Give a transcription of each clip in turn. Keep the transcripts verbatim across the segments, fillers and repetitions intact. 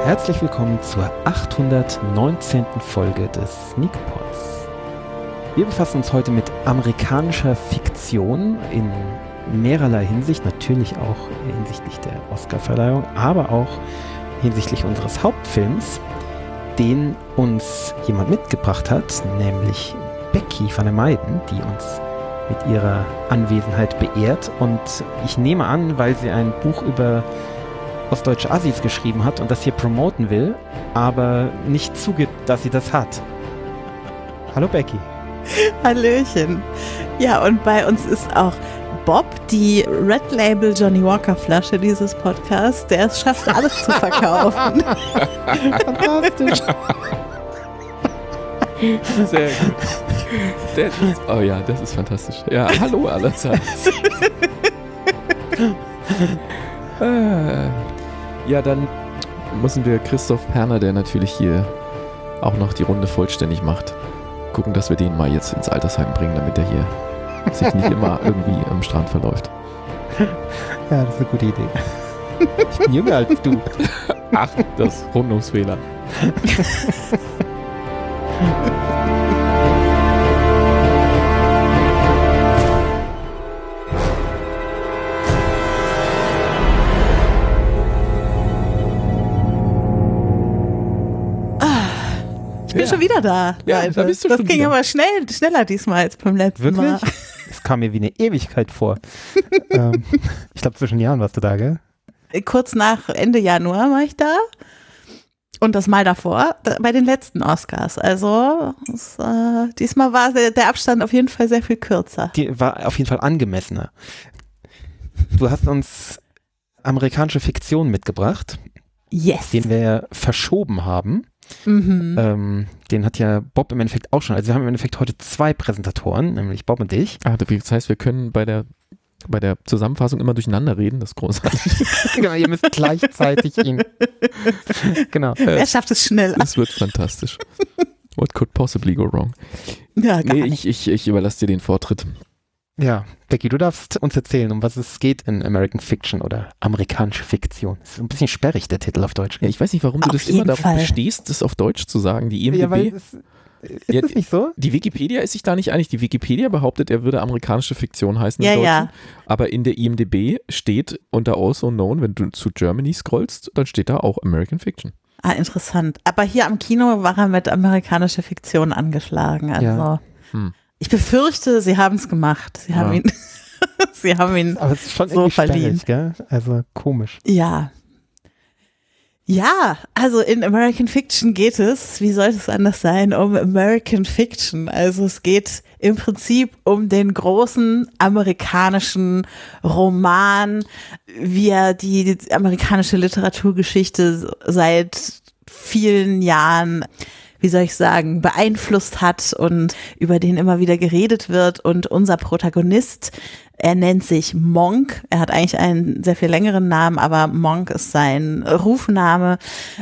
Herzlich willkommen zur achthundertneunzehnten Folge des Sneakpods. Wir befassen uns heute mit amerikanischer Fiktion in mehrerlei Hinsicht, natürlich auch hinsichtlich der Oscarverleihung, aber auch hinsichtlich unseres Hauptfilms, den uns jemand mitgebracht hat, nämlich Becky van der Meiden, die uns mit ihrer Anwesenheit beehrt. Und ich nehme an, weil sie ein Buch über ostdeutsche Assis geschrieben hat und das hier promoten will, aber nicht zugibt, dass sie das hat. Hallo Becky. Hallöchen. Ja, und bei uns ist auch Bob, die Red Label Johnny Walker Flasche dieses Podcasts, der es schafft, alles zu verkaufen. Fantastisch. Sehr gut. Der, oh ja, das ist fantastisch. Ja, hallo allerseits. äh, ja, dann müssen wir Christoph Perner, der natürlich hier auch noch die Runde vollständig macht, gucken, dass wir den mal jetzt ins Altersheim bringen, damit er hier sich nicht immer irgendwie am Strand verläuft. Ja, das ist eine gute Idee. Ich bin jünger als du. Ach, das Rundungsfehler. Ich bin ja schon wieder da. Ja, Leute. da bist du das schon ging wieder. aber schnell, schneller diesmal als beim letzten Wirklich? Mal. Es kam mir wie eine Ewigkeit vor. ähm, ich glaube, zwischen Jahren warst du da, gell? Kurz nach Ende Januar war ich da. Und das Mal davor, da, bei den letzten Oscars. Also es, äh, diesmal war der, der Abstand auf jeden Fall sehr viel kürzer. Die war auf jeden Fall angemessener. Du hast uns amerikanische Fiktion mitgebracht, Yes. den wir verschoben haben. Mhm. Ähm, den hat ja Bob im Endeffekt auch schon. Also wir haben im Endeffekt heute zwei Präsentatoren, nämlich Bob und ich. Ah, das heißt, wir können bei der, bei der Zusammenfassung immer durcheinander reden, das ist großartig. Genau, ihr müsst gleichzeitig ihn. Genau. Wer schafft es schneller? Das wird fantastisch. What could possibly go wrong? Ja, gar Nee, nicht. ich, ich, ich überlasse dir den Vortritt. Ja, Becky, du darfst uns erzählen, um was es geht in American Fiction oder amerikanische Fiktion. Das ist ein bisschen sperrig, der Titel auf Deutsch. Ja, ich weiß nicht, warum du Auf das immer jeden darauf Fall. bestehst, das auf Deutsch zu sagen. Die I M D B, Ja, weil es, ist Ja, das nicht so? die Wikipedia ist sich da nicht einig. Die Wikipedia behauptet, er würde amerikanische Fiktion heißen Ja, im Deutschen. ja. Aber in der I M D B steht unter Also Known, wenn du zu Germany scrollst, dann steht da auch American Fiction. Ah, interessant. Aber hier am Kino war er mit amerikanischer Fiktion angeschlagen. Also Ja. Hm. ich befürchte, sie haben es gemacht. Sie haben Ja. ihn, sie haben ihn, Aber es ist schon So irgendwie verliehen. sperrig, gell? Also komisch. ja. Ja, also in American Fiction geht es, wie sollte es anders sein, um American Fiction. Also es geht im Prinzip um den großen amerikanischen Roman, wie er die amerikanische Literaturgeschichte seit vielen Jahren, wie soll ich sagen, beeinflusst hat und über den immer wieder geredet wird. Und unser Protagonist, er nennt sich Monk. Er hat eigentlich einen sehr viel längeren Namen, aber Monk ist sein Rufname.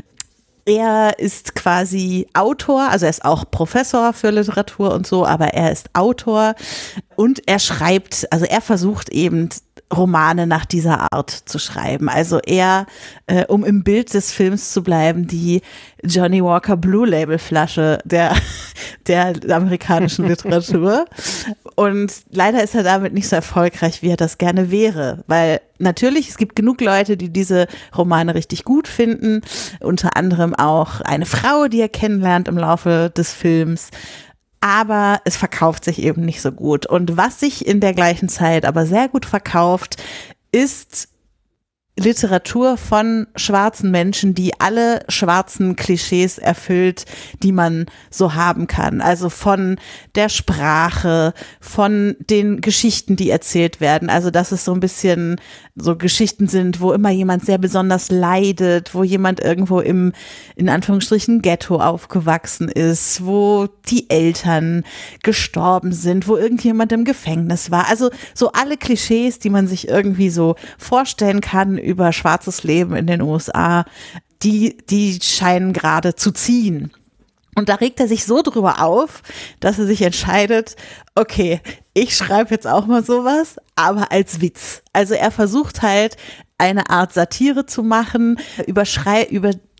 Er ist quasi Autor, also er ist auch Professor für Literatur und so, aber er ist Autor und er schreibt, also er versucht eben Romane nach dieser Art zu schreiben. Also er, äh, um im Bild des Films zu bleiben, die Johnny Walker Blue Label Flasche der, der amerikanischen Literatur. Und leider ist er damit nicht so erfolgreich, wie er das gerne wäre, weil natürlich, es gibt genug Leute, die diese Romane richtig gut finden, unter anderem auch eine Frau, die er kennenlernt im Laufe des Films. Aber es verkauft sich eben nicht so gut. Und was sich in der gleichen Zeit aber sehr gut verkauft, ist Literatur von schwarzen Menschen, die alle schwarzen Klischees erfüllt, die man so haben kann. Also von der Sprache, von den Geschichten, die erzählt werden. Also dass es so ein bisschen so Geschichten sind, wo immer jemand sehr besonders leidet, wo jemand irgendwo im, in Anführungsstrichen, Ghetto aufgewachsen ist, wo die Eltern gestorben sind, wo irgendjemand im Gefängnis war. Also so alle Klischees, die man sich irgendwie so vorstellen kann über schwarzes Leben in den U S A, die, die scheinen gerade zu ziehen. Und da regt er sich so drüber auf, dass er sich entscheidet, okay, ich schreibe jetzt auch mal sowas, aber als Witz. Also er versucht halt eine Art Satire zu machen, überschrei über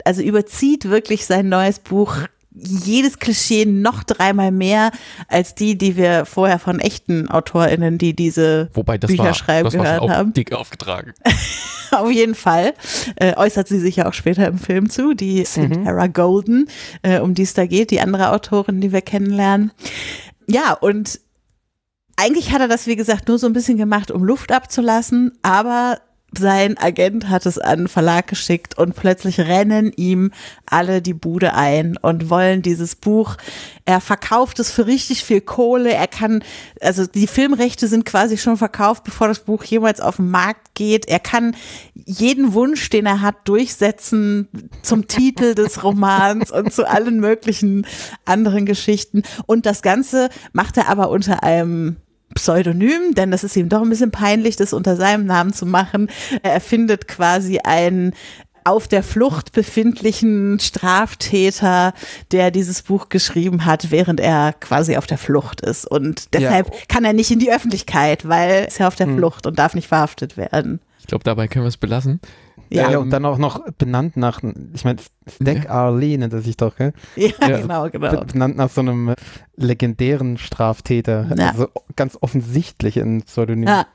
also überzieht wirklich sein neues Buch jedes Klischee noch dreimal mehr als die, die wir vorher von echten AutorInnen, die diese Wobei, das Bücher war, schreiben, das war gehört schon auch haben. dick aufgetragen. Auf jeden Fall. Äh, äußert sie sich ja auch später im Film zu, die Sarah mhm. Golden, äh, um die es da geht, die andere Autorin, die wir kennenlernen. Ja, und eigentlich hat er das, wie gesagt, nur so ein bisschen gemacht, um Luft abzulassen, aber sein Agent hat es an den Verlag geschickt und plötzlich rennen ihm alle die Bude ein und wollen dieses Buch. Er verkauft es für richtig viel Kohle. Er kann, also die Filmrechte sind quasi schon verkauft, bevor das Buch jemals auf den Markt geht. Er kann jeden Wunsch, den er hat, durchsetzen zum Titel des Romans und zu allen möglichen anderen Geschichten. Und das Ganze macht er aber unter einem Pseudonym, denn das ist ihm doch ein bisschen peinlich, das unter seinem Namen zu machen. Er erfindet quasi einen auf der Flucht befindlichen Straftäter, der dieses Buch geschrieben hat, während er quasi auf der Flucht ist. Und deshalb ja. kann er nicht in die Öffentlichkeit, weil er ist ja auf der hm. Flucht und darf nicht verhaftet werden. Ich glaube, dabei können wir es belassen. Ja, ja, und dann auch noch benannt nach, ich meine, Stack ja. Arley nennt er sich doch, gell? Ja, ja, genau, genau. Benannt nach so einem legendären Straftäter. Ja. Also ganz offensichtlich ein Pseudonym. Ja.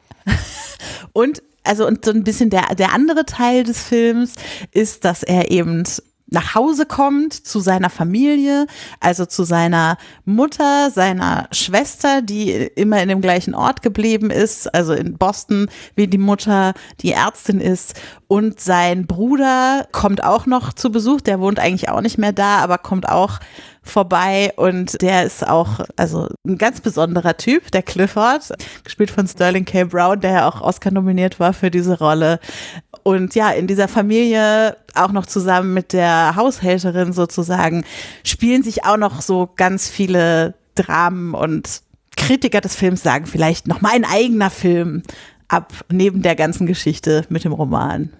Und, also, und so ein bisschen der, der andere Teil des Films ist, dass er eben nach Hause kommt zu seiner Familie, also zu seiner Mutter, seiner Schwester, die immer in dem gleichen Ort geblieben ist, also in Boston, wie die Mutter, die Ärztin ist. Und sein Bruder kommt auch noch zu Besuch, der wohnt eigentlich auch nicht mehr da, aber kommt auch vorbei und der ist auch, also ein ganz besonderer Typ, der Clifford, gespielt von Sterling K. Brown, der ja auch Oscar nominiert war für diese Rolle. Und ja, in dieser Familie, auch noch zusammen mit der Haushälterin sozusagen, spielen sich auch noch so ganz viele Dramen und Kritiker des Films sagen vielleicht noch mal ein eigener Film ab, neben der ganzen Geschichte mit dem Roman.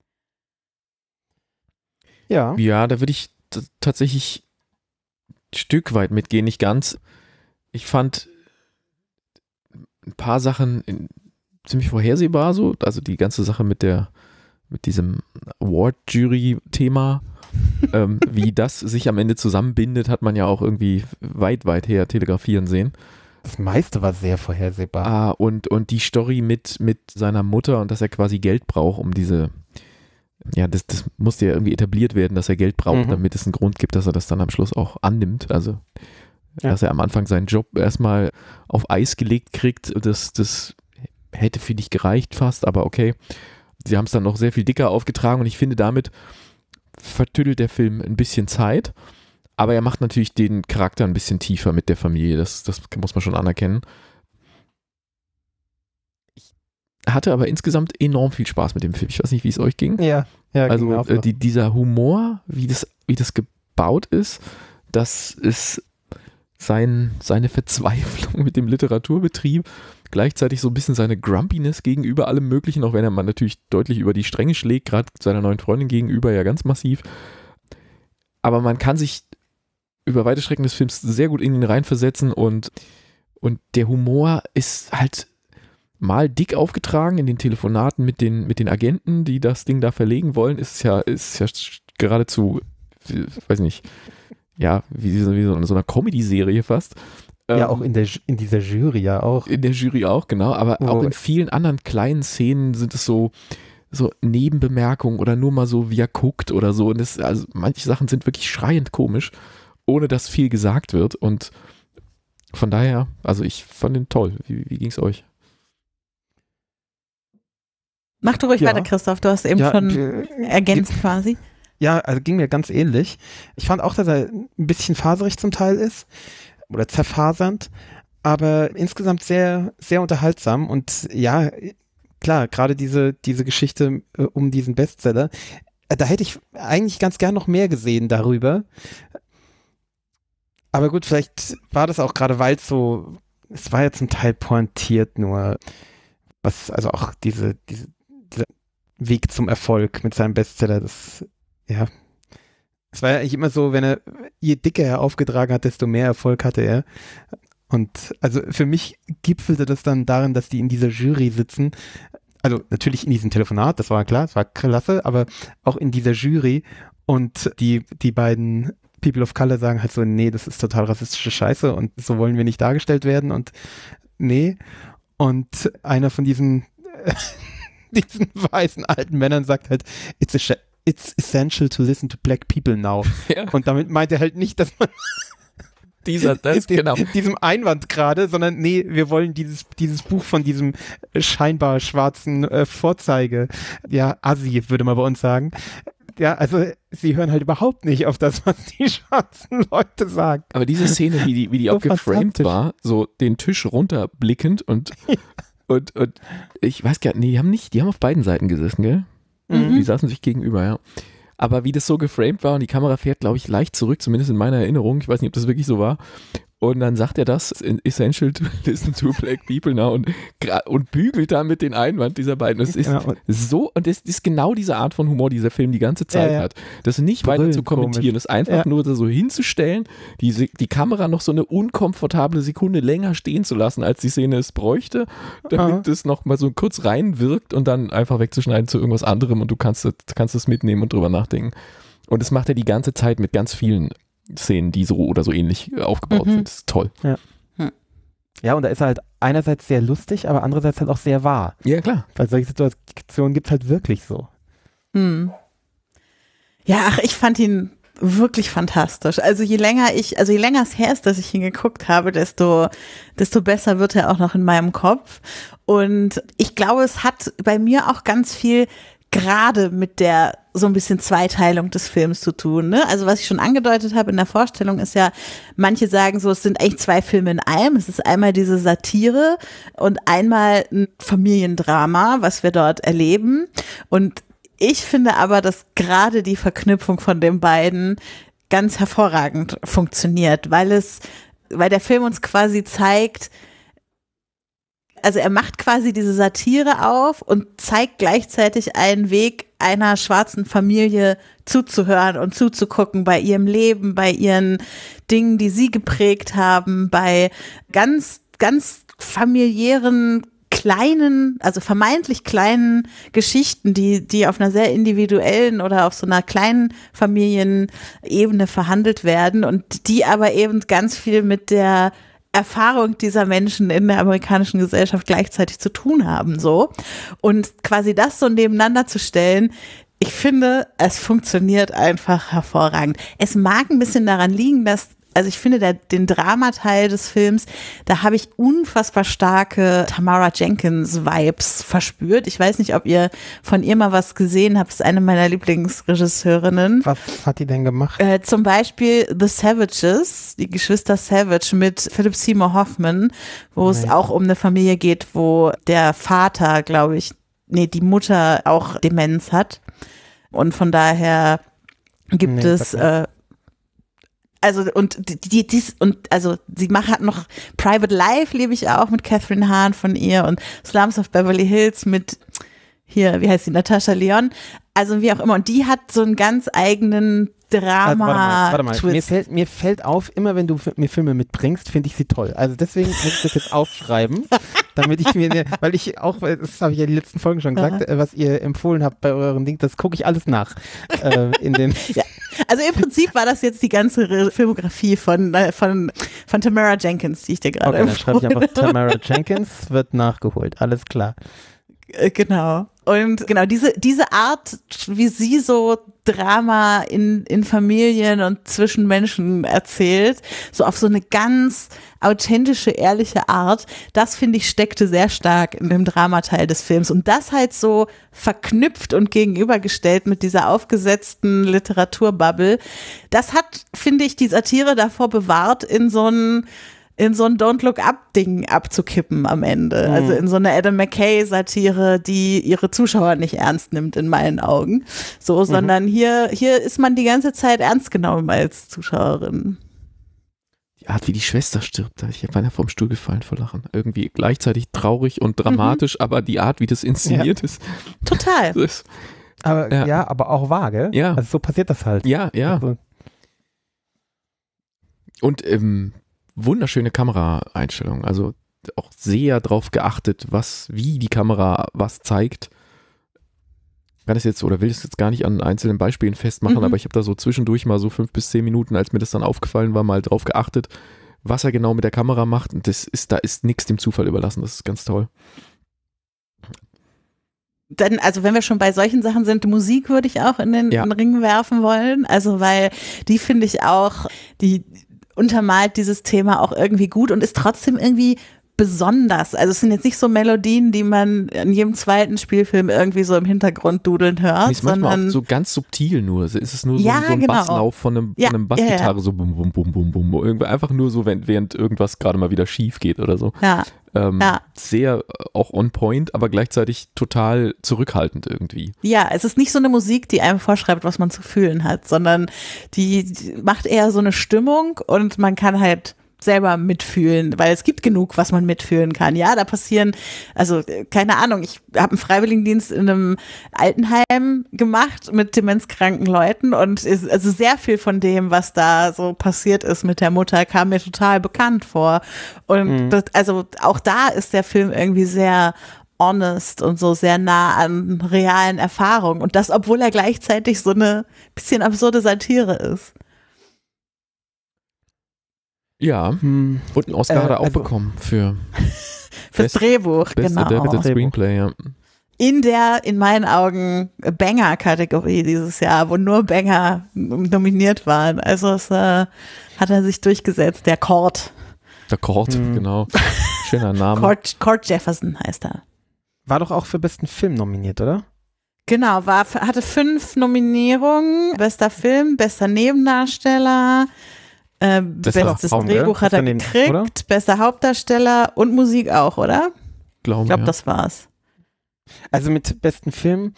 Ja, ja, da würde ich t- tatsächlich ein Stück weit mitgehen, nicht ganz. Ich fand ein paar Sachen in, ziemlich vorhersehbar so, also die ganze Sache mit der mit diesem Award-Jury-Thema, ähm, wie das sich am Ende zusammenbindet, hat man ja auch irgendwie weit, weit her telegrafieren sehen. Das meiste war sehr vorhersehbar. Ah, und, und die Story mit, mit seiner Mutter und dass er quasi Geld braucht, um diese, ja, das, das musste ja irgendwie etabliert werden, dass er Geld braucht, mhm. damit es einen Grund gibt, dass er das dann am Schluss auch annimmt. Also, ja. dass er am Anfang seinen Job erstmal auf Eis gelegt kriegt, das, das hätte für dich gereicht fast, aber okay. Sie haben es dann noch sehr viel dicker aufgetragen und ich finde, damit vertüdelt der Film ein bisschen Zeit, aber er macht natürlich den Charakter ein bisschen tiefer mit der Familie, das, das muss man schon anerkennen. Ich hatte aber insgesamt enorm viel Spaß mit dem Film. Ich weiß nicht, wie es euch ging. Ja, ja. Also ging mir auch äh, die, dieser Humor, wie das, wie das gebaut ist, das ist sein, seine Verzweiflung mit dem Literaturbetrieb, gleichzeitig so ein bisschen seine Grumpiness gegenüber allem Möglichen, auch wenn er mal natürlich deutlich über die Stränge schlägt, gerade seiner neuen Freundin gegenüber ja ganz massiv. Aber man kann sich über weite Strecken des Films sehr gut in ihn reinversetzen und, und der Humor ist halt mal dick aufgetragen in den Telefonaten mit den, mit den Agenten, die das Ding da verlegen wollen, ist ja, ist ja geradezu, weiß nicht, ja, wie, wie so, so eine Comedy-Serie fast. Ja, auch in, der, in dieser Jury ja auch. In der Jury auch, genau. Aber oh. auch in vielen anderen kleinen Szenen sind es so, so Nebenbemerkungen oder nur mal so, wie er guckt oder so. Und das, also manche Sachen sind wirklich schreiend komisch, ohne dass viel gesagt wird. Und von daher, also ich fand den toll. Wie, wie ging es euch? Mach du ruhig ja. weiter, Christoph. Du hast eben ja, schon äh, ergänzt die, quasi. Ja, also ging mir ganz ähnlich. Ich fand auch, dass er ein bisschen faserig zum Teil ist. Oder zerfasernd, aber insgesamt sehr, sehr unterhaltsam und ja, klar, gerade diese, diese Geschichte äh, um diesen Bestseller, äh, da hätte ich eigentlich ganz gern noch mehr gesehen darüber. Aber gut, vielleicht war das auch gerade, weil es so, es war ja zum Teil pointiert nur, was, also auch diese, diese, dieser Weg zum Erfolg mit seinem Bestseller, das, ja, es war ja eigentlich immer so, wenn er, je dicker er aufgetragen hat, desto mehr Erfolg hatte er. Und also für mich gipfelte das dann darin, dass die in dieser Jury sitzen. Also natürlich in diesem Telefonat, das war klar, das war klasse, aber auch in dieser Jury Und die, die beiden People of Color sagen halt so, nee, das ist total rassistische Scheiße und so wollen wir nicht dargestellt werden und nee. Und einer von diesen, äh, diesen weißen alten Männern sagt halt, it's, a it's essential to listen to black people now. Ja. Und damit meint er halt nicht, dass man Dieser, das, dem, genau. diesem Einwand gerade, sondern nee, wir wollen dieses, dieses Buch von diesem scheinbar schwarzen äh, Vorzeige, ja, Assi, würde man bei uns sagen. Ja, also sie hören halt überhaupt nicht auf das, was die schwarzen Leute sagen. Aber diese Szene, wie die, wie die So auch geframed fantastisch. war, so den Tisch runterblickend und, und, und ich weiß gar nicht, nee, die haben nicht, die haben auf beiden Seiten gesessen, gell? Mhm. Die saßen sich gegenüber, ja. Aber wie das so geframed war und die Kamera fährt, glaube ich, leicht zurück, zumindest in meiner Erinnerung. Ich weiß nicht, ob das wirklich so war. Und dann sagt er das, essential to listen to black people now und, und bügelt damit den Einwand dieser beiden. Das ist Genau. so, und das ist genau diese Art von Humor, die dieser Film die ganze Zeit Ja, ja. hat. Das nicht weiter Brüllend zu kommentieren, komisch. das einfach Ja. nur so hinzustellen, die, die Kamera noch so eine unkomfortable Sekunde länger stehen zu lassen, als die Szene es bräuchte, damit Aha. es noch mal so kurz reinwirkt und dann einfach wegzuschneiden zu irgendwas anderem und du kannst es kannst es mitnehmen und drüber nachdenken. Und das macht er die ganze Zeit mit ganz vielen Szenen, die so oder so ähnlich aufgebaut Mhm. sind. Das ist toll. Ja, und da ist er halt einerseits sehr lustig, aber andererseits halt auch sehr wahr. Ja, klar. Weil solche Situationen gibt es halt wirklich so. Hm. Ja, ach, ich fand ihn wirklich fantastisch. Also je länger ich, also je länger es her ist, dass ich ihn geguckt habe, desto, desto besser wird er auch noch in meinem Kopf. Und ich glaube, es hat bei mir auch ganz viel gerade mit der so ein bisschen Zweiteilung des Films zu tun. Ne? Also was ich schon angedeutet habe in der Vorstellung ist ja, manche sagen so, es sind eigentlich zwei Filme in einem. Es ist einmal diese Satire und einmal ein Familiendrama, was wir dort erleben. Und ich finde aber, dass gerade die Verknüpfung von den beiden ganz hervorragend funktioniert, weil es, weil der Film uns quasi zeigt, also er macht quasi diese Satire auf und zeigt gleichzeitig einen Weg einer schwarzen Familie zuzuhören und zuzugucken bei ihrem Leben, bei ihren Dingen, die sie geprägt haben, bei ganz, ganz familiären kleinen, also vermeintlich kleinen Geschichten, die, die auf einer sehr individuellen oder auf so einer kleinen Familienebene verhandelt werden und die aber eben ganz viel mit der Erfahrung dieser Menschen in der amerikanischen Gesellschaft gleichzeitig zu tun haben, so. Und quasi das so nebeneinander zu stellen, ich finde, es funktioniert einfach hervorragend. Es mag ein bisschen daran liegen, dass, also ich finde, der, den Dramateil des Films, da habe ich unfassbar starke Tamara Jenkins Vibes verspürt. Ich weiß nicht, ob ihr von ihr mal was gesehen habt. Das ist eine meiner Lieblingsregisseurinnen. Was hat die denn gemacht? Äh, zum Beispiel The Savages, die Geschwister Savage mit Philip Seymour Hoffman, wo es Nee. auch um eine Familie geht, wo der Vater, glaube ich, nee, die Mutter auch Demenz hat. Und von daher gibt Nee, es, sag mal. äh, also und die, die dies und also sie macht hat noch Private Life, liebe ich auch mit Catherine Hahn von ihr und Slums of Beverly Hills mit hier, wie heißt sie, Natasha Lyonne, also wie auch immer und die hat so einen ganz eigenen Drama. Also, warte mal, warte mal. Twist. Mir, fällt, mir fällt auf, immer wenn du f- mir Filme mitbringst, finde ich sie toll. Also deswegen muss ich das jetzt aufschreiben, damit ich mir, ne, weil ich auch, weil das habe ich ja in den letzten Folgen schon gesagt, äh, was ihr empfohlen habt bei euren Ding, das gucke ich alles nach. äh, in den Ja, also im Prinzip war das jetzt die ganze Re- Filmografie von, äh, von, von Tamara Jenkins, die ich dir gerade Okay, dann schreibe ich empfohlen einfach Tamara Jenkins, wird nachgeholt. Alles klar. Äh, Genau. Und genau, diese, diese Art, wie sie so Drama in, in Familien und zwischen Menschen erzählt, so auf so eine ganz authentische, ehrliche Art, das finde ich steckte sehr stark in dem Dramateil des Films. Und das halt so verknüpft und gegenübergestellt mit dieser aufgesetzten Literaturbubble, das hat, finde ich, die Satire davor bewahrt, in so ein in so ein Don't Look Up Ding abzukippen am Ende. Mhm. Also in so eine Adam McKay Satire, die ihre Zuschauer nicht ernst nimmt in meinen Augen. So, sondern hier, hier ist man die ganze Zeit ernst genommen als Zuschauerin. Die Art, wie die Schwester stirbt, da ich habe beinahe vom Stuhl gefallen vor Lachen. Irgendwie gleichzeitig traurig und dramatisch, mhm. aber die Art, wie das inszeniert Ja. ist, Total. das ist, Aber Ja. ja, aber auch vage. Ja. Also so passiert das halt. ja, ja. Also, Und ähm, wunderschöne Kameraeinstellungen, also auch sehr drauf geachtet, was, wie die Kamera was zeigt. kann das jetzt oder will das jetzt gar nicht an einzelnen Beispielen festmachen, Mhm. aber ich habe da so zwischendurch mal so fünf bis zehn Minuten, als mir das dann aufgefallen war, mal drauf geachtet, was er genau mit der Kamera macht. Und das ist, da ist nichts dem Zufall überlassen. Das ist ganz toll. Dann, also wenn wir schon bei solchen Sachen sind, Musik würde ich auch in den, Ja. in den Ring werfen wollen. Also weil die finde ich auch, die untermalt dieses Thema auch irgendwie gut und ist trotzdem irgendwie besonders. Also es sind jetzt nicht so Melodien, die man in jedem zweiten Spielfilm irgendwie so im Hintergrund dudeln hört, Ist manchmal sondern auch so ganz subtil nur. Es ist nur so, Ja, so ein genau. Basslauf von einem, Ja, von einem ja, ja. Bassgitarre, so bum, bum, bum, bum, bum. Irgendwie einfach nur so, wenn, während irgendwas gerade mal wieder schief geht oder so. ja, Ähm, Ja. Sehr äh, auch on point, aber gleichzeitig total zurückhaltend irgendwie. ja, es ist nicht so eine Musik, die einem vorschreibt, was man zu fühlen hat, sondern die, die macht eher so eine Stimmung und man kann halt selber mitfühlen, weil es gibt genug, was man mitfühlen kann. Ja, da passieren, also äh, keine Ahnung, ich habe einen Freiwilligendienst in einem Altenheim gemacht mit demenzkranken Leuten und ist, also sehr viel von dem, was da so passiert ist mit der Mutter, kam mir total bekannt vor. Und Mhm. das, also auch da ist der Film irgendwie sehr honest und so sehr nah an realen Erfahrungen. Und das, obwohl er gleichzeitig so eine bisschen absurde Satire ist. Ja, Hm. und einen Oscar Äh, hat er auch also- bekommen für Fürs Best- Drehbuch, Best genau. Adapted Screenplay, ja. In der, in meinen Augen, Banger-Kategorie dieses Jahr, wo nur Banger nominiert waren. Also es äh, hat er sich durchgesetzt, der Cord. Der Cord, Hm. genau. Schöner Name. Cord, Cord Jefferson heißt er. War doch auch für besten Film nominiert, oder? Genau, war, hatte fünf Nominierungen. Bester Film, bester Nebendarsteller, äh, Bester bestes Hauptdarsteller, Drehbuch hat er bester Neben- gekriegt, oder? bester Hauptdarsteller und Musik auch, oder? Glaube Ich glaube, ja. das war's. Also mit besten Film.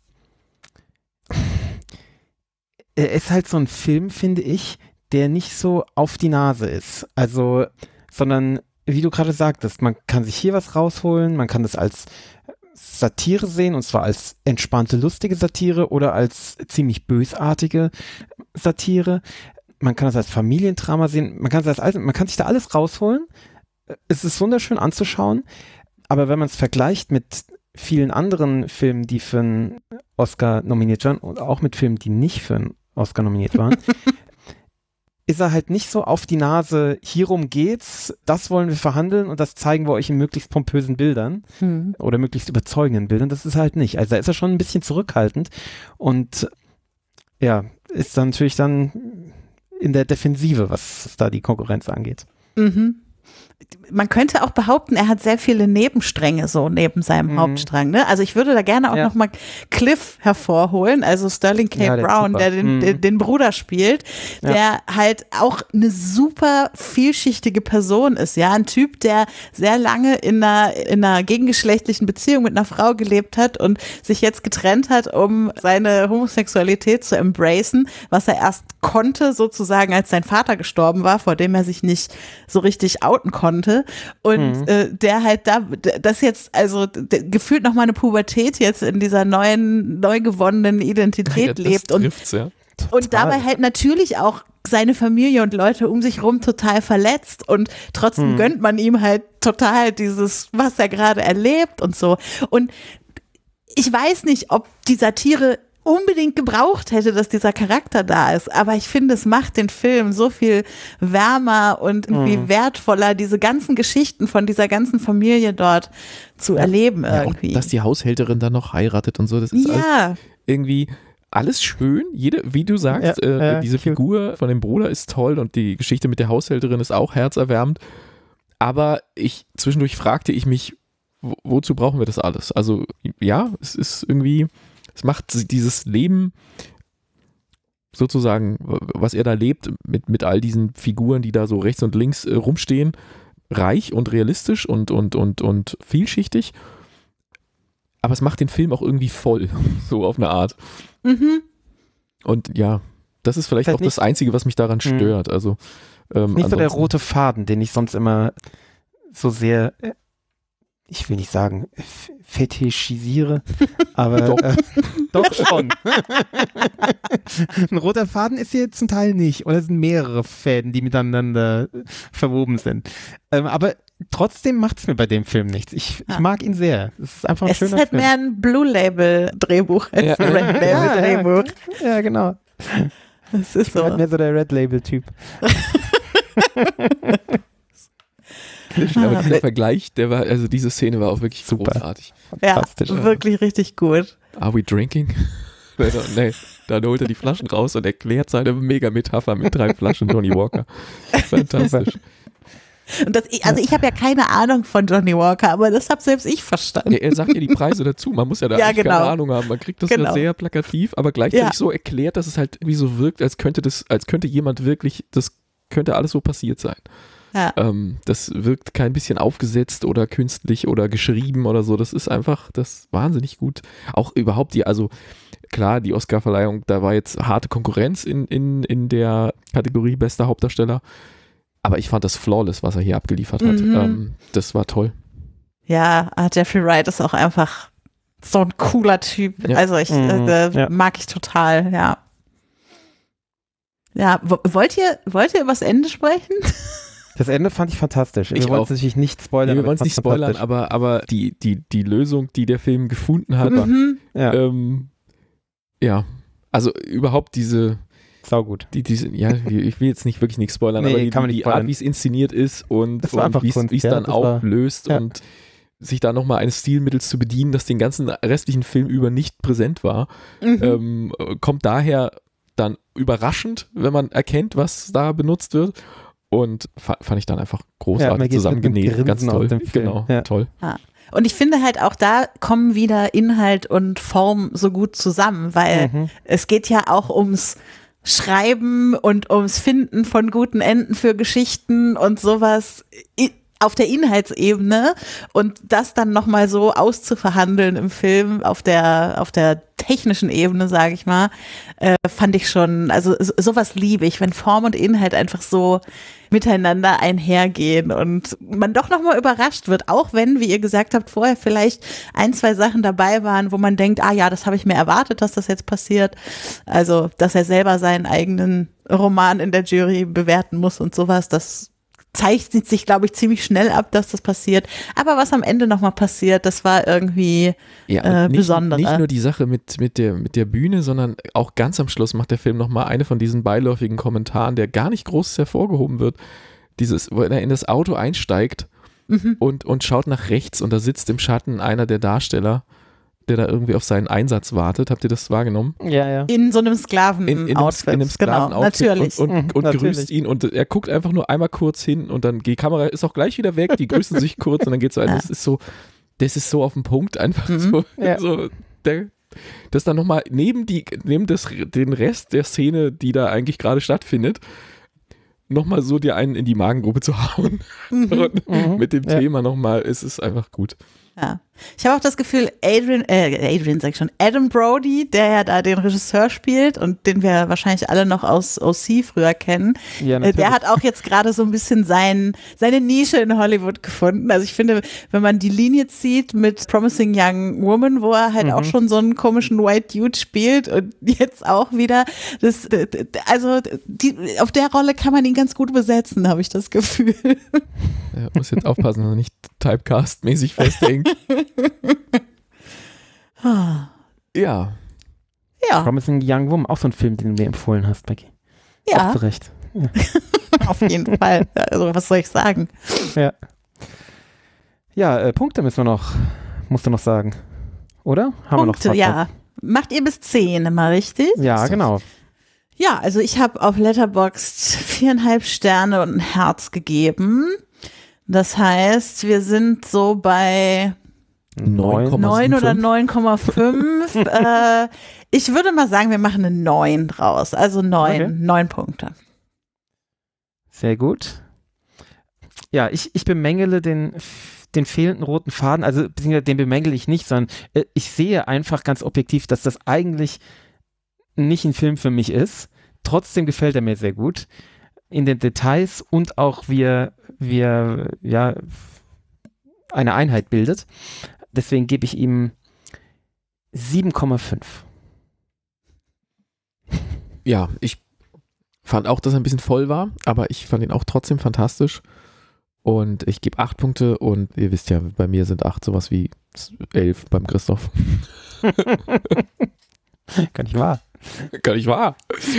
Er ist halt so ein Film, finde ich, der nicht so auf die Nase ist. Also, sondern, wie du gerade sagtest, man kann sich hier was rausholen, man kann das als Satire sehen, und zwar als entspannte, lustige Satire oder als ziemlich bösartige Satire. Man kann das als Familiendrama sehen, man kann es als alles, man kann sich da alles rausholen. Es ist wunderschön anzuschauen, aber wenn man es vergleicht mit vielen anderen Filmen, die für einen Oscar nominiert waren und auch mit Filmen, die nicht für einen Oscar nominiert waren, ist er halt nicht so auf die Nase, hierum geht's, das wollen wir verhandeln und das zeigen wir euch in möglichst pompösen Bildern Hm. oder möglichst überzeugenden Bildern. Das ist halt nicht. Also da ist er schon ein bisschen zurückhaltend und ja, ist dann natürlich dann in der Defensive, was da die Konkurrenz angeht. Mhm. Man könnte auch behaupten, er hat sehr viele Nebenstränge so neben seinem Mhm. Hauptstrang. Ne? Also ich würde da gerne auch Ja. noch mal Cliff hervorholen, also Sterling K. Ja, der ist Brown, super. der den, Mhm. den, den Bruder spielt, Ja. der halt auch eine super vielschichtige Person ist. Ja, ein Typ, der sehr lange in einer, in einer gegengeschlechtlichen Beziehung mit einer Frau gelebt hat und sich jetzt getrennt hat, um seine Homosexualität zu embracen, was er erst konnte, sozusagen, als sein Vater gestorben war, vor dem er sich nicht so richtig outen konnte. Und Mhm. äh, der halt da, das jetzt, also d- gefühlt noch mal eine Pubertät jetzt in dieser neuen, neu gewonnenen Identität Ja, das lebt und, trifft's, ja. und dabei halt natürlich auch seine Familie und Leute um sich rum total verletzt und trotzdem Mhm. gönnt man ihm halt total dieses, was er gerade erlebt und so. Und ich weiß nicht, ob die Satire unbedingt gebraucht hätte, dass dieser Charakter da ist. Aber ich finde, es macht den Film so viel wärmer und irgendwie Mhm. wertvoller, diese ganzen Geschichten von dieser ganzen Familie dort zu erleben Ja, auch, irgendwie. dass die Haushälterin dann noch heiratet und so, das ist alles Ja, irgendwie alles schön. Jede, wie du sagst, Ja, äh, ja, diese cute. Figur von dem Bruder ist toll und die Geschichte mit der Haushälterin ist auch herzerwärmend. Aber ich zwischendurch fragte ich mich, wo, wozu brauchen wir das alles? Also ja, es ist irgendwie, es macht dieses Leben sozusagen, was er da lebt, mit, mit all diesen Figuren, die da so rechts und links äh, rumstehen, reich und realistisch und, und, und, und vielschichtig. Aber es macht den Film auch irgendwie voll, so auf eine Art. mhm. Und ja, das ist vielleicht Vielleicht auch das Einzige, was mich daran Mhm. stört. Also ähm, Nicht so der ansonsten- rote Faden, den ich sonst immer so sehr, äh, ich will nicht sagen, f- fetischisiere, aber Doch. äh, doch schon. Ein roter Faden ist hier zum Teil nicht. Oder es sind mehrere Fäden, die miteinander äh, verwoben sind. Ähm, aber trotzdem macht es mir bei dem Film nichts. Ich, Ja. ich mag ihn sehr. Es ist einfach ein Es ist schöner halt Film. mehr ein Blue-Label-Drehbuch als Ja. ein Red-Label-Drehbuch. Ja, genau. Das ist Ich bin halt so. mehr so der Red-Label-Typ. Aber dieser Vergleich, der war, also diese Szene war auch wirklich Super. großartig. Ja, Fantastisch. wirklich richtig gut. Are we drinking? Nee, dann holt er die Flaschen raus und erklärt seine Mega-Metapher mit drei Flaschen Johnny Walker. Fantastisch. Und das, also ich habe ja keine Ahnung von Johnny Walker, aber das habe selbst ich verstanden. Ja, er sagt ja die Preise dazu. Man muss ja da Ja, eigentlich genau. keine Ahnung haben. Man kriegt das Genau. ja sehr plakativ, aber gleichzeitig Ja. so erklärt, dass es halt wie so wirkt, als könnte das, als könnte jemand wirklich, das könnte alles so passiert sein. Ja. Ähm, das wirkt kein bisschen aufgesetzt oder künstlich oder geschrieben oder so. Das ist einfach, das ist wahnsinnig gut. Auch überhaupt die, also klar, die Oscarverleihung, da war jetzt harte Konkurrenz in, in, in der Kategorie bester Hauptdarsteller. Aber ich fand das flawless, was er hier abgeliefert hat. Mhm. Ähm, das war toll. Ja, ah, Jeffrey Wright ist auch einfach so ein cooler Typ. Ja. Also ich Mhm, äh, ja. mag ich total, ja. Ja, wo- wollt ihr, wollt ihr über das Ende sprechen? Das Ende fand ich fantastisch. Ich wir wollen auch. es natürlich nicht spoilern. Nee, wir aber wollen es ich nicht fand's spoilern, fantastisch. aber, aber die, die, die Lösung, die der Film gefunden hat, Mhm. Ja, ähm, ja, also überhaupt diese, saugut. die, diese, ja, ich will jetzt nicht wirklich nichts spoilern, Nee, aber die, kann man nicht die spoilern. Art, wie es inszeniert ist und, Das war und einfach wie es Kunst, wie es ja, dann das war- auflöst ja. und sich da nochmal eines Stilmittels zu bedienen, das den ganzen restlichen Film über nicht präsent war, Mhm. ähm, kommt daher dann überraschend, wenn man erkennt, was da benutzt wird. Und fa- fand ich dann einfach Ja, man großartig geht mit zusammengenäht. einem Ganz Grinsen toll. aus dem Film. Genau, Ja. toll. Und ich finde halt auch da kommen wieder Inhalt und Form so gut zusammen, weil Mhm. es geht ja auch ums Schreiben und ums Finden von guten Enden für Geschichten und sowas i- auf der Inhaltsebene und das dann nochmal so auszuverhandeln im Film auf der, auf der technischen Ebene, sage ich mal, äh, fand ich schon, also so, sowas liebe ich, wenn Form und Inhalt einfach so miteinander einhergehen und man doch nochmal überrascht wird, auch wenn, wie ihr gesagt habt, vorher vielleicht ein, zwei Sachen dabei waren, wo man denkt, ah ja, das habe ich mir erwartet, dass das jetzt passiert. Also, dass er selber seinen eigenen Roman in der Jury bewerten muss und sowas, das zeichnet sich, glaube ich, ziemlich schnell ab, dass das passiert. Aber was am Ende nochmal passiert, das war irgendwie Ja, äh, und nicht, besonderer. nicht nur die Sache mit, mit, der, mit der Bühne, sondern auch ganz am Schluss macht der Film nochmal eine von diesen beiläufigen Kommentaren, der gar nicht groß hervorgehoben wird. Dieses, wo er in das Auto einsteigt Mhm. und, und schaut nach rechts und da sitzt im Schatten einer der Darsteller, der da irgendwie auf seinen Einsatz wartet. Habt ihr das wahrgenommen? Ja, ja. In so einem In, in, einem, Sklaven-Outfit. in einem Genau, Sklavenoutfit natürlich. und, und, Mhm, und natürlich. grüßt ihn und er guckt einfach nur einmal kurz hin und dann die Kamera ist auch gleich wieder weg, die grüßen sich kurz und dann geht so ein. Ja. Das ist so, das ist so auf den Punkt einfach Mhm. so, Ja. so der, das dann nochmal neben die, neben das, den Rest der Szene, die da eigentlich gerade stattfindet, nochmal so dir einen in die Magengrube zu hauen Mhm. und Mhm. mit dem Ja. Thema nochmal, es ist einfach gut. Ja. Ich habe auch das Gefühl, Adrian, äh, Adrian sag ich schon, Adam Brody, der ja da den Regisseur spielt und den wir wahrscheinlich alle noch aus O C früher kennen, Ja, äh, natürlich. der hat auch jetzt gerade so ein bisschen sein, seine Nische in Hollywood gefunden. Also ich finde, wenn man die Linie zieht mit Promising Young Woman, wo er halt Mhm. auch schon so einen komischen White Dude spielt und jetzt auch wieder, das, also die, auf der Rolle kann man ihn ganz gut besetzen, habe ich das Gefühl. Ja, muss jetzt aufpassen, dass er nicht Typecast-mäßig festhängt. Ah. Ja, Ja, Promising Young Woman, auch so ein Film, den du mir empfohlen hast, Becky. ja. Auch zu Recht. Ja. Auf jeden Fall. Also was soll ich sagen? Ja, ja äh, Punkte müssen wir noch, musst du noch sagen. Oder? Haben Punkte, wir noch ja. Macht ihr bis zehn immer, richtig? Ja, genau. Ja, also ich habe auf Letterboxd viereinhalb Sterne und ein Herz gegeben. Das heißt, wir sind so bei neun Komma neun oder fünf. neun Komma fünf. äh, ich würde mal sagen, wir machen eine neun draus. Also neun, Okay. neun Punkte. Sehr gut. Ja, ich, ich bemängele den, den fehlenden roten Faden, also beziehungsweise den bemängele ich nicht, sondern äh, ich sehe einfach ganz objektiv, dass das eigentlich nicht ein Film für mich ist. Trotzdem gefällt er mir sehr gut. In den Details und auch wie er, wie er ja, eine Einheit bildet. Deswegen gebe ich ihm sieben Komma fünf. Ja, ich fand auch, dass er ein bisschen voll war, aber ich fand ihn auch trotzdem fantastisch. Und ich gebe acht Punkte und ihr wisst ja, bei mir sind acht sowas wie elf beim Christoph. Kann ich wahr. Kann ich wahr.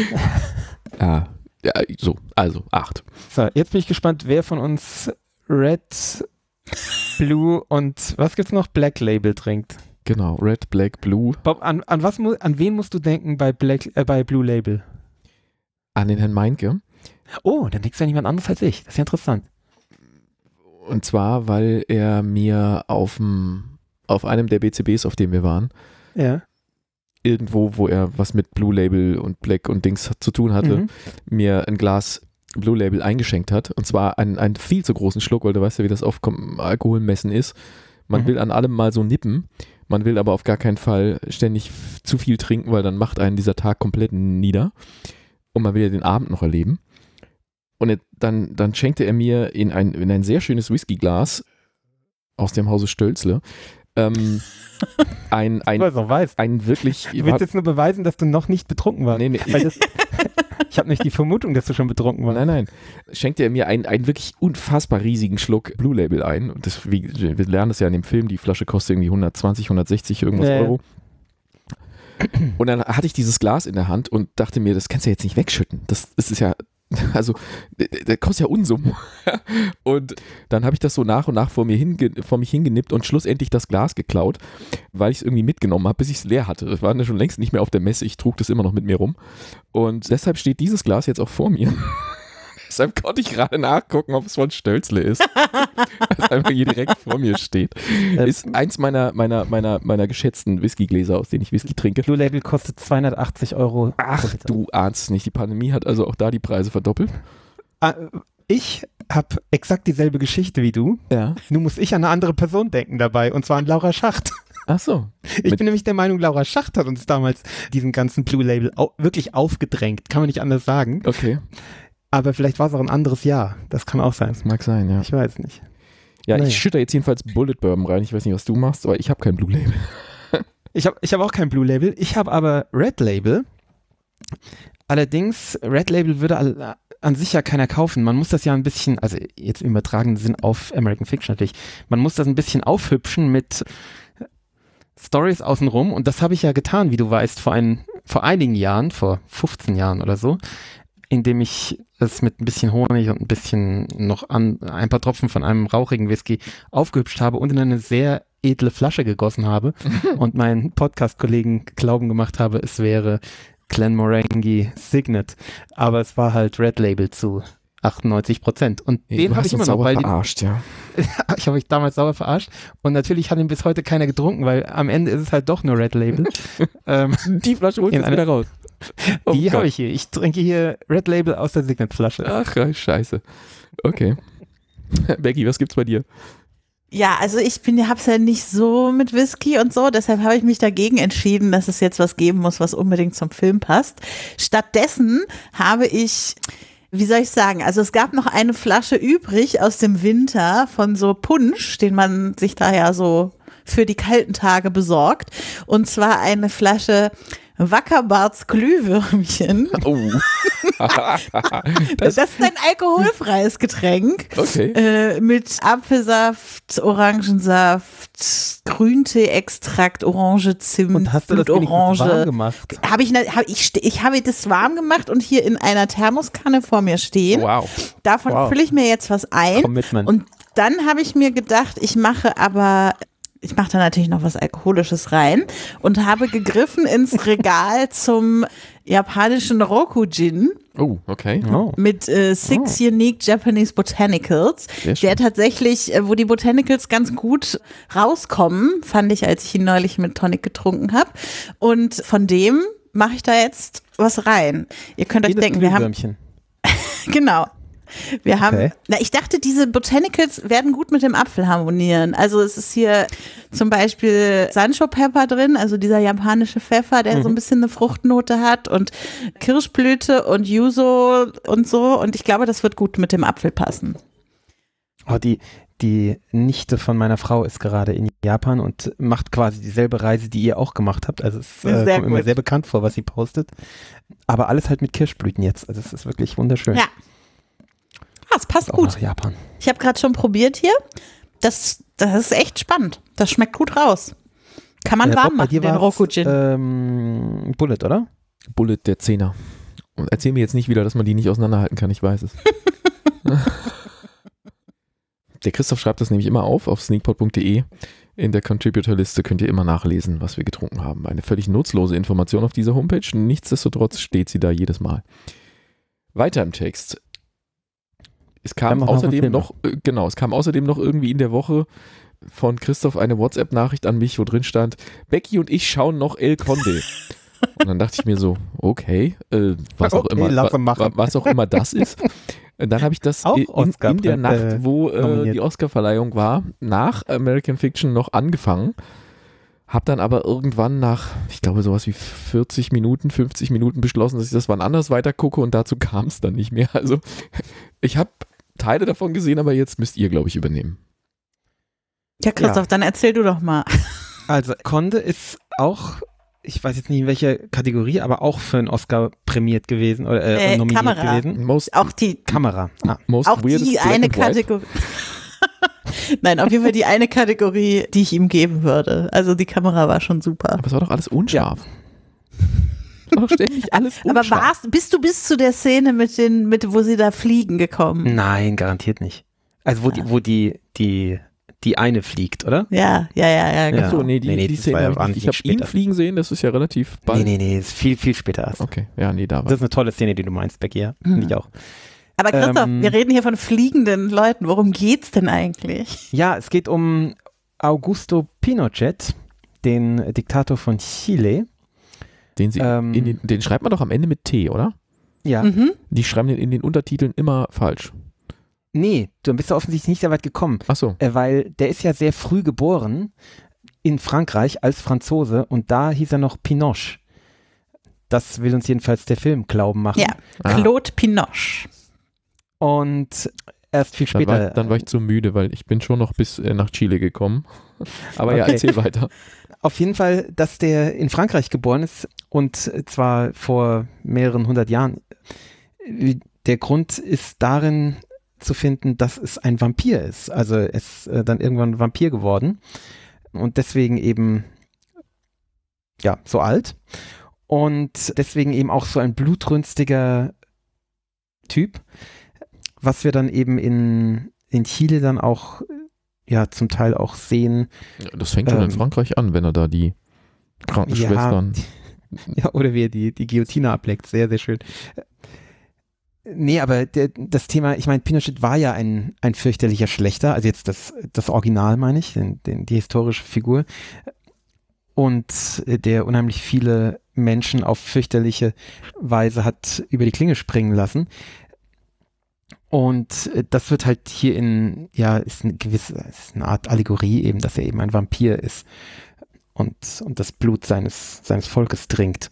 ja, ja, so, also acht. So, jetzt bin ich gespannt, wer von uns Red, Blue und was gibt's noch? Black Label trinkt. Genau, Red, Black, Blue. Bob, an, an, was mu- an wen musst du denken bei, Black, äh, bei Blue Label? An den Herrn Meinke. Oh, dann denkst du ja niemand anderes als ich. Das ist ja interessant. Und zwar, weil er mir aufm, auf einem der B C Bs, auf dem wir waren, Ja. irgendwo, wo er was mit Blue Label und Black und Dings zu tun hatte, Mhm. mir ein Glas Blue Label eingeschenkt hat. Und zwar einen, einen viel zu großen Schluck, weil du weißt ja, wie das auf Kom- Alkoholmessen ist. Man Mhm. will an allem mal so nippen. Man will aber auf gar keinen Fall ständig f- zu viel trinken, weil dann macht einen dieser Tag komplett nieder. Und man will ja den Abend noch erleben. Und er, dann, dann schenkte er mir in ein, in ein sehr schönes Whiskyglas aus dem Hause Stölzle ähm, ein, ein, Du noch weißt. ein wirklich... Du willst jetzt nur beweisen, dass du noch nicht betrunken warst. Nee, nee. Weil das, ich habe nicht die Vermutung, dass du schon betrunken warst. Nein, nein. Schenkte er mir einen, einen wirklich unfassbar riesigen Schluck Blue Label ein. Und das, wie, wir lernen das ja in dem Film, die Flasche kostet irgendwie hundertzwanzig, hundertsechzig irgendwas Ja, ja. Euro. Und dann hatte ich dieses Glas in der Hand und dachte mir, das kannst du ja jetzt nicht wegschütten. Das, das ist ja, also, der kostet ja Unsummen. Und dann habe ich das so nach und nach vor, mir hinge, vor mich hingenippt und schlussendlich das Glas geklaut, weil ich es irgendwie mitgenommen habe, bis ich es leer hatte. Das war dann schon längst nicht mehr auf der Messe, ich trug das immer noch mit mir rum. Und deshalb steht dieses Glas jetzt auch vor mir. Deshalb konnte ich gerade nachgucken, ob es von Stölzle ist. Das einfach hier direkt vor mir steht. Ist eins meiner, meiner, meiner, meiner geschätzten Whiskygläser, aus denen ich Whisky trinke. Blue Label kostet zweihundertachtzig Euro. Ach, du ahnst es nicht. Die Pandemie hat also auch da die Preise verdoppelt. Ah, ich habe exakt dieselbe Geschichte wie du. Ja. Nur muss ich an eine andere Person denken dabei, und zwar an Laura Schacht. Ach so. Ich Mit- bin nämlich der Meinung, Laura Schacht hat uns damals diesen ganzen Blue Label au- wirklich aufgedrängt. Kann man nicht anders sagen. Okay. Aber vielleicht war es auch ein anderes Jahr. Das kann auch sein. Mag sein, ja. Ich weiß nicht. Ja, Naja. ich schütte jetzt jedenfalls Bullet Bourbon rein. Ich weiß nicht, was du machst, aber ich habe kein Blue Label. Ich habe ich hab auch kein Blue Label. Ich habe aber Red Label. Allerdings, Red Label würde all, an sich ja keiner kaufen. Man muss das ja ein bisschen, also jetzt im übertragenen Sinn auf American Fiction natürlich, man muss das ein bisschen aufhübschen mit Stories außenrum. Und das habe ich ja getan, wie du weißt, vor, ein, vor einigen Jahren, vor fünfzehn Jahren oder so, indem ich es mit ein bisschen Honig und ein bisschen noch an, ein paar Tropfen von einem rauchigen Whisky aufgehübscht habe und in eine sehr edle Flasche gegossen habe und meinen Podcast-Kollegen Glauben gemacht habe, es wäre Glenmorangie Signet. Aber es war halt Red Label zu achtundneunzig Prozent. Und den du habe hast ich immer uns noch, sauber weil die, verarscht, ja. ich habe mich damals sauber verarscht. Und natürlich hat ihn bis heute keiner getrunken, weil am Ende ist es halt doch nur Red Label. ähm, Die Flasche holt In jetzt einer- wieder raus. Oh die Gott. habe ich hier. Ich trinke hier Red Label aus der Signet-Flasche. Ach, scheiße. Okay. Becky, was gibt's bei dir? Ja, also ich bin, hab's ja nicht so mit Whisky und so, deshalb habe ich mich dagegen entschieden, dass es jetzt was geben muss, was unbedingt zum Film passt. Stattdessen habe ich, wie soll ich sagen, also es gab noch eine Flasche übrig aus dem Winter von so Punsch, den man sich da ja so für die kalten Tage besorgt. Und zwar eine Flasche Wackerbarts Glühwürmchen. Oh. Das, ist ein alkoholfreies Getränk. Okay. Äh, mit Apfelsaft, Orangensaft, Grüntee-Extrakt, Orange, Zimt, Und hast du das wenigstens warm Blutorange. gemacht? Habe ich, hab ich, ste- ich habe das warm gemacht und hier in einer Thermoskanne vor mir stehen. Wow. Davon Wow. fülle ich mir jetzt was ein. Commitment. Und dann habe ich mir gedacht, ich mache aber, ich mache da natürlich noch was Alkoholisches rein und habe gegriffen ins Regal zum japanischen Roku-Gin Oh, okay. Oh. mit äh, Six Unique Japanese Botanicals, Sehr schön. der tatsächlich, äh, wo die Botanicals ganz gut rauskommen, fand ich, als ich ihn neulich mit Tonic getrunken habe. Und von dem mache ich da jetzt was rein. Ihr könnt euch Jedes denken, wir haben, Glühwürmchen. genau. Wir haben, Okay. na, ich dachte, diese Botanicals werden gut mit dem Apfel harmonieren. Also es ist hier zum Beispiel Sancho Pepper drin, also dieser japanische Pfeffer, der Mhm. so ein bisschen eine Fruchtnote hat und Kirschblüte und Yuzu und so. Und ich glaube, das wird gut mit dem Apfel passen. Oh, die, die Nichte von meiner Frau ist gerade in Japan und macht quasi dieselbe Reise, die ihr auch gemacht habt. Also es äh, Sehr kommt mir gut. sehr bekannt vor, was sie postet. Aber alles halt mit Kirschblüten jetzt. Also es ist wirklich wunderschön. Ja. es passt Auch gut. nach Japan. Ich habe gerade schon probiert hier. Das, das ist echt spannend. Das schmeckt gut raus. Kann man Äh, warm Bob, bei machen, dir den war's, Roku-Gin. Ähm, Bullet, oder? Bullet, der Zehner. Und erzähl mir jetzt nicht wieder, dass man die nicht auseinanderhalten kann, ich weiß es. Der Christoph schreibt das nämlich immer auf, auf sneakpot punkt de. In der Contributor-Liste könnt ihr immer nachlesen, was wir getrunken haben. Eine völlig nutzlose Information auf dieser Homepage. Nichtsdestotrotz steht sie da jedes Mal. Weiter im Text. Es kam Dann machen wir außerdem Filme. noch, äh, genau, es kam außerdem noch irgendwie in der Woche von Christoph eine WhatsApp-Nachricht an mich, wo drin stand, Becky und ich schauen noch El Conde. Und dann dachte ich mir so, okay, äh, was, auch Okay, immer, lass wa, ihn machen. wa, was auch immer das ist. Und dann habe ich das Auch in, Oscar- in der Nacht, äh, wo äh, nominiert. die Oscarverleihung war, nach American Fiction noch angefangen. Hab dann aber irgendwann nach, ich glaube, sowas wie vierzig Minuten, fünfzig Minuten beschlossen, dass ich das wann anders weiter gucke und dazu kam es dann nicht mehr. Also ich habe Teile davon gesehen, aber jetzt müsst ihr, glaube ich, übernehmen. Ja, Christoph, Ja. dann erzähl du doch mal. Also Conde ist auch, ich weiß jetzt nicht in welcher Kategorie, aber auch für einen Oscar prämiert gewesen oder äh, Äh, nominiert Kamera. gewesen. Most, Auch die, Kamera. Ah. most auch weirdest die Black eine and White. Kategorie. Nein, auf jeden Fall die eine Kategorie, die ich ihm geben würde. Also die Kamera war schon super. Aber es war doch alles unscharf. Es war doch ständig alles Aber unscharf. warst, bist du bis zu der Szene mit den, mit, wo sie da fliegen gekommen? Nein, garantiert nicht. Also wo die, wo die, die, die eine fliegt, oder? Ja, ja, ja, ja, genau. Ja. Achso, nee, die, Nee, nee, die das Szene war ja hab ich, wahnsinnig ich habe ihn später. fliegen sehen, das ist ja relativ bald. Nee, nee, nee, ist viel, viel später erst. Okay, ja, nee, da war Das ist eine tolle Szene, die du meinst, Becky, ja. Mhm. Finde ich auch. Aber Christoph, Ähm, wir reden hier von fliegenden Leuten. Worum geht's denn eigentlich? Ja, es geht um Augusto Pinochet, den Diktator von Chile. Den, sie Ähm, in den, den schreibt man doch am Ende mit T, oder? Ja. Mhm. Die schreiben den in den Untertiteln immer falsch. Nee, du bist ja offensichtlich nicht sehr weit gekommen, Achso, äh, weil der ist ja sehr früh geboren in Frankreich als Franzose und da hieß er noch Pinoche. Das will uns jedenfalls der Film glauben machen. Ja, Ah. Claude Pinoche. Und erst viel dann später. war, dann war ich zu müde, weil ich bin schon noch bis äh, nach Chile gekommen. Aber ja, Okay. erzähl weiter. Auf jeden Fall, dass der in Frankreich geboren ist und zwar vor mehreren hundert Jahren. Der Grund ist darin zu finden, dass es ein Vampir ist. Also er ist äh, dann irgendwann ein Vampir geworden und deswegen eben ja so alt und deswegen eben auch so ein blutrünstiger Typ, was wir dann eben in, in Chile dann auch ja zum Teil auch sehen. Ja, das fängt schon Ähm, in Frankreich an, wenn er da die Krankenschwestern. Ja, oder wie er die, die Guillotine ableckt. Sehr, sehr schön. Nee, aber der, das Thema, ich meine, Pinochet war ja ein, ein fürchterlicher Schlechter, also jetzt das, das Original meine ich, den, den, die historische Figur. Und der unheimlich viele Menschen auf fürchterliche Weise hat über die Klinge springen lassen. Und das wird halt hier in, ja, ist eine gewisse, ist eine Art Allegorie eben, dass er eben ein Vampir ist und, und das Blut seines, seines Volkes trinkt.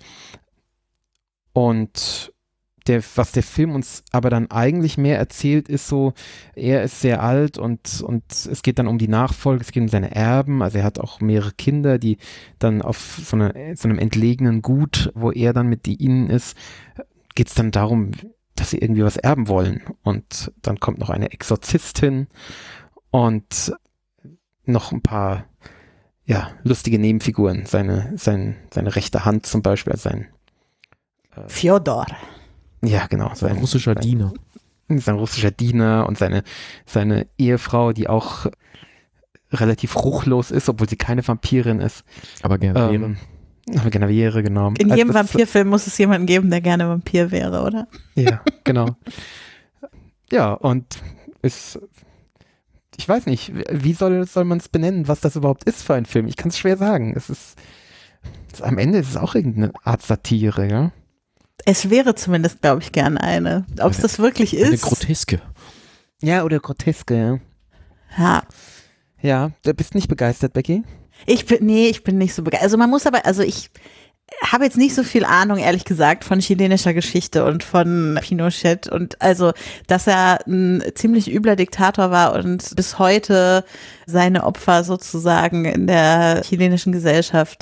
Und der, was der Film uns aber dann eigentlich mehr erzählt, ist so, er ist sehr alt und, und es geht dann um die Nachfolge, es geht um seine Erben, also er hat auch mehrere Kinder, die dann auf so, eine, so einem entlegenen Gut, wo er dann mit ihnen ist, geht es dann darum, dass sie irgendwie was erben wollen. Und dann kommt noch eine Exorzistin und noch ein paar ja, lustige Nebenfiguren. Seine, sein, seine rechte Hand zum Beispiel, also sein äh, Fjodor. ja, genau. Ein Sein, russischer sein, Diener. sein russischer Diener und seine, seine Ehefrau, die auch relativ ruchlos ist, obwohl sie keine Vampirin ist. Aber gerne. Ähm, aber Geneviere, genau. In Also jedem das- Vampirfilm muss es jemanden geben, der gerne Vampir wäre, oder? Ja, genau. Ja, und es, ich weiß nicht, wie soll, soll man es benennen, was das überhaupt ist für ein Film? Ich kann es schwer sagen. Es ist, es, am Ende ist es auch irgendeine Art Satire, ja? Es wäre zumindest, glaube ich, gerne eine. Ob es Eine- das wirklich Eine ist? Groteske. Ja, oder groteske, ja. Ja. Ja, du bist nicht begeistert, Becky? Ich bin, nee, ich bin nicht so begeistert. Also man muss aber, also ich habe jetzt nicht so viel Ahnung, ehrlich gesagt, von chilenischer Geschichte und von Pinochet und also, dass er ein ziemlich übler Diktator war und bis heute seine Opfer sozusagen in der chilenischen Gesellschaft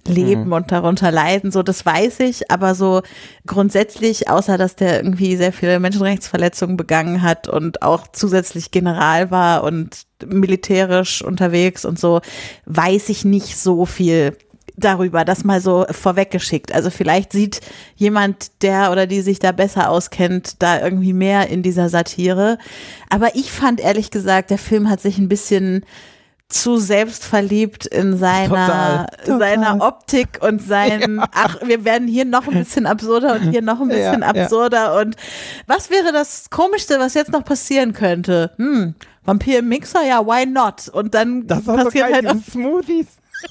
leben Mhm. und darunter leiden, so das weiß ich, aber so grundsätzlich, außer dass der irgendwie sehr viele Menschenrechtsverletzungen begangen hat und auch zusätzlich General war und militärisch unterwegs und so, weiß ich nicht so viel darüber, das mal so vorweggeschickt. Also vielleicht sieht jemand, der oder die sich da besser auskennt, da irgendwie mehr in dieser Satire. Aber ich fand ehrlich gesagt, der Film hat sich ein bisschen zu selbstverliebt in seiner, Total, total. seiner Optik und seinen, ja. ach, wir werden hier noch ein bisschen absurder und hier noch ein bisschen Ja, absurder. Ja. Und was wäre das Komischste, was jetzt noch passieren könnte? Hm, Vampir im Mixer? Ja, why not? Und dann das war passiert so geil, halt auch diese Smoothies.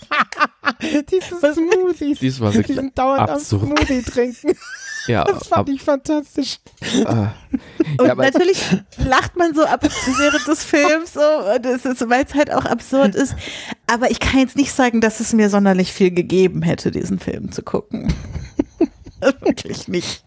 diese Smoothies. Dies war Die wirklich sind dauernd absurd. am Smoothie trinken. Ja, Das fand ab, ich fantastisch. ah. Und Ja, aber- natürlich lacht man so ab während des Films so, und es ist, weil es halt auch absurd ist. Aber ich kann jetzt nicht sagen, dass es mir sonderlich viel gegeben hätte, diesen Film zu gucken. Wirklich nicht.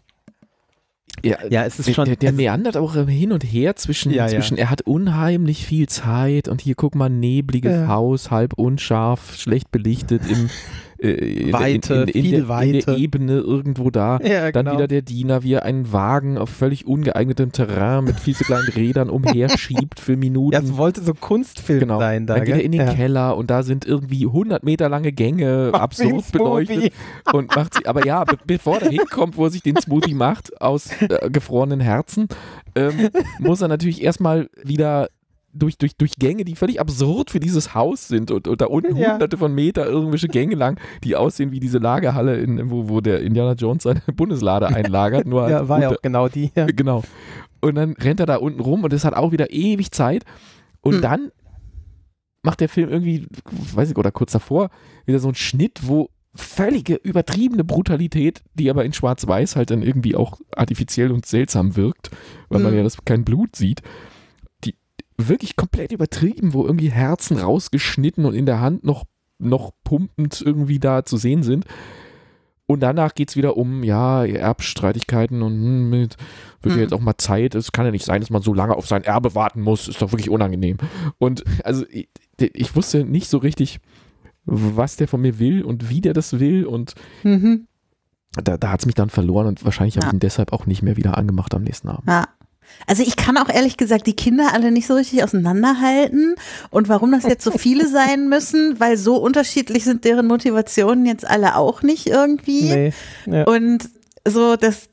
Ja, Ja, es ist der, schon- Der, der es- meandert auch hin und her zwischen, Ja, ja. zwischen er hat unheimlich viel Zeit und hier guck mal, nebliges Ja. Haus, halb unscharf, schlecht belichtet im äh, in, Weite, in, in, in, viel der, in Weite. der Ebene irgendwo da. Ja, Dann genau. wieder der Diener, wie er einen Wagen auf völlig ungeeignetem Terrain mit viel zu kleinen Rädern umherschiebt für Minuten. Ja, es wollte so Kunstfilm Genau. sein da, Dann geht gell? er in den ja. Keller und da sind irgendwie hundert Meter lange Gänge, Macht wie ein absurd beleuchtet. Smoothie. Und macht sie, aber ja, be bevor er hinkommt, wo er sich den Smoothie macht, aus äh, gefrorenen Herzen, ähm, muss er natürlich erstmal wieder durch, durch, durch Gänge, die völlig absurd für dieses Haus sind und, und da unten Ja. hunderte von Meter irgendwelche Gänge lang, die aussehen wie diese Lagerhalle, in, wo, wo der Indiana Jones seine Bundeslade einlagert. Nur halt Ja, war ja unter- auch genau die. Ja. Genau. Und dann rennt er da unten rum und es hat auch wieder ewig Zeit. Und Hm. dann macht der Film irgendwie, weiß ich, oder kurz davor, wieder so einen Schnitt, wo völlige übertriebene Brutalität, die aber in Schwarz-Weiß halt dann irgendwie auch artifiziell und seltsam wirkt, weil man Hm. ja das kein Blut sieht, die wirklich komplett übertrieben, wo irgendwie Herzen rausgeschnitten und in der Hand noch, noch pumpend irgendwie da zu sehen sind. Und danach geht es wieder um, ja, Erbstreitigkeiten und hm, mit, wird ja Hm. jetzt auch mal Zeit. Es kann ja nicht sein, dass man so lange auf sein Erbe warten muss. Ist doch wirklich unangenehm. Und also ich, ich wusste nicht so richtig, was der von mir will und wie der das will. Und Mhm. da, da hat es mich dann verloren und wahrscheinlich habe Ja. ich ihn deshalb auch nicht mehr wieder angemacht am nächsten Abend. Ja. Also ich kann auch ehrlich gesagt die Kinder alle nicht so richtig auseinanderhalten und warum das jetzt so viele sein müssen, weil so unterschiedlich sind deren Motivationen jetzt alle auch nicht irgendwie. Nee. Ja. Und so, das,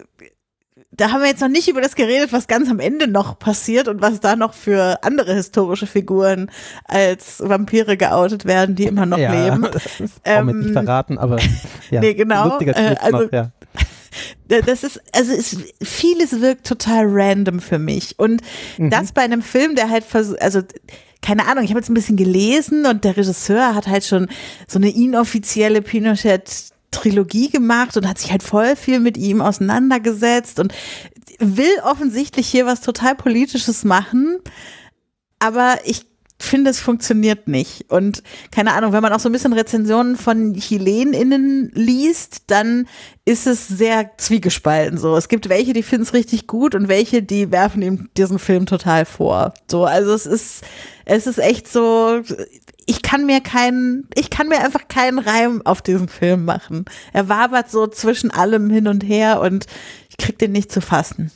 da haben wir jetzt noch nicht über das geredet, was ganz am Ende noch passiert und was da noch für andere historische Figuren als Vampire geoutet werden, die immer noch ja, leben. das brauchen wir Ähm, nicht verraten, aber ja, nee, genau, lustiger äh, Twist also- noch, ja. Das ist, also es, vieles wirkt total random für mich. Und Mhm. das bei einem Film, der halt versucht, also keine Ahnung, ich habe jetzt ein bisschen gelesen und der Regisseur hat halt schon so eine inoffizielle Pinochet-Trilogie gemacht und hat sich halt voll viel mit ihm auseinandergesetzt und will offensichtlich hier was total Politisches machen. Aber ich finde, es funktioniert nicht. Und keine Ahnung, wenn man auch so ein bisschen Rezensionen von ChilenInnen liest, dann ist es sehr zwiegespalten so. Es gibt welche, die finden es richtig gut und welche, die werfen ihm diesen Film total vor. So, also es ist, es ist echt so, ich kann mir keinen, ich kann mir einfach keinen Reim auf diesen Film machen. Er wabert so zwischen allem hin und her und ich krieg den nicht zu fassen.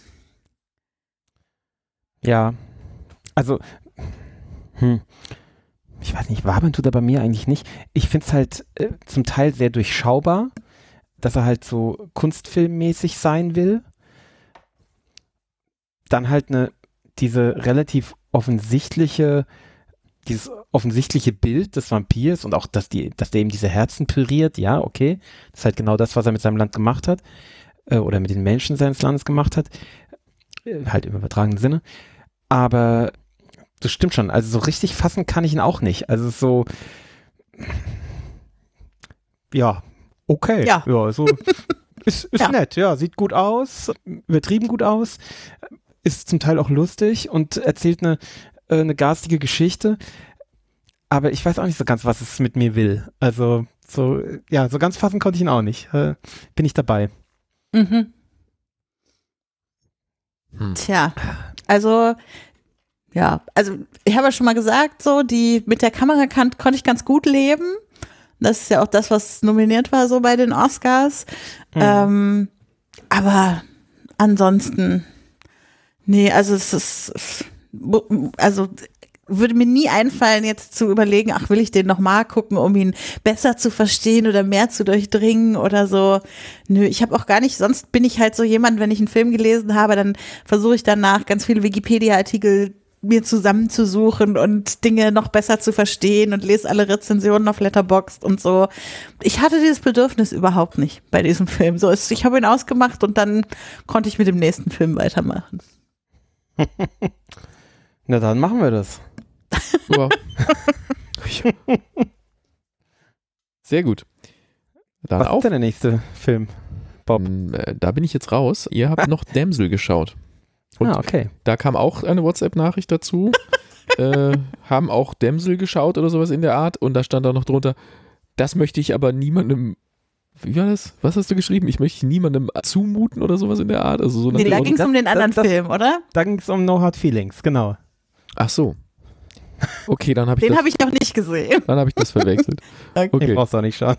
Ja, also hm. ich weiß nicht, wabern tut er bei mir eigentlich nicht. Ich finde es halt äh, zum Teil sehr durchschaubar, dass er halt so kunstfilmmäßig sein will. Dann halt eine, diese relativ offensichtliche, dieses offensichtliche Bild des Vampirs und auch, dass die, dass der eben diese Herzen püriert, ja, okay. Das ist halt genau das, was er mit seinem Land gemacht hat, äh, oder mit den Menschen seines Landes gemacht hat. Äh, halt im übertragenen Sinne. Aber das stimmt schon. Also so richtig fassen kann ich ihn auch nicht. Also so, ja, okay. Ja. ja so ist, ist Ja. nett, ja, sieht gut aus, übertrieben gut aus, ist zum Teil auch lustig und erzählt eine, äh, eine garstige Geschichte. Aber ich weiß auch nicht so ganz, was es mit mir will. Also so, ja, so ganz fassen konnte ich ihn auch nicht. Äh, bin ich dabei. Mhm. Hm. Tja, also ja, also ich habe ja schon mal gesagt, so die mit der Kamera kann, konnte ich ganz gut leben. Das ist ja auch das, was nominiert war so bei den Oscars. Mhm. Ähm, aber ansonsten, nee, also es ist, also würde mir nie einfallen, jetzt zu überlegen, ach, will ich den nochmal gucken, um ihn besser zu verstehen oder mehr zu durchdringen oder so. Nö, ich habe auch gar nicht, sonst bin ich halt so jemand, wenn ich einen Film gelesen habe, dann versuche ich danach ganz viele Wikipedia-Artikel mir zusammenzusuchen und Dinge noch besser zu verstehen und lese alle Rezensionen auf Letterboxd und so. Ich hatte dieses Bedürfnis überhaupt nicht bei diesem Film. So ist, ich habe ihn ausgemacht und dann konnte ich mit dem nächsten Film weitermachen. Na, dann machen wir das. Ja. Sehr gut. Dann Was auf. ist denn der nächste Film, Bob? Da bin ich jetzt raus. Ihr habt noch Damsel geschaut. Und ah, okay. Da kam auch eine WhatsApp-Nachricht dazu. äh, haben auch Damsel geschaut oder sowas in der Art. Und da stand auch noch drunter, das möchte ich aber niemandem, wie war das? Was hast du geschrieben? Ich möchte niemandem zumuten oder sowas in der Art. Also so nee, da ging es um den anderen das, das, Film, oder? Da ging es um No Hard Feelings, genau. Ach so. Okay, dann habe ich Den das. habe ich noch nicht gesehen. Dann habe ich das verwechselt. Okay. okay. Den brauchst du auch nicht schauen.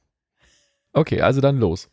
Okay, also dann los.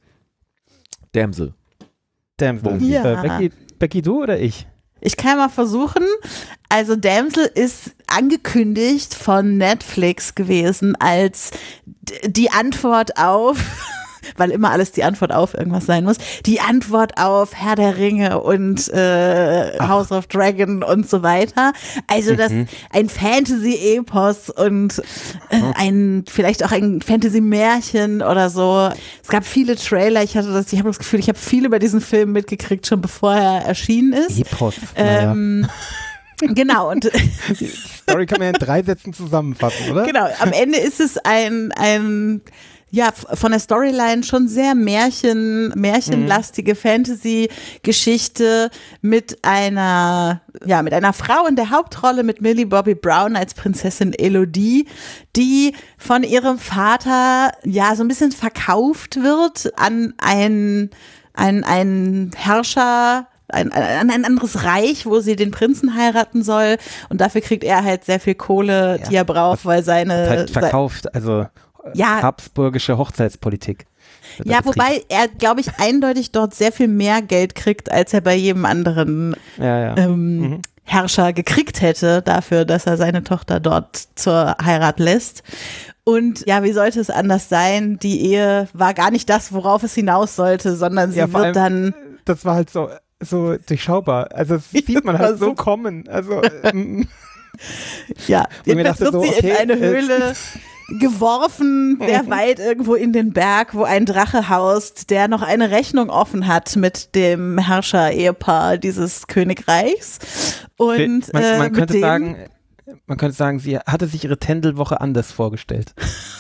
Damsel. Damsel. Ja. Äh, Becky, Becky, du oder ich? Ich kann mal versuchen. Also Damsel ist angekündigt von Netflix gewesen als d- die Antwort auf, weil immer alles die Antwort auf irgendwas sein muss, die Antwort auf Herr der Ringe und äh, House of Dragon und so weiter. Also das mhm. ein Fantasy-Epos und äh, ein vielleicht auch ein Fantasy-Märchen oder so. Es gab viele Trailer. Ich hatte das, ich habe das Gefühl, ich habe viel über diesen Film mitgekriegt, schon bevor er erschienen ist. Epos. Ähm, naja. Genau. Und die Story kann man ja in drei Sätzen zusammenfassen, oder? Genau. Am Ende ist es ein ein ja, von der Storyline schon sehr Märchen, märchenlastige mhm. Fantasy-Geschichte mit einer, ja, mit einer Frau in der Hauptrolle, mit Millie Bobby Brown als Prinzessin Elodie, die von ihrem Vater, ja, so ein bisschen verkauft wird an einen, einen, einen Herrscher, Ein, ein, ein anderes Reich, wo sie den Prinzen heiraten soll, und dafür kriegt er halt sehr viel Kohle, ja, die er braucht, weil seine... Halt verkauft, also ja, habsburgische Hochzeitspolitik. Ja, wobei er, glaube ich, eindeutig dort sehr viel mehr Geld kriegt, als er bei jedem anderen ja, ja. Ähm, mhm. Herrscher gekriegt hätte, dafür, dass er seine Tochter dort zur Heirat lässt. Und ja, wie sollte es anders sein? Die Ehe war gar nicht das, worauf es hinaus sollte, sondern sie ja, wird dann... Das war halt so... so durchschaubar. Also das sieht man halt so kommen. Also ähm, ja, jetzt wird so, sie okay, in eine Höhle äh, geworfen, sehr weit irgendwo in den Berg, wo ein Drache haust, der noch eine Rechnung offen hat mit dem Herrscher-Ehepaar dieses Königreichs. Und man, äh, man könnte mit dem, sagen, man könnte sagen, sie hatte sich ihre Tändelwoche anders vorgestellt.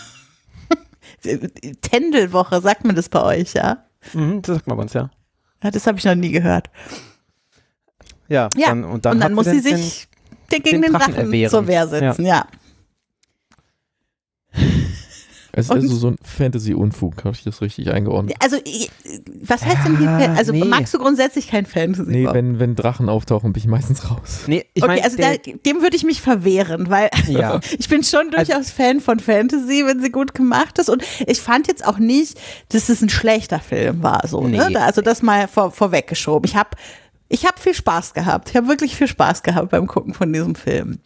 Tändelwoche, sagt man das bei euch, ja? Mhm, das sagt man bei uns, ja. Ja, das habe ich noch nie gehört. Ja, ja. Dann, und dann, und dann hat muss sie sie sich den, gegen den Drachen, Drachen zur Wehr setzen, ja. ja. Es ist und, also so ein Fantasy-Unfug, habe ich das richtig eingeordnet? Also, was heißt denn hier? Also, nee. Magst du grundsätzlich kein Fantasy? Nee, wenn, wenn Drachen auftauchen, bin ich meistens raus. Nee, ich okay, mein, also der, da, dem würde ich mich verwehren, weil ja. ich bin schon durchaus also, Fan von Fantasy, wenn sie gut gemacht ist. Und ich fand jetzt auch nicht, dass es ein schlechter Film war. So, nee. ne? Also, das mal vor, vorweggeschoben. Ich habe ich hab viel Spaß gehabt. Ich habe wirklich viel Spaß gehabt beim Gucken von diesem Film.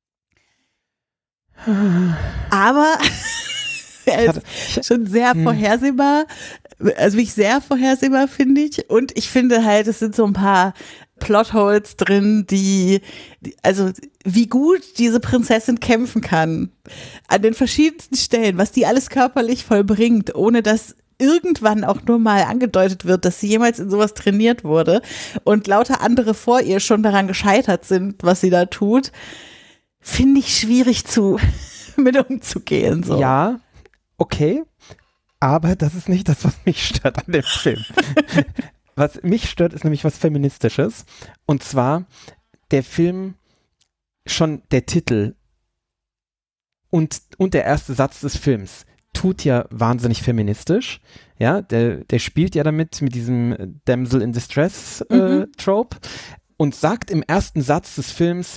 Aber er ist schon sehr vorhersehbar, also wirklich sehr vorhersehbar, finde ich. Und ich finde halt, es sind so ein paar Plotholes drin, die, die, also wie gut diese Prinzessin kämpfen kann, an den verschiedensten Stellen, was die alles körperlich vollbringt, ohne dass irgendwann auch nur mal angedeutet wird, dass sie jemals in sowas trainiert wurde und lauter andere vor ihr schon daran gescheitert sind, was sie da tut, finde ich schwierig zu mit umzugehen. So. Ja, okay, aber das ist nicht das, was mich stört an dem Film. Was mich stört, ist nämlich was Feministisches. Und zwar der Film, schon der Titel und, und der erste Satz des Films tut ja wahnsinnig feministisch. Ja, der, der spielt ja damit, mit diesem Damsel in Distress äh, mhm. Trope und sagt im ersten Satz des Films,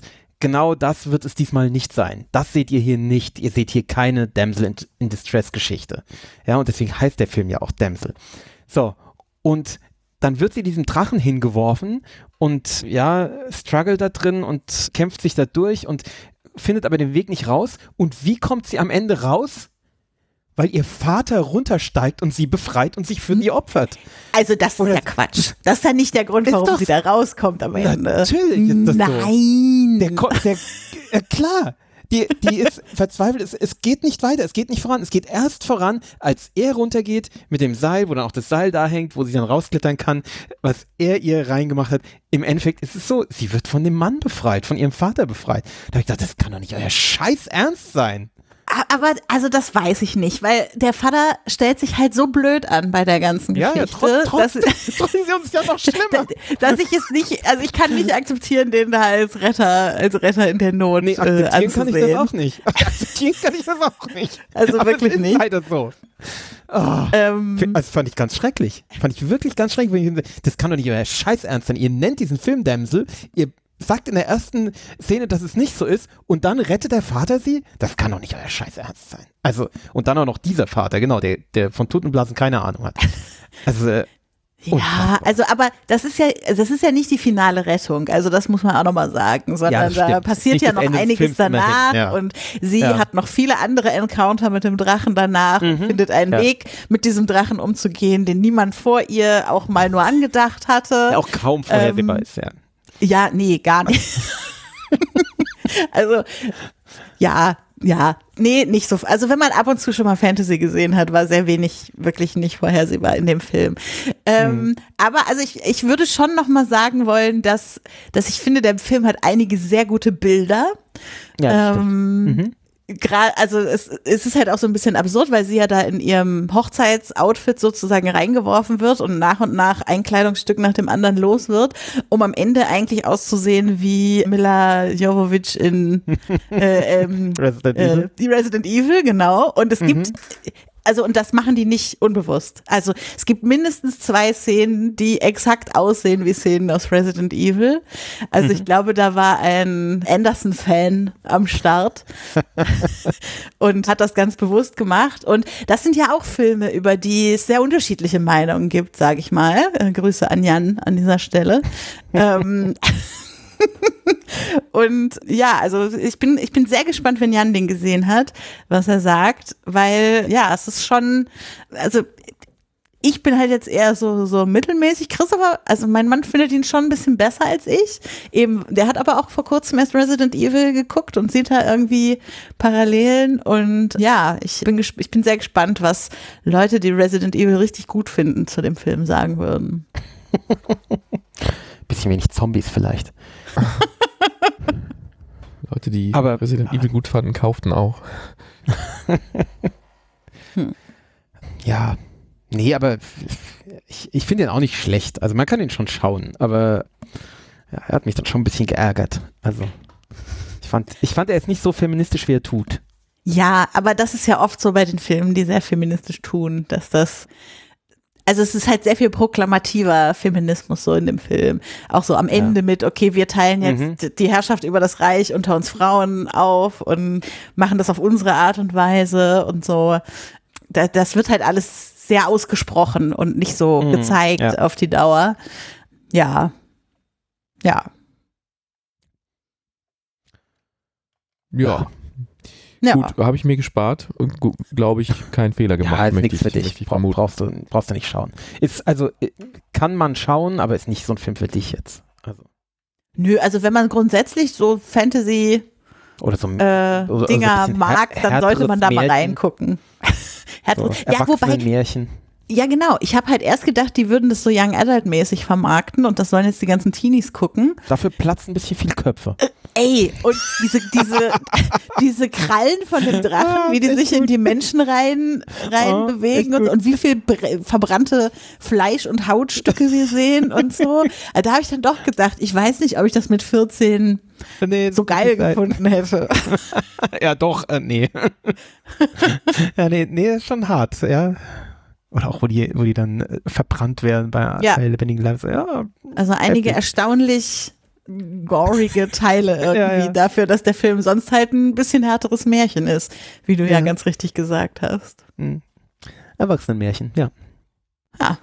genau das wird es diesmal nicht sein. Das seht ihr hier nicht. Ihr seht hier keine Damsel in, in Distress Geschichte. Ja, und deswegen heißt der Film ja auch Damsel. So, und dann wird sie diesem Drachen hingeworfen und ja, struggelt da drin und kämpft sich da durch und findet aber den Weg nicht raus. Und wie kommt sie am Ende raus? Weil ihr Vater runtersteigt und sie befreit und sich für sie opfert. Also das ist ja Quatsch. Das ist ja nicht der Grund, warum doch, sie da rauskommt am Ende. Natürlich ist das Nein. so. Der, Ko- der, äh, klar, die, die ist verzweifelt. Es, es geht nicht weiter, es geht nicht voran. Es geht erst voran, als er runtergeht mit dem Seil, wo dann auch das Seil da hängt, wo sie dann rausklettern kann, was er ihr reingemacht hat. Im Endeffekt ist es so, sie wird von dem Mann befreit, von ihrem Vater befreit. Da habe ich gedacht, das kann doch nicht euer Scheiß Ernst sein. Aber, also das weiß ich nicht, weil der Vater stellt sich halt so blöd an bei der ganzen Geschichte. Ja, ja, trotz, dass, trotzdem ist es ja noch schlimmer. Dass ich es nicht, also ich kann nicht akzeptieren, den da als Retter, als Retter in der Not nee, äh, akzeptieren kann ich das anzusehen. auch nicht. Akzeptieren kann ich das auch nicht. Also Aber wirklich es ist nicht. leider so. Oh, Ähm, das fand ich ganz schrecklich. Fand ich wirklich ganz schrecklich. Das kann doch nicht euer Scheiß ernst sein. Ihr nennt diesen Film Damsel, ihr sagt in der ersten Szene, dass es nicht so ist und dann rettet der Vater sie? Das kann doch nicht euer Scheiß Ernst sein. Also, und dann auch noch dieser Vater, genau, der, der von Totenblasen keine Ahnung hat. Also, äh, ja, unfassbar. also aber das ist ja, das ist ja nicht die finale Rettung, also das muss man auch nochmal sagen, sondern Ja, das da stimmt. passiert Nicht ja das noch Ende des einiges Films immerhin, danach ja. und sie Ja. hat noch viele andere Encounter mit dem Drachen danach und Mhm. findet einen Ja. Weg, mit diesem Drachen umzugehen, den niemand vor ihr auch mal nur angedacht hatte. Ja, auch kaum vorhersehbar ähm, ist, ja. Ja, nee, gar nicht. Also, ja, ja, nee, nicht so. Also, wenn man ab und zu schon mal Fantasy gesehen hat, war sehr wenig wirklich nicht vorhersehbar in dem Film. Ähm, Mhm. Aber also ich, ich würde schon noch mal sagen wollen, dass, dass ich finde, der Film hat einige sehr gute Bilder. Ja, das stimmt. ähm, Mhm. Gerade, also es, es ist halt auch so ein bisschen absurd, weil sie ja da in ihrem Hochzeitsoutfit sozusagen reingeworfen wird und nach und nach ein Kleidungsstück nach dem anderen los wird, um am Ende eigentlich auszusehen wie Mila Jovovich in äh, ähm, Resident äh, Evil. die Resident Evil, genau. Und es Mhm. gibt also und das machen die nicht unbewusst. Also es gibt mindestens zwei Szenen, die exakt aussehen wie Szenen aus Resident Evil. Also ich glaube, da war ein Anderson-Fan am Start und hat das ganz bewusst gemacht. Und das sind ja auch Filme, über die es sehr unterschiedliche Meinungen gibt, sage ich mal. Äh, Grüße an Jan an dieser Stelle. ähm, Und ja, also ich bin, ich bin sehr gespannt, wenn Jan den gesehen hat, was er sagt, weil ja, es ist schon, also ich bin halt jetzt eher so, so mittelmäßig. Christopher, also mein Mann findet ihn schon ein bisschen besser als ich. Eben, der hat aber auch vor kurzem erst Resident Evil geguckt und sieht da irgendwie Parallelen. Und ja, ich bin, gesp- ich bin sehr gespannt, was Leute, die Resident Evil richtig gut finden, zu dem Film sagen würden. Bisschen wenig Zombies vielleicht. Leute, die Aber- Resident Evil gut fanden, kauften auch. Ja, nee, aber ich, ich finde ihn auch nicht schlecht. Also man kann ihn schon schauen, aber ja, er hat mich dann schon ein bisschen geärgert. Also ich fand, ich fand er ist nicht so feministisch, wie er tut. Ja, aber das ist ja oft so bei den Filmen, die sehr feministisch tun, dass das, also es ist halt sehr viel proklamativer Feminismus so in dem Film. Auch so am Ende mit, okay, wir teilen jetzt Mhm. die Herrschaft über das Reich unter uns Frauen auf und machen das auf unsere Art und Weise und so. Da, das wird halt alles sehr ausgesprochen und nicht so Mhm, gezeigt ja. auf die Dauer. Ja. Ja. Ja, Ja. gut, habe ich mir gespart. Glaube ich, kein Fehler gemacht. Ja, ist möchte nichts ich, für dich. möchte ich Bra vermuten. brauchst, du, brauchst du nicht schauen. Ist, also äh, kann man schauen, aber ist nicht so ein Film für dich jetzt. Also, Nö, also wenn man grundsätzlich so Fantasy oder so ein äh, so- so Dinger ein bisschen mag, här- dann sollte man da mal härteres reingucken. Härtere- so ja, wobei, Märchen. ja genau, ich habe halt erst gedacht, die würden das so Young Adult mäßig vermarkten und das sollen jetzt die ganzen Teenies gucken. Dafür platzen ein bisschen viel Köpfe. Ey, und diese, diese, diese Krallen von dem Drachen, wie die sich in die Menschen rein, rein Oh, bewegen echt und, gut. und wie viel bre- verbrannte Fleisch- und Hautstücke wir sehen und so. Also da habe ich dann doch gedacht, ich weiß nicht, ob ich das mit vierzehn Nee, so geil gefunden hätte. Ja, doch, äh, nee. ja, nee, nee, ist schon hart, ja. Oder auch, wo die, wo die dann äh, verbrannt werden bei, Ja. bei lebendigen Leib. So, ja, Also einige Heftig. erstaunlich gorige Teile irgendwie Ja, ja. dafür, dass der Film sonst halt ein bisschen härteres Märchen ist, wie du ja, Ja. ganz richtig gesagt hast. Hm. Erwachsenenmärchen, ja. Ah,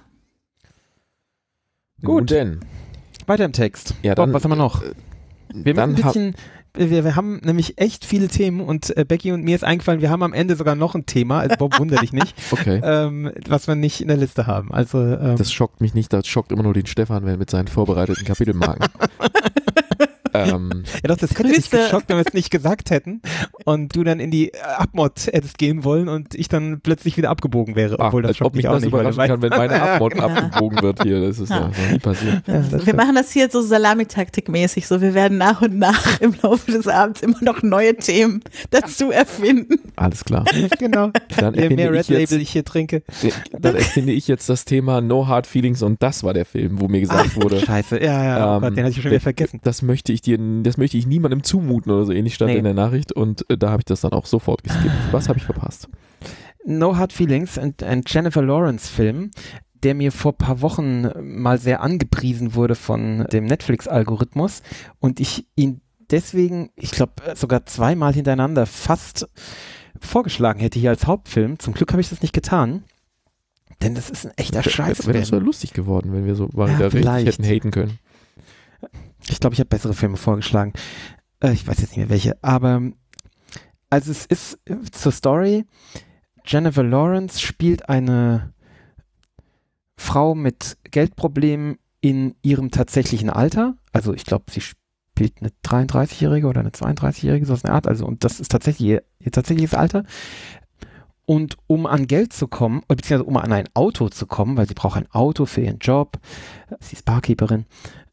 Gut. Gut. Denn, Weiter im Text. ja, Bob, dann, was haben wir noch? äh, Wir müssen dann ein hab- bisschen, wir, wir haben nämlich echt viele Themen und äh, Becky und mir ist eingefallen, wir haben am Ende sogar noch ein Thema, also Bob, wunder dich nicht, Okay. ähm, was wir nicht in der Liste haben. Also ähm, Das schockt mich nicht, das schockt immer nur den Stefan, wenn mit seinen vorbereiteten Kapitelmarken. ähm, ja doch, das hätte dich Grüße. geschockt, wenn wir es nicht gesagt hätten und du dann in die äh, Abmod hättest gehen wollen und ich dann plötzlich wieder abgebogen wäre, ach, obwohl das als ob schockt mich mich auch das nicht. weil du überraschen kann, wenn meine weißt- Abmod genau. abgebogen wird hier. Das ist ja, Ja. noch nie passiert. Ja, das wir stimmt. machen das hier so Salamitaktik-mäßig, so wir werden nach und nach im Laufe des Abends immer noch neue Themen dazu erfinden. Alles klar. Genau. Dann Je erfinde, mehr Red ich jetzt, Label ich hier trinke. dann erfinde ich jetzt das Thema No Hard Feelings und das war der Film, wo mir gesagt wurde, Scheiße, ja, ja, oh Ähm, Gott, den hatte ich schon wieder vergessen. das möchte ich dir, das möchte ich niemandem zumuten oder so ähnlich stand Nee. in der Nachricht und äh, da habe ich das dann auch sofort geskippt. Was habe ich verpasst? No Hard Feelings, ein, ein Jennifer Lawrence Film, der mir vor ein paar Wochen mal sehr angepriesen wurde von dem Netflix-Algorithmus und ich ihn deswegen, ich glaube sogar zweimal hintereinander fast vorgeschlagen hätte hier als Hauptfilm. Zum Glück habe ich das nicht getan, denn das ist ein echter Wäre das Scheißfilm. so lustig geworden, wenn wir so mal wieder richtig vielleicht. hätten haten können. Ich glaube, ich habe bessere Filme vorgeschlagen. Äh, ich weiß jetzt nicht mehr welche, aber also es ist äh, zur Story, Jennifer Lawrence spielt eine Frau mit Geldproblemen in ihrem tatsächlichen Alter. Also ich glaube, sie spielt eine dreiunddreißigjährige oder eine zweiunddreißigjährige, so aus einer Art. Also und das ist tatsächlich ihr, ihr tatsächliches Alter. Und um an Geld zu kommen, beziehungsweise um an ein Auto zu kommen, weil sie braucht ein Auto für ihren Job, sie ist Barkeeperin,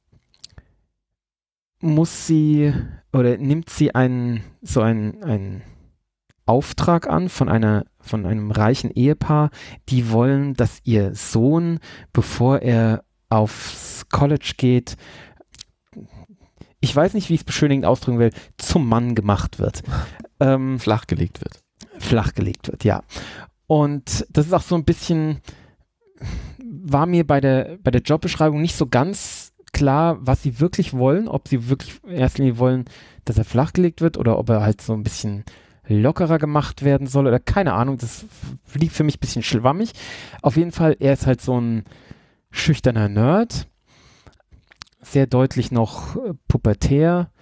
muss sie oder nimmt sie einen so einen, einen Auftrag an von einer von einem reichen Ehepaar, die wollen, dass ihr Sohn, bevor er aufs College geht, ich weiß nicht, wie ich es beschönigend ausdrücken will, zum Mann gemacht wird. Ähm, Flachgelegt wird. flachgelegt wird, ja. Und das ist auch so ein bisschen, war mir bei der, bei der Jobbeschreibung nicht so ganz klar, was sie wirklich wollen, ob sie wirklich in erster Linie wollen, dass er flachgelegt wird oder ob er halt so ein bisschen lockerer gemacht werden soll oder keine Ahnung, das liegt für mich ein bisschen schwammig. Auf jeden Fall, er ist halt so ein schüchterner Nerd, sehr deutlich noch äh, pubertär.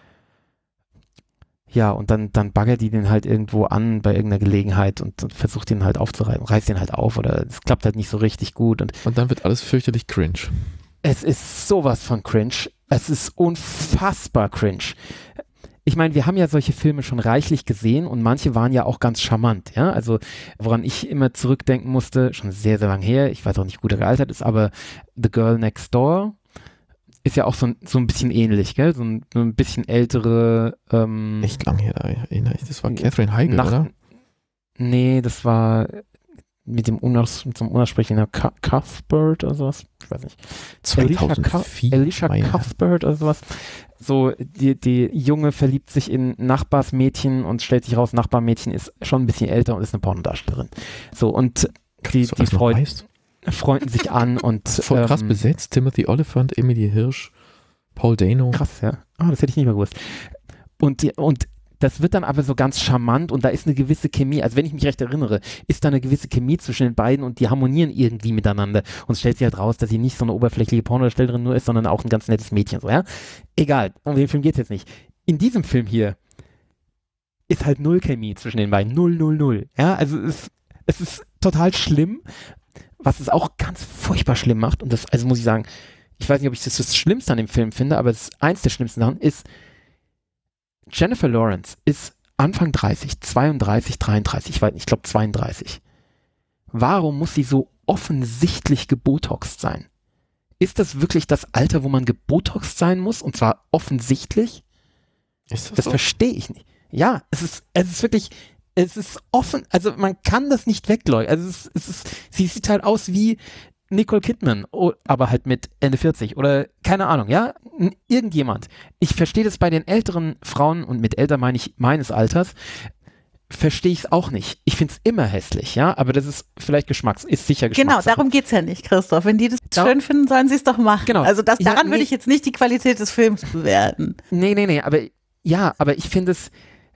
Ja, und dann, dann baggert die den halt irgendwo an bei irgendeiner Gelegenheit und, und versucht ihn halt aufzureißen, reißt ihn halt auf oder es klappt halt nicht so richtig gut und Und dann wird alles fürchterlich cringe. es ist sowas von cringe. Es ist unfassbar cringe. Ich meine, wir haben ja solche Filme schon reichlich gesehen und manche waren ja auch ganz charmant, ja. Also, woran ich immer zurückdenken musste, schon sehr, sehr lang her, ich weiß auch nicht, wie gut er gealtert ist, aber The Girl Next Door ist ja auch so ein, so ein bisschen ähnlich, gell? So ein, so ein bisschen ältere, ähm, Echt lang her, da erinnere ich. Das war Catherine Heigl, Nach- oder? Nee, das war mit dem Unaus, mit so einem unersprechlichen Cu- Cuthbert oder sowas. Ich weiß nicht. zweitausendvier. Alicia meine Herren. Cuthbert oder sowas. So, die, die Junge verliebt sich in Nachbarsmädchen und stellt sich raus, Nachbarmädchen ist schon ein bisschen älter und ist eine Pornodarstellerin. So, und die, Was du die alles noch Freud, weißt? freunden sich an und Voll krass ähm, besetzt. Timothy Olyphant, Emily Hirsch, Paul Dano. krass, ja. Ah, das hätte ich nicht mehr gewusst. Und, die, und das wird dann aber so ganz charmant und da ist eine gewisse Chemie, also wenn ich mich recht erinnere, ist da eine gewisse Chemie zwischen den beiden und die harmonieren irgendwie miteinander und es stellt sich halt raus, dass sie nicht so eine oberflächliche Pornodarstellerin nur ist, sondern auch ein ganz nettes Mädchen, so, ja. Egal, um den Film geht es jetzt nicht. In diesem Film hier ist halt null Chemie zwischen den beiden, null, null, null, ja, also es, es ist total schlimm, was es auch ganz furchtbar schlimm macht und das, also muss ich sagen, ich weiß nicht, ob ich das das Schlimmste an dem Film finde, aber das eins der schlimmsten Sachen ist, Jennifer Lawrence ist Anfang dreißig, zweiunddreißig, dreiunddreißig, ich weiß nicht, ich glaube zweiunddreißig. Warum muss sie so offensichtlich gebotoxt sein? Ist das wirklich das Alter, wo man gebotoxt sein muss? Und zwar offensichtlich? Ist das, Das so? verstehe ich nicht. Ja, es ist, es ist wirklich, es ist offen, also man kann das nicht wegleugnen. Also es ist, es ist, sie sieht halt aus wie Nicole Kidman, oh, aber halt mit Ende vierzig oder keine Ahnung, ja, N- irgendjemand. Ich verstehe das bei den älteren Frauen und mit älter meine ich meines Alters. verstehe ich es auch nicht. Ich finde es immer hässlich, ja, aber das ist vielleicht Geschmacks, ist sicher Geschmackssache. Genau, darum geht's ja nicht, Christoph. Wenn die das Da- schön finden, sollen sie es doch machen. Genau. Also das, Ja, daran nee. würde ich jetzt nicht die Qualität des Films bewerten. Nee, nee, nee, aber ja, aber ich finde es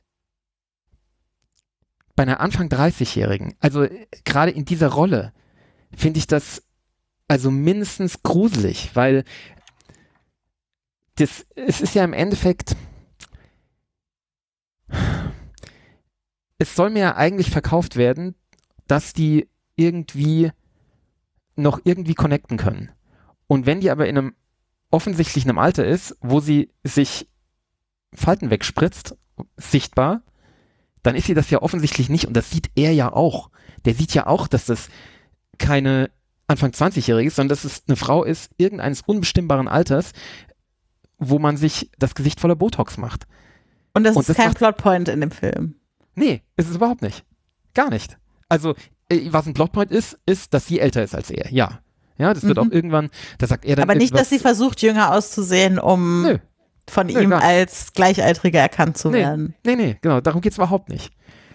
bei einer Anfang dreißig-Jährigen, also äh, gerade in dieser Rolle, finde ich das also mindestens gruselig, weil das, es ist ja im Endeffekt, es soll mir ja eigentlich verkauft werden, dass die irgendwie noch irgendwie connecten können. Und wenn die aber in einem offensichtlich einem Alter ist, wo sie sich Falten wegspritzt, sichtbar, dann ist sie das ja offensichtlich nicht und das sieht er ja auch. Der sieht ja auch, dass das keine Anfang zwanzig-Jährige ist, sondern dass es eine Frau ist, irgendeines unbestimmbaren Alters, wo man sich das Gesicht voller Botox macht. Und das Und ist das kein macht- Plotpoint in dem Film. Nee, ist es überhaupt nicht. Gar nicht. Also, äh, was ein Plotpoint ist, ist, dass sie älter ist als er. Ja. Ja, das wird Mhm. auch irgendwann, da sagt er dann Aber nicht, irgendwas- dass sie versucht, jünger auszusehen, um Nö. von Nö, ihm gar nicht. als Gleichaltriger erkannt zu Nee. werden. Nee, nee, genau, darum geht's überhaupt nicht.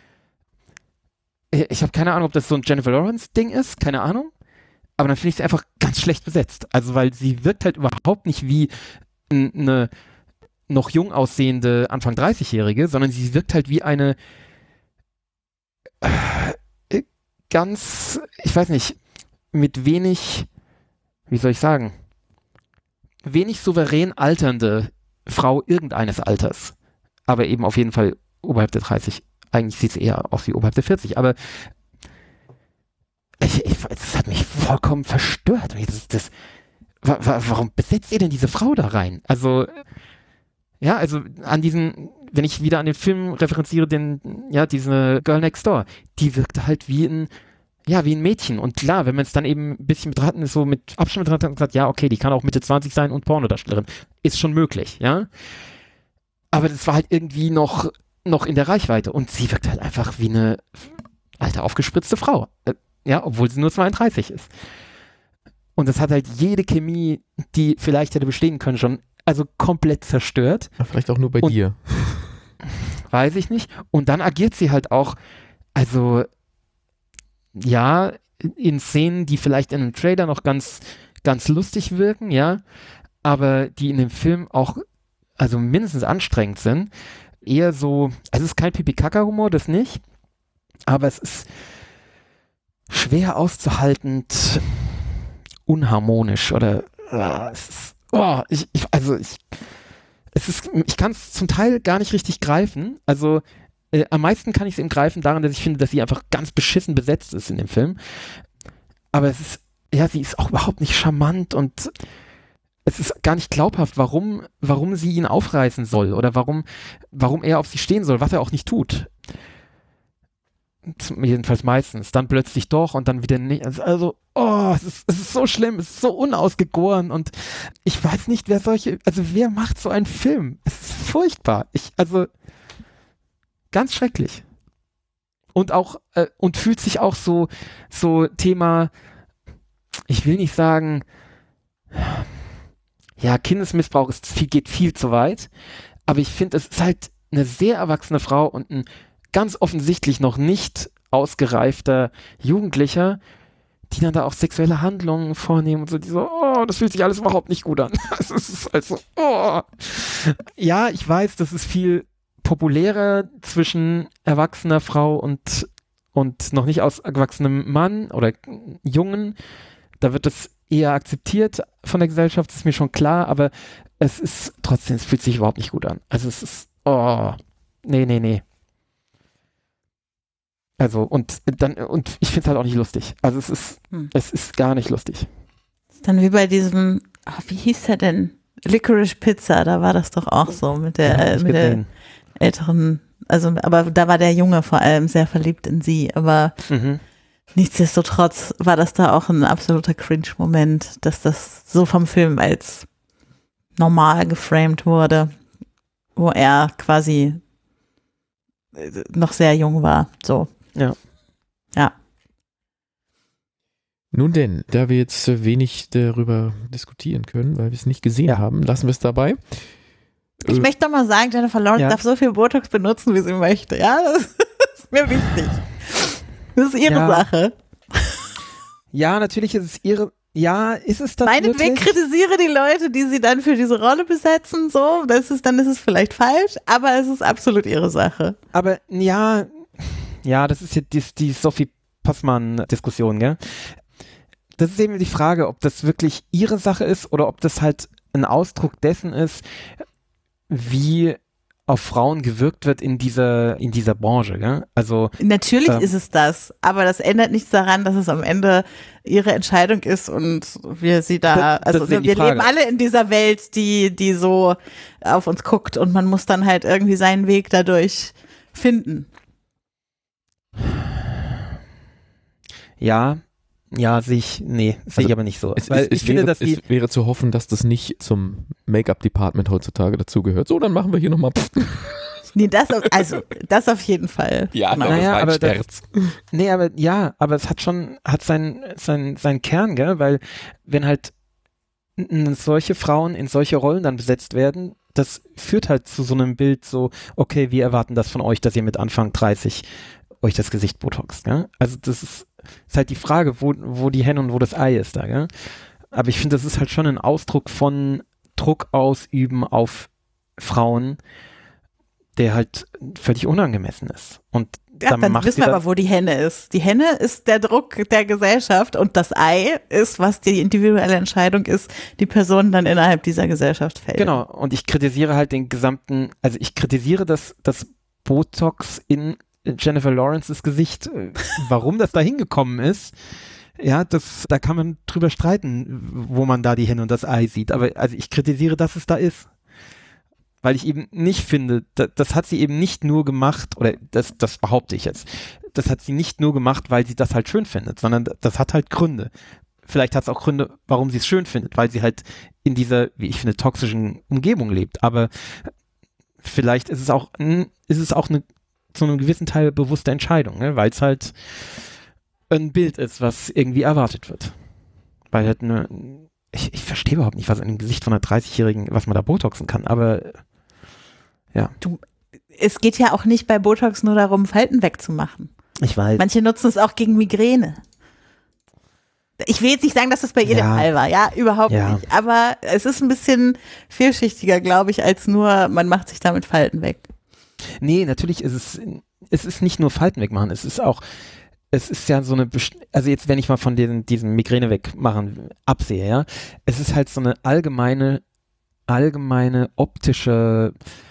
Äh, Ich habe keine Ahnung, ob das so ein Jennifer Lawrence-Ding ist, keine Ahnung. Aber dann finde ich sie einfach ganz schlecht besetzt. Also, weil sie wirkt halt überhaupt nicht wie n- eine noch jung aussehende Anfang dreißig-Jährige, sondern sie wirkt halt wie eine äh, ganz, ich weiß nicht, mit wenig, wie soll ich sagen, wenig souverän alternde Frau irgendeines Alters. Aber eben auf jeden Fall oberhalb der dreißig. Eigentlich sieht sie eher aus wie oberhalb der vierzig, aber ich, ich, das hat mich vollkommen verstört. Das, das, wa, wa, warum besetzt ihr denn diese Frau da rein? Also, ja, also an diesen, wenn ich wieder an den Film referenziere, den, ja, diese Girl Next Door, die wirkte halt wie ein, ja, wie ein Mädchen. Und klar, wenn man es dann eben ein bisschen betrachten ist, so mit Abstand betrachtet hat und gesagt, ja, okay, die kann auch Mitte zwanzig sein und Pornodarstellerin. Ist schon möglich, ja. Aber das war halt irgendwie noch, noch in der Reichweite. Und sie wirkt halt einfach wie eine alte, aufgespritzte Frau. Äh, Ja, obwohl sie nur zweiunddreißig ist. Und das hat halt jede Chemie, die vielleicht hätte bestehen können, schon, also komplett zerstört. Ja, vielleicht auch nur bei Und- dir. Weiß ich nicht. Und dann agiert sie halt auch, also, ja, in Szenen, die vielleicht in einem Trailer noch ganz, ganz lustig wirken, ja, aber die in dem Film auch, also mindestens anstrengend sind. Eher so, also es ist kein Pipi-Kaka-Humor, das nicht, aber es ist schwer auszuhaltend unharmonisch oder ah, es ist, oh, ich, ich, also ich, es ist, ich kann es zum Teil gar nicht richtig greifen. Also äh, am meisten kann ich es eben greifen daran, dass ich finde, dass sie einfach ganz beschissen besetzt ist in dem Film. Aber es ist, ja, sie ist auch überhaupt nicht charmant und es ist gar nicht glaubhaft, warum, warum sie ihn aufreißen soll oder warum, warum er auf sie stehen soll, was er auch nicht tut. Zum- Jedenfalls meistens. Dann plötzlich doch und dann wieder nicht. Also, also oh, es ist, es ist so schlimm, es ist so unausgegoren und ich weiß nicht, wer solche, also wer macht so einen Film? Es ist furchtbar. Ich, also, ganz schrecklich. Und auch, äh, und fühlt sich auch so, so Thema, ich will nicht sagen, ja, Kindesmissbrauch ist viel, geht viel zu weit, aber ich finde, es ist halt eine sehr erwachsene Frau und ein ganz offensichtlich noch nicht ausgereifter Jugendlicher, die dann da auch sexuelle Handlungen vornehmen und so, die so, oh, das fühlt sich alles überhaupt nicht gut an. Es ist also, oh. Ja, ich weiß, das ist viel populärer zwischen erwachsener Frau und, und noch nicht ausgewachsenem Mann oder Jungen. Da wird das eher akzeptiert von der Gesellschaft, das ist mir schon klar, aber es ist trotzdem, es fühlt sich überhaupt nicht gut an. Also es ist, oh, nee, nee, nee. Also, und dann, und ich finde es halt auch nicht lustig. Also es ist, Hm. es ist gar nicht lustig. Ist dann wie bei diesem, ach, wie hieß der denn? Licorice Pizza, da war das doch auch so mit der, Ja, äh, ich mit der gesehen. älteren, also, aber da war der Junge vor allem sehr verliebt in sie, aber Mhm. nichtsdestotrotz war das da auch ein absoluter Cringe-Moment, dass das so vom Film als normal geframed wurde, wo er quasi äh, noch sehr jung war, so. Ja. Ja. Nun denn, da wir jetzt äh, wenig darüber diskutieren können, weil wir es nicht gesehen Ja. haben, lassen wir es dabei. Ich Äh, möchte doch mal sagen, Jennifer Lawrence Ja. darf so viel Botox benutzen, wie sie möchte, ja? Das ist mir wichtig. Das ist ihre Ja. Sache. Ja, natürlich ist es ihre, ja, ist es das Meinetwegen wirklich? kritisiere die Leute, die sie dann für diese Rolle besetzen, so, das ist, dann ist es vielleicht falsch, aber es ist absolut ihre Sache. Aber ja, ja, das ist ja die, die Sophie Passmann-Diskussion, gell? Das ist eben die Frage, ob das wirklich ihre Sache ist oder ob das halt ein Ausdruck dessen ist, wie auf Frauen gewirkt wird in dieser, in dieser Branche, gell? Also Natürlich Ähm. ist es das, aber das ändert nichts daran, dass es am Ende ihre Entscheidung ist und wir sie da, Das- das also ist eben die wir Frage. leben alle in dieser Welt, die, die so auf uns guckt und man muss dann halt irgendwie seinen Weg dadurch finden. ja, ja, sehe ich, nee, sehe Also, ich aber nicht so. Es, Weil es, ich es, finde, wäre, dass die, es wäre zu hoffen, dass das nicht zum Make-up-Department heutzutage dazugehört. So, dann machen wir hier nochmal. Nee, das, auf- also, das auf jeden Fall. Ja, Genau. Naja, das war ein aber das- Scherz. nee, aber ja, aber es hat schon, hat seinen, seinen, seinen Kern, gell, weil wenn halt n- n- solche Frauen in solche Rollen dann besetzt werden, das führt halt zu so einem Bild so, okay, wir erwarten das von euch, dass ihr mit Anfang dreißig euch das Gesicht botoxt, gell? Also das ist, ist halt die Frage, wo, wo die Henne und wo das Ei ist da, gell? Aber ich finde, das ist halt schon ein Ausdruck von Druck ausüben auf Frauen, der halt völlig unangemessen ist. Und Ja, dann, dann macht wissen sie wir das, aber, wo die Henne ist. Die Henne ist der Druck der Gesellschaft und das Ei ist, was die individuelle Entscheidung ist, die Person dann innerhalb dieser Gesellschaft fällt. Genau, und ich kritisiere halt den gesamten, also ich kritisiere das, das Botox in Jennifer Lawrences Gesicht. Äh, Warum das da hingekommen ist, ja, das, da kann man drüber streiten, wo man da die Henne und das Ei sieht. Aber also ich kritisiere, dass es da ist. Weil ich eben nicht finde, da, das hat sie eben nicht nur gemacht, oder das, das behaupte ich jetzt, das hat sie nicht nur gemacht, weil sie das halt schön findet, sondern das hat halt Gründe. Vielleicht hat es auch Gründe, warum sie es schön findet, weil sie halt in dieser, wie ich finde, toxischen Umgebung lebt. Aber vielleicht ist es auch, n- ist es auch eine, zu einem gewissen Teil bewusste Entscheidung, ne? Weil es halt ein Bild ist, was irgendwie erwartet wird. Weil halt eine, ich, ich verstehe überhaupt nicht, was in dem Gesicht von einer dreißigjährigen, was man da botoxen kann, aber ja, Es geht ja auch nicht bei Botox nur darum, Falten wegzumachen. ich weiß. Manche nutzen es auch gegen Migräne. Ich will jetzt nicht sagen, dass das bei ihr Ja. der Fall war, ja, überhaupt Ja. nicht. Aber es ist ein bisschen vielschichtiger, glaube ich, als nur, man macht sich damit Falten weg. Nee, natürlich ist es, es ist nicht nur Falten wegmachen, es ist auch, es ist ja so eine, best- also jetzt, wenn ich mal von diesen, diesem Migräne wegmachen absehe, ja, es ist halt so eine allgemeine, allgemeine optische,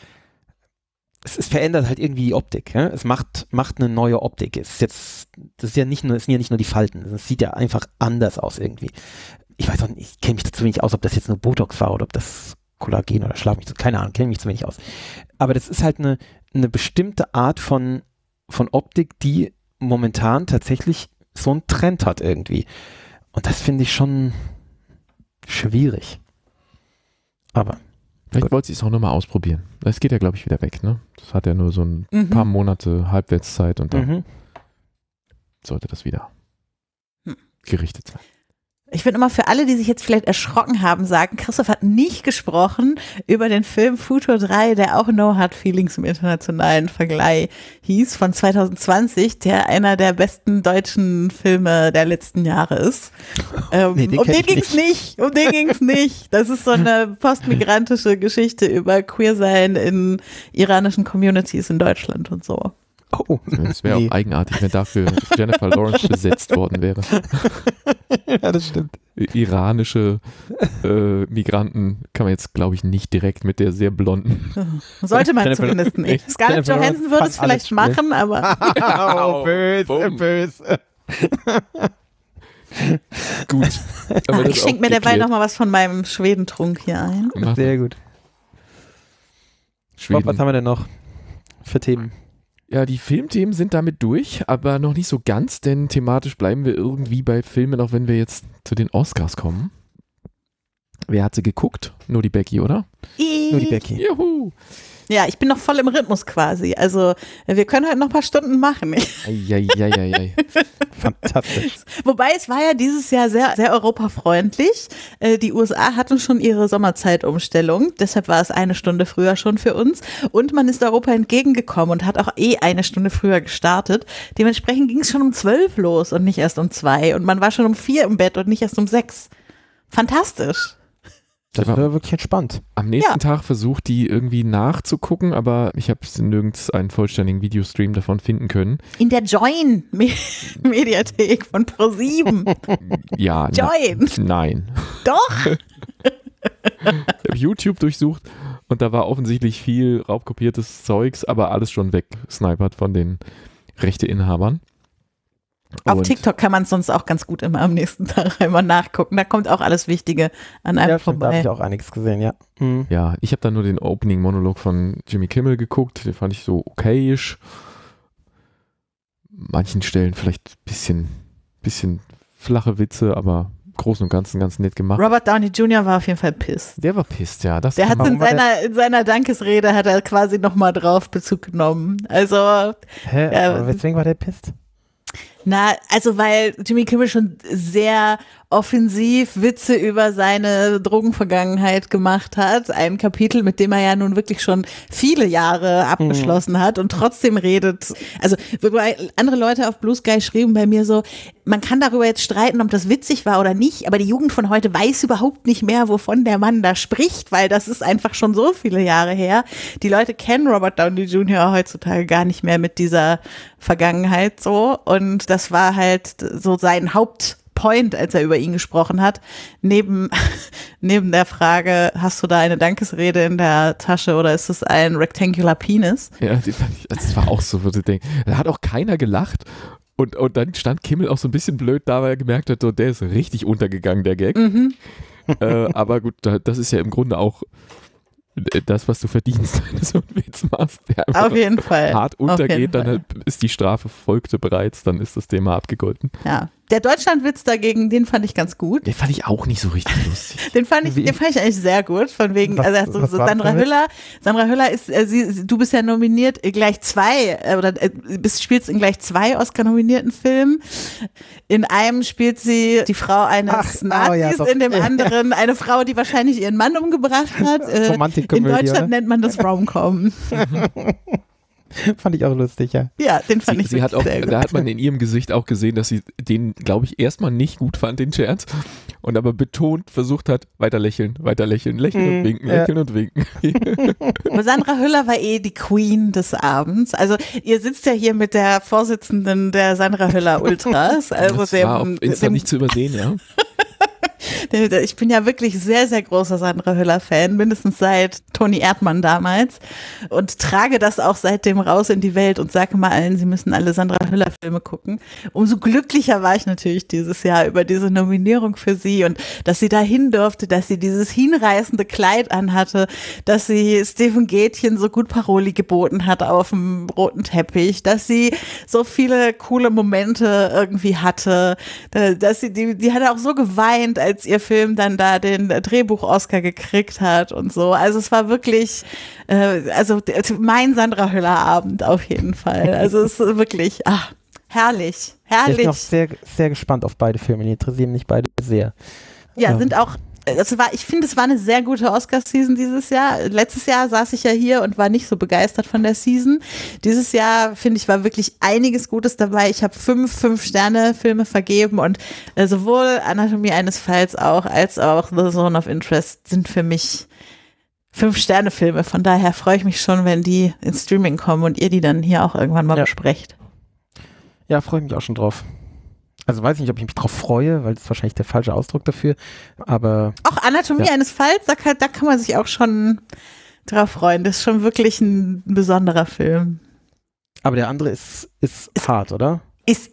es, es verändert halt irgendwie die Optik, ja? Es macht, macht eine neue Optik. Es ist jetzt, das ist ja nicht nur, es sind ja nicht nur die Falten, es sieht ja einfach anders aus irgendwie. Ich weiß auch nicht, ich kenne mich dazu wenig aus, ob das jetzt nur Botox war oder ob das Kollagen oder Schlag mich, keine Ahnung, kenne mich zu wenig aus. Aber das ist halt eine, eine bestimmte Art von, von Optik, die momentan tatsächlich so einen Trend hat irgendwie. Und das finde ich schon schwierig. Aber Vielleicht wollte sie es auch nur mal ausprobieren. Es geht ja, glaube ich, wieder weg, ne? Das hat ja nur so ein Mhm. paar Monate Halbwertszeit und dann mhm. sollte das wieder Hm. gerichtet sein. Ich würde immer für alle, die sich jetzt vielleicht erschrocken haben, sagen, Christoph hat nicht gesprochen über den Film Futur drei, der auch No Hard Feelings im internationalen Vergleich hieß, von zwanzig zwanzig, der einer der besten deutschen Filme der letzten Jahre ist. Ähm, Nee, den um kenn den ich ging es nicht, um den ging es nicht. Das ist so eine postmigrantische Geschichte über Queersein in iranischen Communities in Deutschland und so. Oh, Es wäre nee. auch eigenartig, wenn dafür Jennifer Lawrence besetzt worden wäre. Ja, das stimmt. Iranische äh, Migranten kann man jetzt, glaube ich, nicht direkt mit der sehr blonden. Sollte man Jennifer- zumindest nicht. Scarlett Jennifer Johansson würde es fast alles vielleicht machen, aber oh, böse, Bumm. böse. Gut. Ah, ich schenke mir derweil nochmal was von meinem Schwedentrunk hier ein. Sehr gut. Bob, Schweden. was haben wir denn noch für Themen? Ja, die Filmthemen sind damit durch, aber noch nicht so ganz, denn thematisch bleiben wir irgendwie bei Filmen, auch wenn wir jetzt zu den Oscars kommen. Wer hat sie geguckt? Nur die Becky, oder? Nur die Becky. Juhu! Ja, ich bin noch voll im Rhythmus quasi. Also wir können heute noch ein paar Stunden machen. Eieieiei. Fantastisch. Wobei es war ja dieses Jahr sehr, sehr europafreundlich. Äh, die U S A hatten schon ihre Sommerzeitumstellung. Deshalb war es eine Stunde früher schon für uns. Und man ist Europa entgegengekommen und hat auch eh eine Stunde früher gestartet. Dementsprechend ging es schon um zwölf los und nicht erst um zwei. Und man war schon um vier im Bett und nicht erst um sechs. Fantastisch. Das war wirklich entspannt. Am nächsten Ja. Tag versucht, die irgendwie nachzugucken, aber ich habe nirgends einen vollständigen Videostream davon finden können. In der Join-Mediathek von ProSieben. Ja, na, Join. nein. Doch. Ich habe YouTube durchsucht und da war offensichtlich viel raubkopiertes Zeugs, aber alles schon weggesnipert von den Rechteinhabern. Auf Und TikTok kann man es sonst auch ganz gut immer am nächsten Tag einmal nachgucken. Da kommt auch alles Wichtige an einem Ja, stimmt, da habe vorbei. ich auch einiges gesehen, ja. Mhm. Ja, ich habe dann nur den Opening-Monolog von Jimmy Kimmel geguckt, den fand ich so okayisch. Manchen Stellen vielleicht ein bisschen, bisschen flache Witze, aber im Großen und Ganzen ganz nett gemacht. Robert Downey Junior war auf jeden Fall pissed. Der war pisst, ja. Das Der kann hat man- in Warum war seiner, in seiner Dankesrede hat er quasi nochmal drauf Bezug genommen. Also, Hä? Ja, Aber weswegen war der pisst? na, also weil Jimmy Kimmel schon sehr offensiv Witze über seine Drogenvergangenheit gemacht hat. Ein Kapitel, mit dem er ja nun wirklich schon viele Jahre abgeschlossen mhm. hat und trotzdem redet. Also, wobei andere Leute auf Blue Sky schrieben bei mir so, man kann darüber jetzt streiten, ob das witzig war oder nicht, aber die Jugend von heute weiß überhaupt nicht mehr, wovon der Mann da spricht, weil das ist einfach schon so viele Jahre her. Die Leute kennen Robert Downey Junior heutzutage gar nicht mehr mit dieser Vergangenheit so und das war halt so sein Hauptpoint, als er über ihn gesprochen hat. Neben, neben der Frage, hast du da eine Dankesrede in der Tasche oder ist es ein Rectangular Penis? Ja, die fand ich, also das war auch so, würde ich denken. Da hat auch keiner gelacht. Und, und dann stand Kimmel auch so ein bisschen blöd da, weil er gemerkt hat, so, der ist richtig untergegangen, der Gag. Mhm. Äh, aber gut, da- das ist ja im Grunde auch das, was du verdienst, wenn du so einen Witz machst, der einfach Auf jeden Fall. hart Auf jeden untergeht, dann Fall. halt ist die Strafe folgte bereits, dann ist das Thema abgegolten. Ja. Der Deutschlandwitz dagegen, den fand ich ganz gut. Den fand ich auch nicht so richtig lustig. Den fand ich, Wie? den fand ich eigentlich sehr gut. Von wegen, Was- also so, was so war Sandra damit? Hüller. Sandra Hüller ist, äh, sie, du bist ja nominiert, äh, gleich zwei, äh, oder äh, bist, spielst in gleich zwei Oscar-nominierten Filmen. In einem spielt sie die Frau eines Ach, oh Nazis, ja, doch. in dem anderen eine Frau, die wahrscheinlich ihren Mann umgebracht hat. Äh, in Romantikkomödie, Deutschland oder? nennt man das Rom-Com. Fand ich auch lustig, ja. Ja, den fand Sie, ich sie hat auch, sehr gut. da hat man in ihrem Gesicht auch gesehen, dass sie den, glaube ich, erstmal nicht gut fand, den Scherz. Und aber betont versucht hat, weiter lächeln, weiter lächeln, lächeln Mhm, und winken, ja. lächeln und winken. Aber Sandra Hüller war eh die Queen des Abends. Also ihr sitzt ja hier mit der Vorsitzenden der Sandra Hüller Ultras. Also das dem, war auf Insta dem, nicht zu übersehen, ja. der, der, ich bin ja wirklich sehr, sehr großer Sandra Hüller-Fan, mindestens seit Toni Erdmann damals und trage das auch seitdem raus in die Welt und sage mal allen, sie müssen alle Sandra Hüller-Filme gucken. Umso glücklicher war ich natürlich dieses Jahr über diese Nominierung für sie und dass sie dahin durfte, dass sie dieses hinreißende Kleid anhatte, dass sie Steven Gätchen so gut Paroli geboten hat auf dem roten Teppich, dass sie so viele coole Momente irgendwie hatte, dass sie, die, die hat auch so geweint, als ihr Film dann da den Drehbuch-Oscar gekriegt hat und so. Also es war wirklich, äh, also mein Sandra Hüller-Abend auf jeden Fall. Also es ist wirklich, ach, herrlich, Ich bin herrlich. auch sehr, sehr gespannt auf beide Filme. Die interessieren mich beide sehr. Ja, Ja. sind auch, es war, ich finde, es war eine sehr gute Oscar-Season dieses Jahr. Letztes Jahr saß ich ja hier und war nicht so begeistert von der Season. Dieses Jahr, finde ich, war wirklich einiges Gutes dabei. Ich habe fünf Fünf-Sterne-Filme vergeben und äh, sowohl Anatomie eines Falls auch, als auch The Zone of Interest sind für mich Fünf-Sterne-Filme. Von daher freue ich mich schon, wenn die ins Streaming kommen und ihr die dann hier auch irgendwann mal Ja. besprecht. Ja, freue ich mich auch schon drauf. Also weiß nicht, ob ich mich drauf freue, weil das ist wahrscheinlich der falsche Ausdruck dafür, aber Auch Anatomie Ja. eines Falls, da kann, da kann man sich auch schon drauf freuen. Das ist schon wirklich ein besonderer Film. aber der andere ist, ist hart, oder? Ist,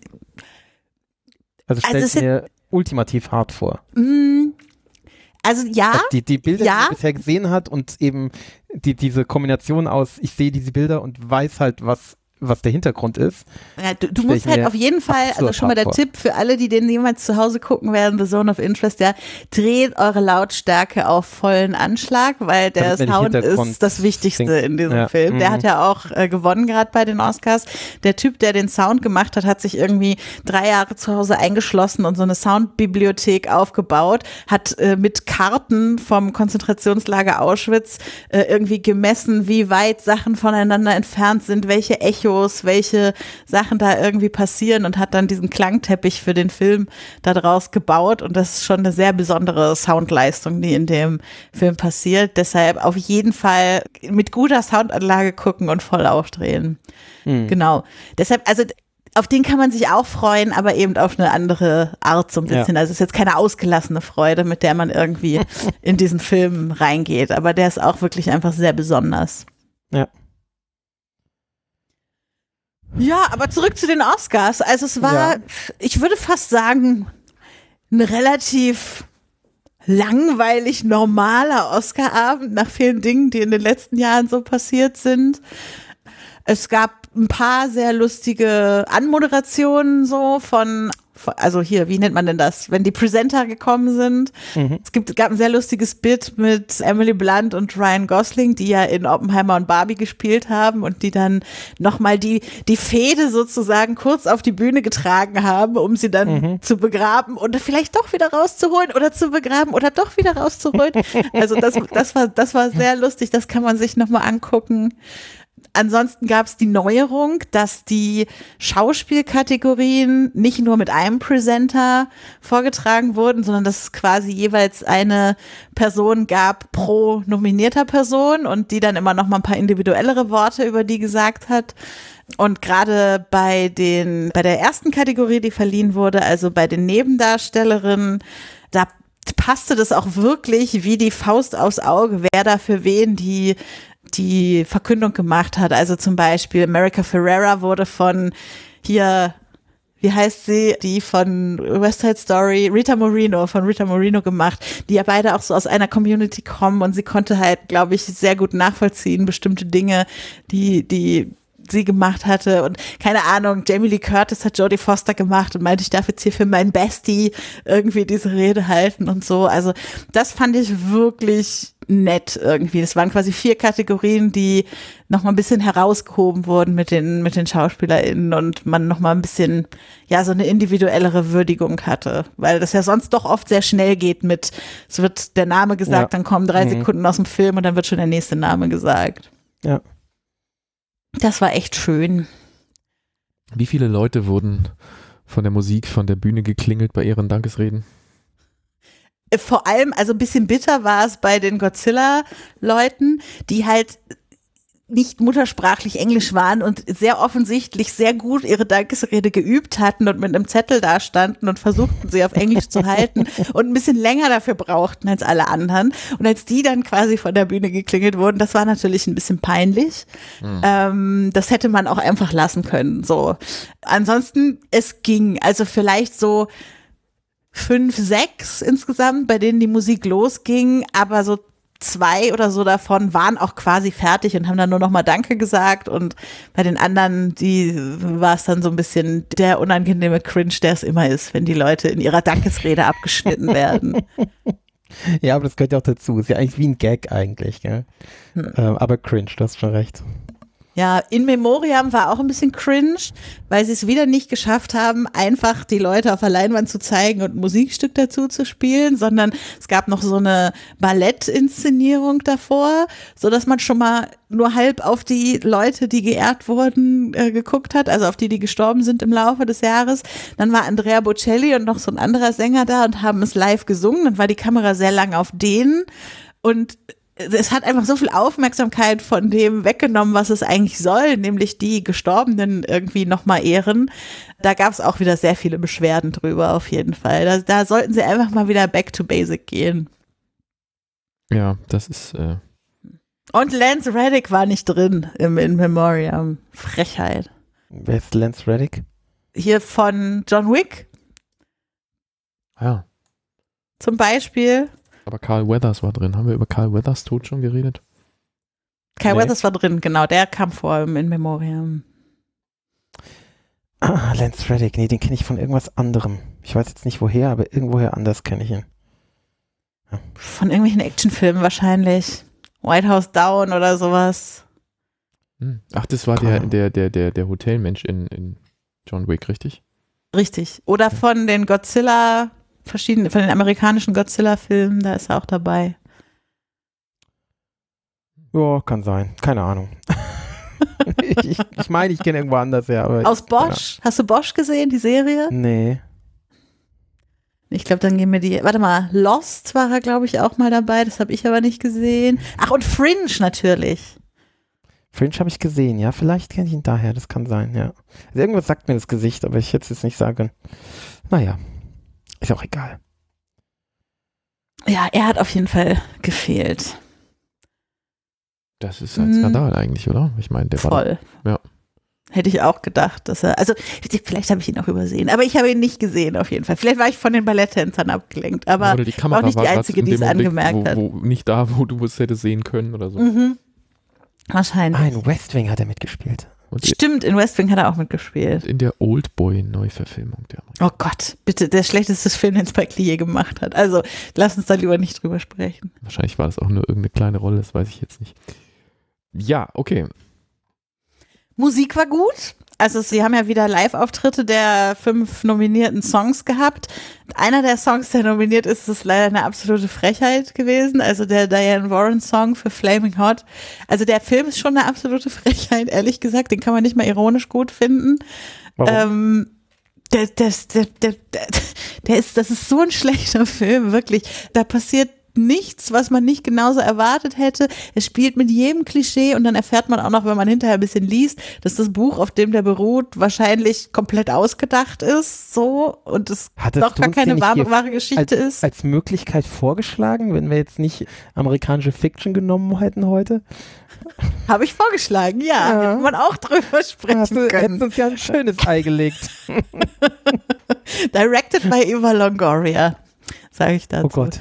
Also Also stellt es sind- mir ultimativ hart vor. mh, also ja, Also die, die Bilder, Ja. die man bisher gesehen hat und eben die, diese Kombination aus, ich sehe diese Bilder und weiß halt, was, was der Hintergrund ist. Ja, du, du musst halt auf jeden Fall, also schon mal der vor. Tipp für alle, die den jemals zu Hause gucken werden, The Zone of Interest, ja, dreht eure Lautstärke auf vollen Anschlag, weil der Sound ist das Wichtigste singt. in diesem ja. Film. Der mhm. hat ja auch äh, gewonnen gerade bei den Oscars. Der Typ, der den Sound gemacht hat, hat sich irgendwie drei Jahre zu Hause eingeschlossen und so eine Soundbibliothek aufgebaut, hat äh, mit Karten vom Konzentrationslager Auschwitz äh, irgendwie gemessen, wie weit Sachen voneinander entfernt sind, welche Echos, welche Sachen da irgendwie passieren und hat dann diesen Klangteppich für den Film da draus gebaut und das ist schon eine sehr besondere Soundleistung, die in dem Film passiert. Deshalb auf jeden Fall mit guter Soundanlage gucken und voll aufdrehen. Mhm. Genau. Deshalb, also auf den kann man sich auch freuen, aber eben auf eine andere Art so ein bisschen. Ja. Also es ist jetzt keine ausgelassene Freude, mit der man irgendwie in diesen Film reingeht, aber der ist auch wirklich einfach sehr besonders. Ja. Ja, aber zurück zu den Oscars. Also es war, ja. ich würde fast sagen, ein relativ langweilig normaler Oscarabend nach vielen Dingen, die in den letzten Jahren so passiert sind. Es gab ein paar sehr lustige Anmoderationen so von, also hier, wie nennt man denn das, wenn die Presenter gekommen sind. Mhm. Es gibt, gab ein sehr lustiges Bit mit Emily Blunt und Ryan Gosling, die ja in Oppenheimer und Barbie gespielt haben und die dann nochmal die, die Fehde sozusagen kurz auf die Bühne getragen haben, um sie dann mhm. zu begraben und vielleicht doch wieder rauszuholen oder zu begraben oder doch wieder rauszuholen. Also das, das war, das war sehr lustig, das kann man sich nochmal angucken. Ansonsten gab es die Neuerung, dass die Schauspielkategorien nicht nur mit einem Presenter vorgetragen wurden, sondern dass es quasi jeweils eine Person gab pro nominierter Person und die dann immer noch mal ein paar individuellere Worte über die gesagt hat. Und gerade bei den, bei der ersten Kategorie, die verliehen wurde, also bei den Nebendarstellerinnen, da passte das auch wirklich wie die Faust aufs Auge, wer da für wen die die Verkündung gemacht hat. Also zum Beispiel America Ferrera wurde von hier, wie heißt sie, die von West Side Story, Rita Moreno, von Rita Moreno gemacht, die ja beide auch so aus einer Community kommen und sie konnte halt, glaube ich, sehr gut nachvollziehen, bestimmte Dinge, die, die sie gemacht hatte und keine Ahnung, Jamie Lee Curtis hat Jodie Foster gemacht und meinte, ich darf jetzt hier für meinen Bestie irgendwie diese Rede halten und so. Also das fand ich wirklich nett irgendwie. Das waren quasi vier Kategorien, die noch mal ein bisschen herausgehoben wurden mit den, mit den SchauspielerInnen und man noch mal ein bisschen, ja, so eine individuellere Würdigung hatte, weil das ja sonst doch oft sehr schnell geht mit, es wird der Name gesagt, ja. dann kommen drei mhm. Sekunden aus dem Film und dann wird schon der nächste Name gesagt. Ja. Das war echt schön. Wie viele Leute wurden von der Musik, von der Bühne geklingelt bei ihren Dankesreden? Vor allem, also ein bisschen bitter war es bei den Godzilla-Leuten, die halt nicht muttersprachlich Englisch waren und sehr offensichtlich sehr gut ihre Dankesrede geübt hatten und mit einem Zettel da standen und versuchten, sie auf Englisch zu halten und ein bisschen länger dafür brauchten als alle anderen. Und als die dann quasi von der Bühne geklingelt wurden, das war natürlich ein bisschen peinlich. Mhm. Ähm, das hätte man auch einfach lassen können. So. Ansonsten, es ging. Also vielleicht so fünf, sechs insgesamt, bei denen die Musik losging, aber so zwei oder so davon waren auch quasi fertig und haben dann nur noch mal Danke gesagt und bei den anderen, die war es dann so ein bisschen der unangenehme Cringe, der es immer ist, wenn die Leute in ihrer Dankesrede abgeschnitten werden. Ja, aber das gehört ja auch dazu. Ist ja eigentlich wie ein Gag eigentlich, gell? Hm. Ähm, aber cringe, du hast schon recht. Ja, In Memoriam war auch ein bisschen cringe, weil sie es wieder nicht geschafft haben, einfach die Leute auf der Leinwand zu zeigen und ein Musikstück dazu zu spielen, sondern es gab noch so eine Ballettinszenierung davor, so dass man schon mal nur halb auf die Leute, die geehrt wurden, äh, geguckt hat, also auf die, die gestorben sind im Laufe des Jahres. Dann war Andrea Bocelli und noch so ein anderer Sänger da und haben es live gesungen. Dann war die Kamera sehr lang auf denen und es hat einfach so viel Aufmerksamkeit von dem weggenommen, was es eigentlich soll, nämlich die Gestorbenen irgendwie nochmal ehren. Da gab es auch wieder sehr viele Beschwerden drüber, auf jeden Fall. Da, da sollten sie einfach mal wieder back to basic gehen. Ja, das ist äh Und Lance Reddick war nicht drin im In Memoriam. Frechheit. Wer ist Lance Reddick? Hier von John Wick. Ja. Zum Beispiel. Aber Carl Weathers war drin. Haben wir über Carl Weathers Tod schon geredet? Carl Nee. Weathers war drin, genau. Der kam vor im In Memoriam. Ah, Lance Reddick. Nee, den kenne ich von irgendwas anderem. Ich weiß jetzt nicht woher, aber irgendwoher anders kenne ich ihn. Ja. Von irgendwelchen Actionfilmen wahrscheinlich. White House Down oder sowas. Hm. Ach, das war der, der, der, der, der Hotelmensch in, in John Wick, richtig? Richtig. Oder ja. von den Godzilla, verschiedenen, von den amerikanischen Godzilla-Filmen, da ist er auch dabei. Ja, kann sein. Keine Ahnung. ich ich, ich meine, ich kenne irgendwo anders, ja. Aber Aus Bosch? Ja. Hast du Bosch gesehen, die Serie? Nee. Ich glaube, dann gehen wir die, warte mal, Lost war er, glaube ich, auch mal dabei, das habe ich aber nicht gesehen. Ach, und Fringe natürlich. Fringe habe ich gesehen, ja, vielleicht kenne ich ihn daher, das kann sein, ja. Also irgendwas sagt mir das Gesicht, aber ich hätte es jetzt nicht sagen. Naja, ist auch egal. Ja, er hat auf jeden Fall gefehlt. Das ist ein Skandal hm. eigentlich, oder? Ich meine, der Voll. war. Ja. Hätte ich auch gedacht, dass er, also vielleicht habe ich ihn auch übersehen, aber ich habe ihn nicht gesehen auf jeden Fall. Vielleicht war ich von den Balletttänzern abgelenkt, aber oder die Kamera auch nicht die Einzige, die es angemerkt wo, hat. Wo, nicht da, wo du es hättest sehen können oder so. Mhm. Wahrscheinlich. Ah, in West Wing hat er mitgespielt. Und Stimmt, in West Wing hat er auch mitgespielt. In der Oldboy-Neuverfilmung. Der oh Gott, bitte, der schlechteste Film, den Spike Lee je gemacht hat. Also lass uns da lieber nicht drüber sprechen. Wahrscheinlich war das auch nur irgendeine kleine Rolle, das weiß ich jetzt nicht. Ja, okay. Musik war gut. Also sie haben ja wieder Live-Auftritte der fünf nominierten Songs gehabt. Einer der Songs, der nominiert ist, ist leider eine absolute Frechheit gewesen. Also der Diane Warren Song für Flaming Hot. Also der Film ist schon eine absolute Frechheit, ehrlich gesagt. Den kann man nicht mal ironisch gut finden. Warum? Ähm, der, der, der, der, der, der ist, das ist so ein schlechter Film, wirklich. Da passiert nichts, was man nicht genauso erwartet hätte. Es spielt mit jedem Klischee und dann erfährt man auch noch, wenn man hinterher ein bisschen liest, dass das Buch, auf dem der beruht, wahrscheinlich komplett ausgedacht ist, so, und es doch gar keine wahre, wahre Geschichte als, ist. Als Möglichkeit vorgeschlagen, wenn wir jetzt nicht amerikanische Fiction genommen hätten heute? Habe ich vorgeschlagen, ja. Ja. Hätte man auch drüber sprechen Hast du, können. Hättest uns ja ein schönes Ei gelegt. Directed by Eva Longoria, sage ich dazu. Oh Gott.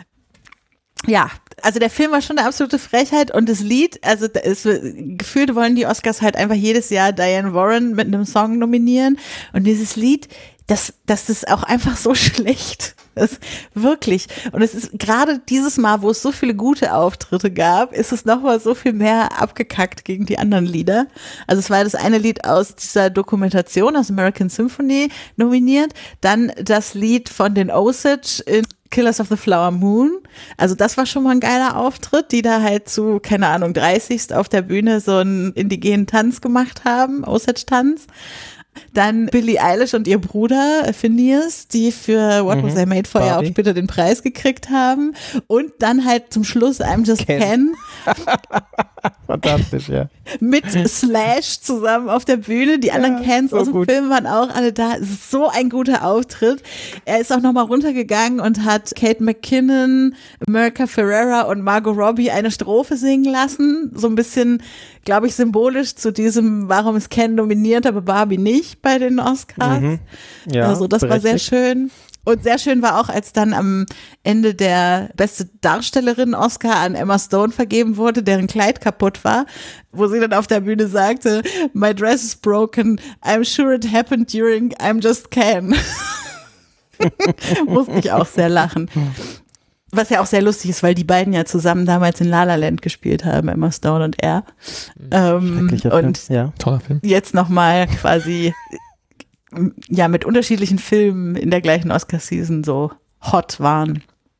Ja, also der Film war schon eine absolute Frechheit und das Lied, also es, gefühlt wollen die Oscars halt einfach jedes Jahr Diane Warren mit einem Song nominieren und dieses Lied, das, das ist auch einfach so schlecht. Das, wirklich. Und es ist gerade dieses Mal, wo es so viele gute Auftritte gab, ist es nochmal so viel mehr abgekackt gegen die anderen Lieder. Also es war das eine Lied aus dieser Dokumentation, aus American Symphony nominiert, dann das Lied von den Osage in Killers of the Flower Moon. Also das war schon mal ein geiler Auftritt, die da halt zu, keine Ahnung, dreißigst auf der Bühne so einen indigenen Tanz gemacht haben, Osage-Tanz. Dann Billie Eilish und ihr Bruder Phineas, die für What Was I Made For ja auch später den Preis gekriegt haben. Und dann halt zum Schluss I'm Just Ken. Ken. Fantastisch, ja. Mit Slash zusammen auf der Bühne. Die anderen ja, Cans so aus dem gut. Film waren auch alle da. So ein guter Auftritt. Er ist auch nochmal runtergegangen und hat Kate McKinnon, America Ferrera und Margot Robbie eine Strophe singen lassen. So ein bisschen, glaube ich, symbolisch zu diesem, warum ist Ken nominiert, aber Barbie nicht bei den Oscars. Mhm. Ja, also das berechtigt. War sehr schön. Und sehr schön war auch, als dann am Ende der beste Darstellerin Oscar an Emma Stone vergeben wurde, deren Kleid kaputt war, wo sie dann auf der Bühne sagte, my dress is broken, I'm sure it happened during I'm Just Ken. Musste ich auch sehr lachen. Was ja auch sehr lustig ist, weil die beiden ja zusammen damals in La La Land gespielt haben, Emma Stone und er. Ähm, und Film. Ja. Toller Film. Jetzt nochmal quasi ja mit unterschiedlichen Filmen in der gleichen Oscar-Season so hot waren.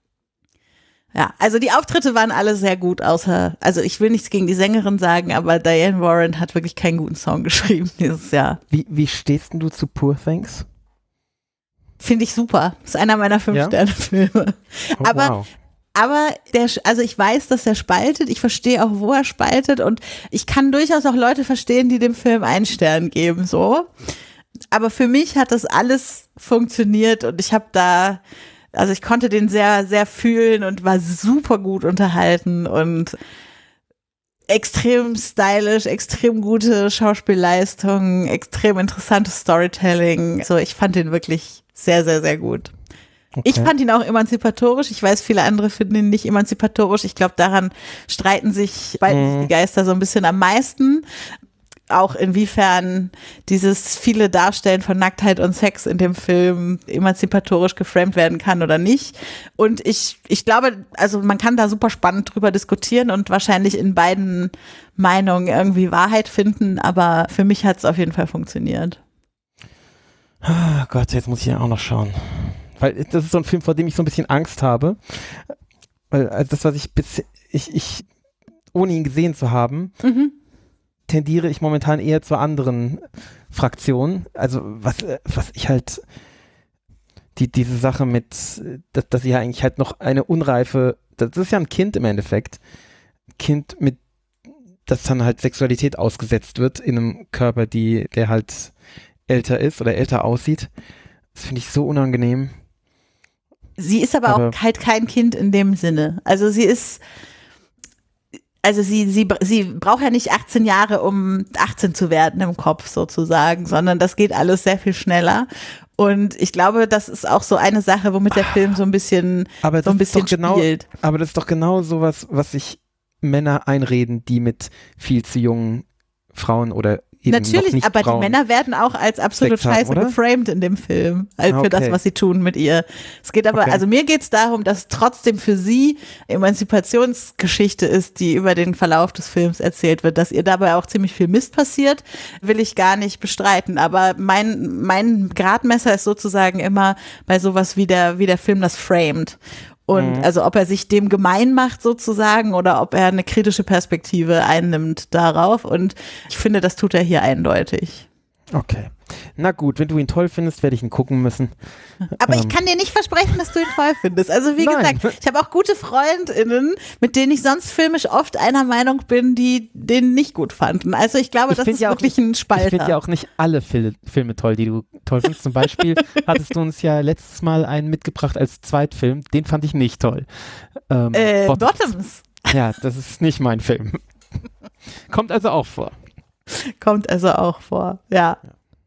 Ja, also die Auftritte waren alle sehr gut, außer, also ich will nichts gegen die Sängerin sagen, aber Diane Warren hat wirklich keinen guten Song geschrieben dieses Jahr. Wie, wie stehst denn du zu Poor Things? Finde ich super. Ist einer meiner Fünf-Sterne-Filme. Oh, aber wow. Aber der, also ich weiß, dass er spaltet. Ich verstehe auch, wo er spaltet. Und ich kann durchaus auch Leute verstehen, die dem Film einen Stern geben, so. Aber für mich hat das alles funktioniert und ich habe da, also ich konnte den sehr, sehr fühlen und war super gut unterhalten und extrem stylisch, extrem gute Schauspielleistung, extrem interessantes Storytelling. So, ich fand den wirklich sehr, sehr, sehr gut. Okay. Ich fand ihn auch emanzipatorisch. Ich weiß, viele andere finden ihn nicht emanzipatorisch. Ich glaube, daran streiten sich beide mm. die Geister so ein bisschen am meisten. auch inwiefern dieses viele Darstellen von Nacktheit und Sex in dem Film emanzipatorisch geframed werden kann oder nicht. Und ich, ich glaube, also man kann da super spannend drüber diskutieren und wahrscheinlich in beiden Meinungen irgendwie Wahrheit finden, aber für mich hat es auf jeden Fall funktioniert. Oh Gott, jetzt muss ich ja auch noch schauen. Weil das ist so ein Film, vor dem ich so ein bisschen Angst habe. Weil also das, was ich bis ich, ich ohne ihn gesehen zu haben, mhm. tendiere ich momentan eher zur anderen Fraktion. Also was, was ich halt die, diese Sache mit, dass, dass sie ja eigentlich halt noch eine unreife, das ist ja ein Kind im Endeffekt, Kind mit, das dann halt Sexualität ausgesetzt wird in einem Körper, die, der halt älter ist oder älter aussieht. Das finde ich so unangenehm. Sie ist aber, aber auch halt kein Kind in dem Sinne. Also sie ist Also sie, sie, sie braucht ja nicht achtzehn Jahre, um achtzehn zu werden im Kopf sozusagen, sondern das geht alles sehr viel schneller. Und ich glaube, das ist auch so eine Sache, womit der Film so ein bisschen, aber so ein bisschen genau, spielt. Aber das ist doch genau sowas, was sich Männer einreden, die mit viel zu jungen Frauen oder eben Natürlich, noch nicht aber Frauen die Männer werden auch als absolut Sex haben, scheiße oder? geframed in dem Film, also Ah, für okay. das, was sie tun mit ihr. Es geht aber, Okay. also mir geht es darum, dass trotzdem für sie Emanzipationsgeschichte ist, die über den Verlauf des Films erzählt wird. Dass ihr dabei auch ziemlich viel Mist passiert, will ich gar nicht bestreiten. Aber mein, mein Gradmesser ist sozusagen immer bei sowas wie der, wie der Film das framed. Und Mhm. also ob er sich dem gemein macht sozusagen oder ob er eine kritische Perspektive einnimmt darauf. Und ich finde, das tut er hier eindeutig. Okay. Na gut, wenn du ihn toll findest, werde ich ihn gucken müssen. Aber ähm. ich kann dir nicht versprechen, dass du ihn toll findest. Also wie Nein. gesagt, ich habe auch gute FreundInnen, mit denen ich sonst filmisch oft einer Meinung bin, die den nicht gut fanden. Also ich glaube, Ich das find ist ja auch wirklich nicht- ein Spalter. Ich finde ja auch nicht alle Fil- Filme toll, die du toll findest. Zum Beispiel hattest du uns ja letztes Mal einen mitgebracht als Zweitfilm. Den fand ich nicht toll. Ähm, äh, Bottoms. Bottoms. Ja, das ist nicht mein Film. Kommt also auch vor. Kommt also auch vor, ja.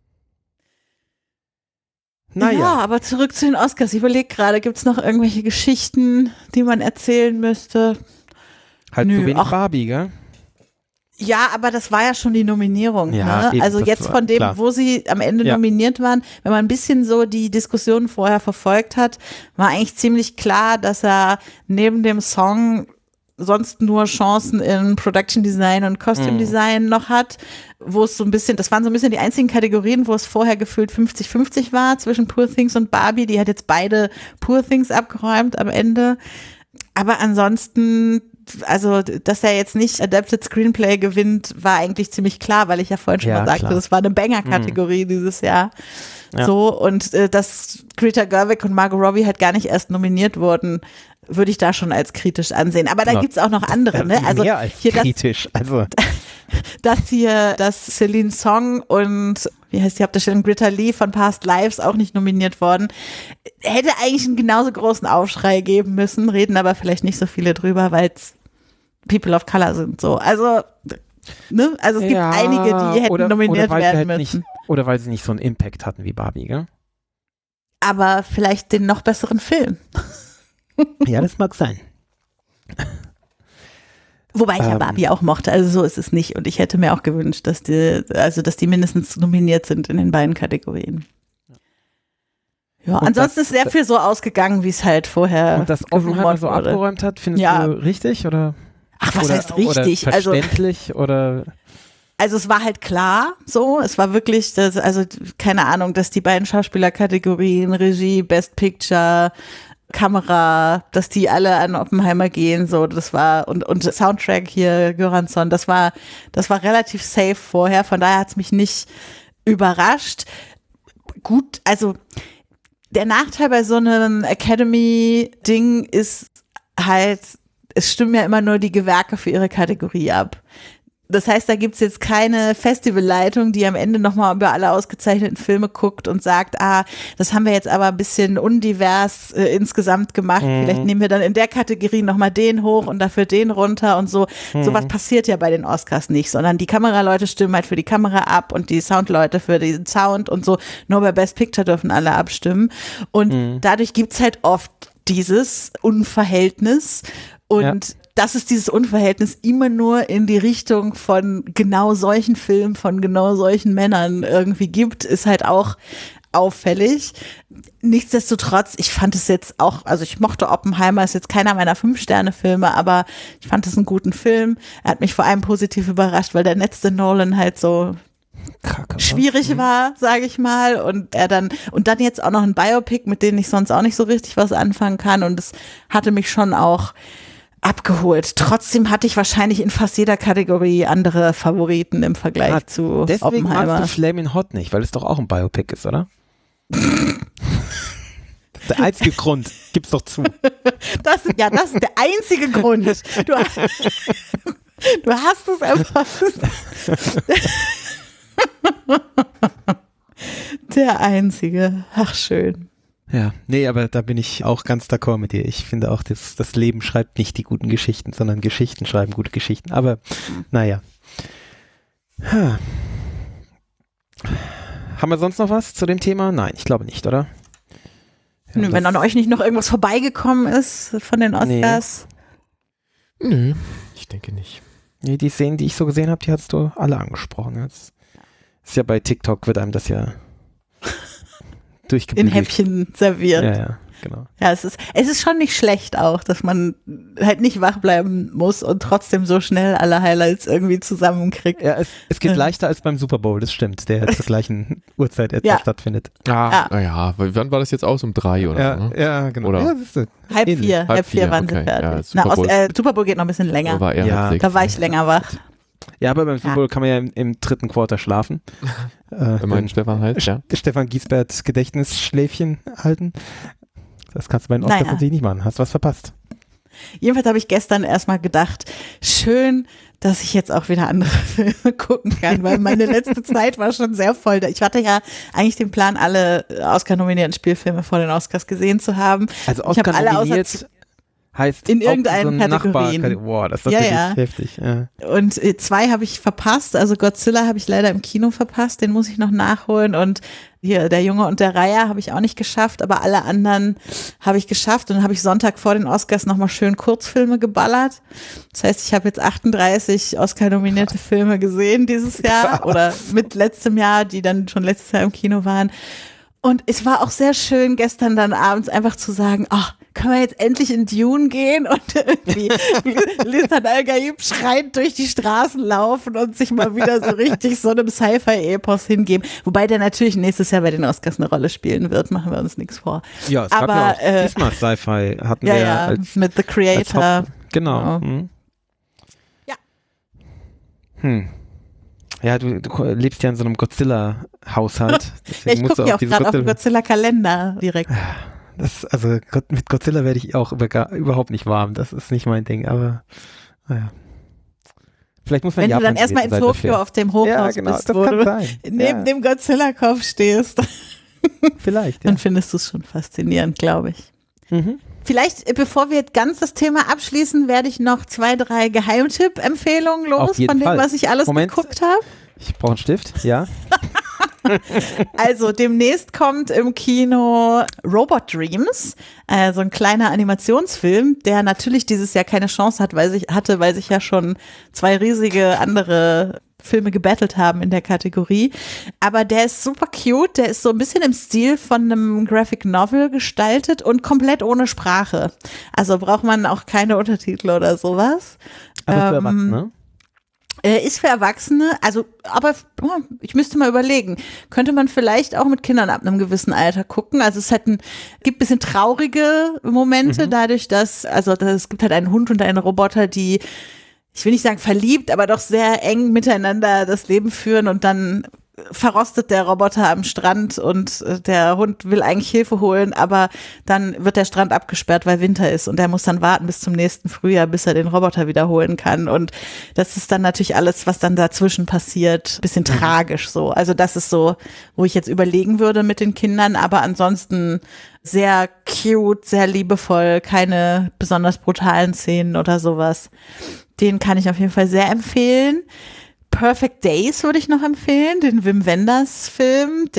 Naja. Ja, aber zurück zu den Oscars. Ich überlege gerade, gibt es noch irgendwelche Geschichten, die man erzählen müsste? Halt Nö, zu wenig ach. Barbie, gell? Ja, aber das war ja schon die Nominierung. Ja, ne? eben, Also das jetzt war- von dem, klar. wo sie am Ende Ja. nominiert waren, wenn man ein bisschen so die Diskussionen vorher verfolgt hat, war eigentlich ziemlich klar, dass er neben dem Song sonst nur Chancen in Production Design und Costume Design Mhm. noch hat, wo es so ein bisschen, das waren so ein bisschen die einzigen Kategorien, wo es vorher gefühlt fünfzig fünfzig war zwischen Poor Things und Barbie. Die hat jetzt beide Poor Things abgeräumt am Ende. Aber ansonsten, also, dass er jetzt nicht Adapted Screenplay gewinnt, war eigentlich ziemlich klar, weil ich ja vorhin schon Ja, mal sagte, klar. das war eine Banger-Kategorie dieses Jahr. Ja. So, und äh, dass Greta Gerwig und Margot Robbie halt gar nicht erst nominiert wurden, würde ich da schon als kritisch ansehen. Aber da Ja. gibt's auch noch andere, ne? Also Mehr als hier das, kritisch. Also, dass hier, dass Celine Song und wie heißt die Hauptdarstellerin Greta Lee von Past Lives auch nicht nominiert worden, hätte eigentlich einen genauso großen Aufschrei geben müssen, reden aber vielleicht nicht so viele drüber, weil es People of Color sind, so. Also, ne? Also es gibt ja, einige, die hätten oder, nominiert oder weil sie werden halt müssen. nicht, oder weil sie nicht so einen Impact hatten wie Barbie, gell? Aber vielleicht den noch besseren Film. Ja, das mag sein. Wobei ich ja Ähm. Barbie auch mochte, also so ist es nicht. Und ich hätte mir auch gewünscht, dass die, also dass die mindestens nominiert sind in den beiden Kategorien. Ja, Und ansonsten das- ist sehr viel so ausgegangen, wie es halt vorher Und das Oppenheimer so gerumort wurde. abgeräumt hat, findest Ja. du richtig? Oder, Ach, was oder, heißt richtig? Oder Also, verständlich? oder also es war halt klar so, es war wirklich, das, also keine Ahnung, dass die beiden Schauspielerkategorien, Regie, Best Picture, Kamera, dass die alle an Oppenheimer gehen, so, das war, und, und Soundtrack hier, Göransson, das war, das war relativ safe vorher, von daher hat es mich nicht überrascht. Gut, also der Nachteil bei so einem Academy-Ding ist halt, es stimmen ja immer nur die Gewerke für ihre Kategorie ab. Das heißt, da gibt's jetzt keine Festivalleitung, die am Ende nochmal über alle ausgezeichneten Filme guckt und sagt, ah, das haben wir jetzt aber ein bisschen undivers äh, insgesamt gemacht. Mhm. Vielleicht nehmen wir dann in der Kategorie nochmal den hoch und dafür den runter und so. Mhm. Sowas passiert ja bei den Oscars nicht, sondern die Kameraleute stimmen halt für die Kamera ab und die Soundleute für den Sound und so. Nur bei Best Picture dürfen alle abstimmen. Und Mhm. dadurch gibt's halt oft dieses Unverhältnis. Und Ja. dass es dieses Unverhältnis immer nur in die Richtung von genau solchen Filmen, von genau solchen Männern irgendwie gibt, ist halt auch auffällig. Nichtsdestotrotz, ich fand es jetzt auch, also ich mochte Oppenheimer, ist jetzt keiner meiner Fünf-Sterne-Filme, aber ich fand es einen guten Film. Er hat mich vor allem positiv überrascht, weil der letzte Nolan halt so Kacke, schwierig mhm. war, sage ich mal, und er dann und dann jetzt auch noch ein Biopic, mit dem ich sonst auch nicht so richtig was anfangen kann, und es hatte mich schon auch abgeholt. Trotzdem hatte ich wahrscheinlich in fast jeder Kategorie andere Favoriten im Vergleich Ah, zu Deswegen Oppenheimer. magst du Flamin' Hot nicht, weil es doch auch ein Biopic ist, oder? Das ist der einzige Grund. Gib's doch zu. Das, ja, das ist der einzige Grund. Du, du hast es einfach. Der einzige. Ach, schön. Ja, nee, aber da bin ich auch ganz d'accord mit dir. Ich finde auch, das, das Leben schreibt nicht die guten Geschichten, sondern Geschichten schreiben gute Geschichten. Aber, naja. Ha. Haben wir sonst noch was zu dem Thema? Nein, ich glaube nicht, oder? Ja, Nö, wenn an euch nicht noch irgendwas vorbeigekommen ist von den Oscars. Nö, ich denke nicht. Nee, die Szenen, die ich so gesehen habe, die hast du alle angesprochen. Jetzt ist ja bei TikTok, wird einem das ja In durchgebügelt. Häppchen serviert. Ja, ja, genau. Ja, es ist, es ist schon nicht schlecht auch, dass man halt nicht wach bleiben muss und trotzdem so schnell alle Highlights irgendwie zusammenkriegt. Ja, es, es geht Ja. leichter als beim Super Bowl, das stimmt, der zur gleichen Uhrzeit etwa Ja. stattfindet. Ah, Ja. naja, wann war das jetzt aus? Um drei oder Ja, so? Ne? ja, genau. Oder? Ja, siehst du. Halb Ähnlich. vier, halb, Halb vier vier, waren okay. sie fertig. Ja, Na, Super aus, Bowl. äh, Super Bowl geht noch ein bisschen länger. War eher Ja. halb sechs. Da war ich länger wach. Ja, aber beim Super Ja. Bowl kann man ja im, im dritten Quarter schlafen. äh, Wenn mein den Stefan heißt, ja. Stefan Giesbert Gedächtnisschläfchen halten. Das kannst du bei den Oscars Naja. natürlich nicht machen. Hast was verpasst. Jedenfalls habe ich gestern erstmal gedacht, schön, dass ich jetzt auch wieder andere Filme gucken kann, weil meine letzte Zeit war schon sehr voll. Ich hatte ja eigentlich den Plan, alle Oscar-nominierten Spielfilme vor den Oscars gesehen zu haben. Also Ich hab Oscar alle außer nominiert heißt in auch irgendeinen so Kategorien. Nachbar- Boah, das ist Ja, natürlich ja. heftig. Ja. Und äh, zwei habe ich verpasst. Also Godzilla habe ich leider im Kino verpasst. Den muss ich noch nachholen. Und hier Der Junge und der Reiher habe ich auch nicht geschafft. Aber alle anderen habe ich geschafft. Und dann habe ich Sonntag vor den Oscars nochmal schön Kurzfilme geballert. Das heißt, ich habe jetzt achtunddreißig Oscar-nominierte Filme gesehen dieses Jahr. Oder mit letztem Jahr, die dann schon letztes Jahr im Kino waren. Und es war auch sehr schön, gestern dann abends einfach zu sagen, ach, können wir jetzt endlich in Dune gehen und irgendwie Lisan Al-Gaib schreiend durch die Straßen laufen und sich mal wieder so richtig so einem Sci-Fi-Epos hingeben. Wobei der natürlich nächstes Jahr bei den Oscars eine Rolle spielen wird, machen wir uns nichts vor. Ja, es Aber, gab ja auch äh, diesmal Sci-Fi hatten Ja, wir ja, als, mit The als Creator. Haupt, genau. Ja. Mhm. Ja. Hm. Ja, du, du lebst ja in so einem Godzilla-Haushalt. Ja, Deswegen ich musst gucke du ja auch auch diese gerade auf den Godzilla. Godzilla-Kalender direkt. Das, also Gott, mit Godzilla werde ich auch über, gar, überhaupt nicht warm. Das ist nicht mein Ding, aber naja. Vielleicht muss man Wenn in du Japan dann erstmal in gewesen sein Tokio dafür. auf dem Hochhaus Ja, genau, bist, das wo kann du sein. neben Ja. dem Godzilla-Kopf stehst, Vielleicht, ja. dann findest du es schon faszinierend, glaube ich. Mhm. Vielleicht, äh, bevor wir ganz das Thema abschließen, werde ich noch zwei, drei Geheimtipp-Empfehlungen los Auf jeden von dem, Fall. was ich alles Moment. geguckt habe. Ich brauche einen Stift, ja. Also demnächst kommt im Kino Robot Dreams, äh, so ein kleiner Animationsfilm, der natürlich dieses Jahr keine Chance hat, weil sich, hatte, weil sich ja schon zwei riesige andere Filme gebattelt haben in der Kategorie. Aber der ist super cute, der ist so ein bisschen im Stil von einem Graphic Novel gestaltet und komplett ohne Sprache. Also braucht man auch keine Untertitel oder sowas. Aber für Ähm, Erwachsene. Er ist für Erwachsene, also, aber oh, ich müsste mal überlegen, könnte man vielleicht auch mit Kindern ab einem gewissen Alter gucken. Also es hat ein, gibt ein bisschen traurige Momente Mhm. dadurch, dass, also das, es gibt halt einen Hund und einen Roboter, die, ich will nicht sagen verliebt, aber doch sehr eng miteinander das Leben führen und dann verrostet der Roboter am Strand und äh, der Hund will eigentlich Hilfe holen, aber dann wird der Strand abgesperrt, weil Winter ist und er muss dann warten bis zum nächsten Frühjahr, bis er den Roboter wiederholen kann und das ist dann natürlich alles, was dann dazwischen passiert, bisschen Mhm. tragisch so. Also das ist so, wo ich jetzt überlegen würde mit den Kindern, aber ansonsten sehr cute, sehr liebevoll, keine besonders brutalen Szenen oder sowas. Den kann ich auf jeden Fall sehr empfehlen. Perfect Days würde ich noch empfehlen, den Wim Wenders Film, der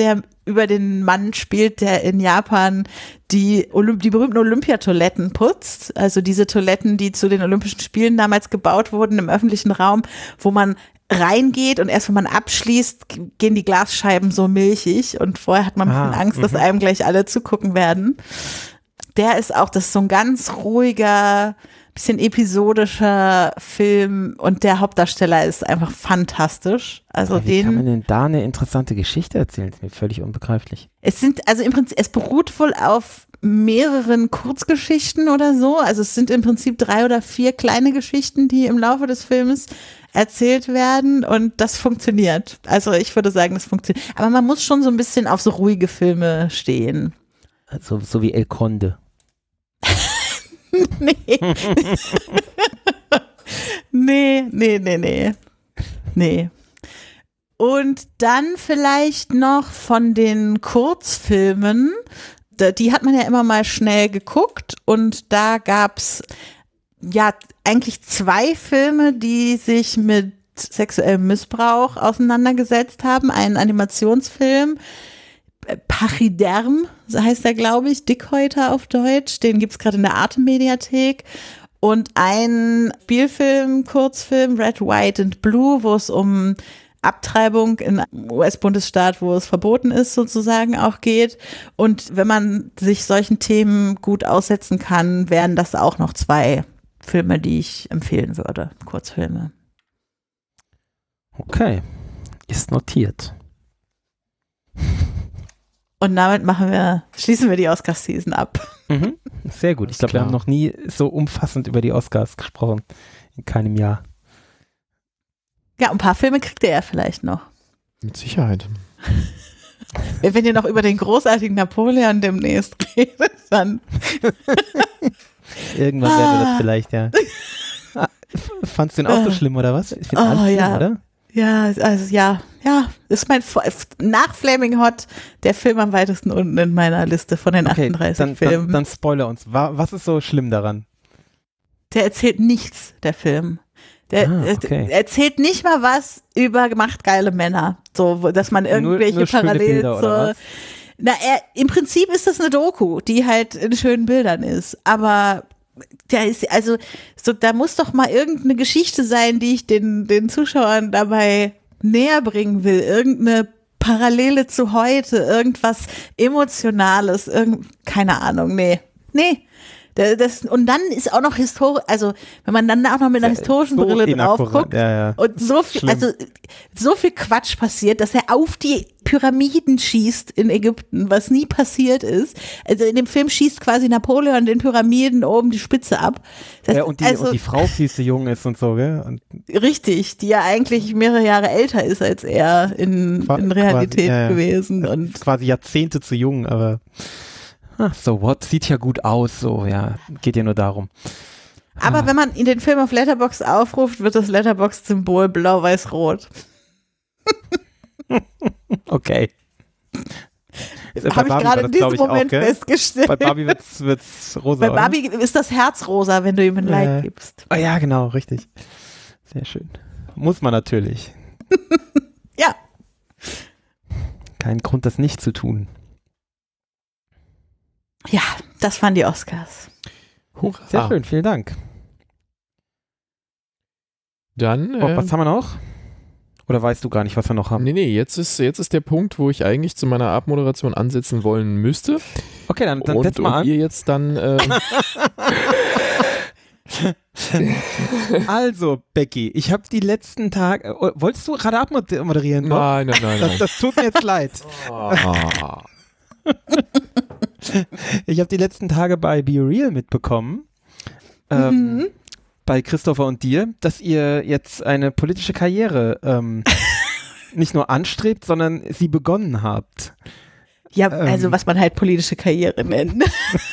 über den Mann spielt, der in Japan die, Olymp- die berühmten Olympiatoiletten putzt. Also diese Toiletten, die zu den Olympischen Spielen damals gebaut wurden im öffentlichen Raum, wo man reingeht und erst wenn man abschließt, gehen die Glasscheiben so milchig und vorher hat man ein bisschen Ah, Angst, dass mhm. einem gleich alle zugucken werden. Der ist auch, das ist so ein ganz ruhiger, bisschen episodischer Film und der Hauptdarsteller ist einfach fantastisch. Also Aber wie kann man den, denn da eine interessante Geschichte erzählen? Das ist mir völlig unbegreiflich. es sind, also im Prinzip, es beruht wohl auf mehreren Kurzgeschichten oder so. Also es sind im Prinzip drei oder vier kleine Geschichten, die im Laufe des Films erzählt werden und das funktioniert. Also ich würde sagen, das funktioniert. Aber man muss schon so ein bisschen auf so ruhige Filme stehen. So, so wie El Conde. Nee. nee, nee, nee, nee. Nee. Und dann vielleicht noch von den Kurzfilmen, da- die hat man ja immer mal schnell geguckt und da gab's ja eigentlich zwei Filme, die sich mit sexuellem Missbrauch auseinandergesetzt haben. Ein Animationsfilm, Pachyderm, so heißt er, glaube ich, Dickhäuter auf Deutsch, den gibt's gerade in der Arte-Mediathek. Und ein Spielfilm, Kurzfilm, Red, White and Blue, wo es um Abtreibung in einem U S-Bundesstaat, wo es verboten ist, sozusagen auch geht. Und wenn man sich solchen Themen gut aussetzen kann, wären das auch noch zwei Filme, die ich empfehlen würde, Kurzfilme. Okay, ist notiert. Und damit machen wir, schließen wir die Oscar-Season ab. Mhm. Sehr gut. Ich glaube, wir Klar. haben noch nie so umfassend über die Oscars gesprochen. In keinem Jahr. Ja, ein paar Filme kriegt ihr ja vielleicht noch. Mit Sicherheit. Wenn ihr noch über den großartigen Napoleon demnächst redet, dann Irgendwann werden wir Ah. das vielleicht, ja. Ah, Fandst du den auch so Ah. schlimm, oder was? Ich finde Oh, alles schlimm, ja. oder? ja, also ja, ja, ist mein Vor- nach Flaming Hot der Film am weitesten unten in meiner Liste von den Okay, achtunddreißig dann, Filmen. dann, dann spoiler uns. Wa- Was ist so schlimm daran? Der erzählt nichts, der Film. Der, Ah, der okay. erzählt nicht mal was über gemacht geile Männer, so wo- dass man irgendwelche nur schöne Parallelen Bilder, oder zur was? Na, er, im Prinzip ist das eine Doku, die halt in schönen Bildern ist, aber da ist, also, so, da muss doch mal irgendeine Geschichte sein, die ich den, den Zuschauern dabei näher bringen will, irgendeine Parallele zu heute, irgendwas Emotionales, irgend, keine Ahnung, nee, nee. Da- Das, und dann ist auch noch historisch, also wenn man dann auch noch mit einer historischen So Brille drauf inakkurat, guckt ja, ja. und so viel, Schlimm. also so viel Quatsch passiert, dass er auf die Pyramiden schießt in Ägypten, was nie passiert ist. Also in dem Film schießt quasi Napoleon den Pyramiden oben die Spitze ab. Das Ja, heißt, und die, also und die Frau viel zu jung ist und so, gell? Und richtig, die ja eigentlich mehrere Jahre älter ist als er in, Qua- in Realität quasi, ja, ja. gewesen. Und ist quasi Jahrzehnte zu jung, aber ach, so what? Sieht ja gut aus, so, ja. Geht ja nur darum. aber wenn man in den Film auf Letterboxd aufruft, wird das Letterboxd-Symbol blau-weiß-rot. Okay. Bei Habe ich Barbie gerade war in das, diesem glaub ich, auch, Moment gell? festgestellt. Bei Barbie wird's, wird's rosa, Bei oder? Barbie ist das Herz rosa, wenn du ihm ein Äh. Like gibst. Ah, ja, genau, richtig. Sehr schön. Muss man natürlich. Ja. Kein Grund, das nicht zu tun. Ja, das waren die Oscars. Hurra. Sehr schön, vielen Dank. Dann, Oh, äh, was haben wir noch? Oder weißt du gar nicht, was wir noch haben? nee, nee, jetzt ist, jetzt ist der Punkt, wo ich eigentlich zu meiner Abmoderation ansetzen wollen müsste. Okay, dann, dann und, setz mal und an. ihr jetzt dann, äh, Also, Becky, ich habe die letzten Tage. Oh, wolltest du gerade abmoderieren? noch? nein, nein, nein, Das, nein. das tut mir jetzt leid. Ah. Ich habe die letzten Tage bei Be Real mitbekommen, ähm, Mhm. bei Christopher und dir, dass ihr jetzt eine politische Karriere ähm, nicht nur anstrebt, sondern sie begonnen habt. Ja, Ähm. also was man halt politische Karriere nennt.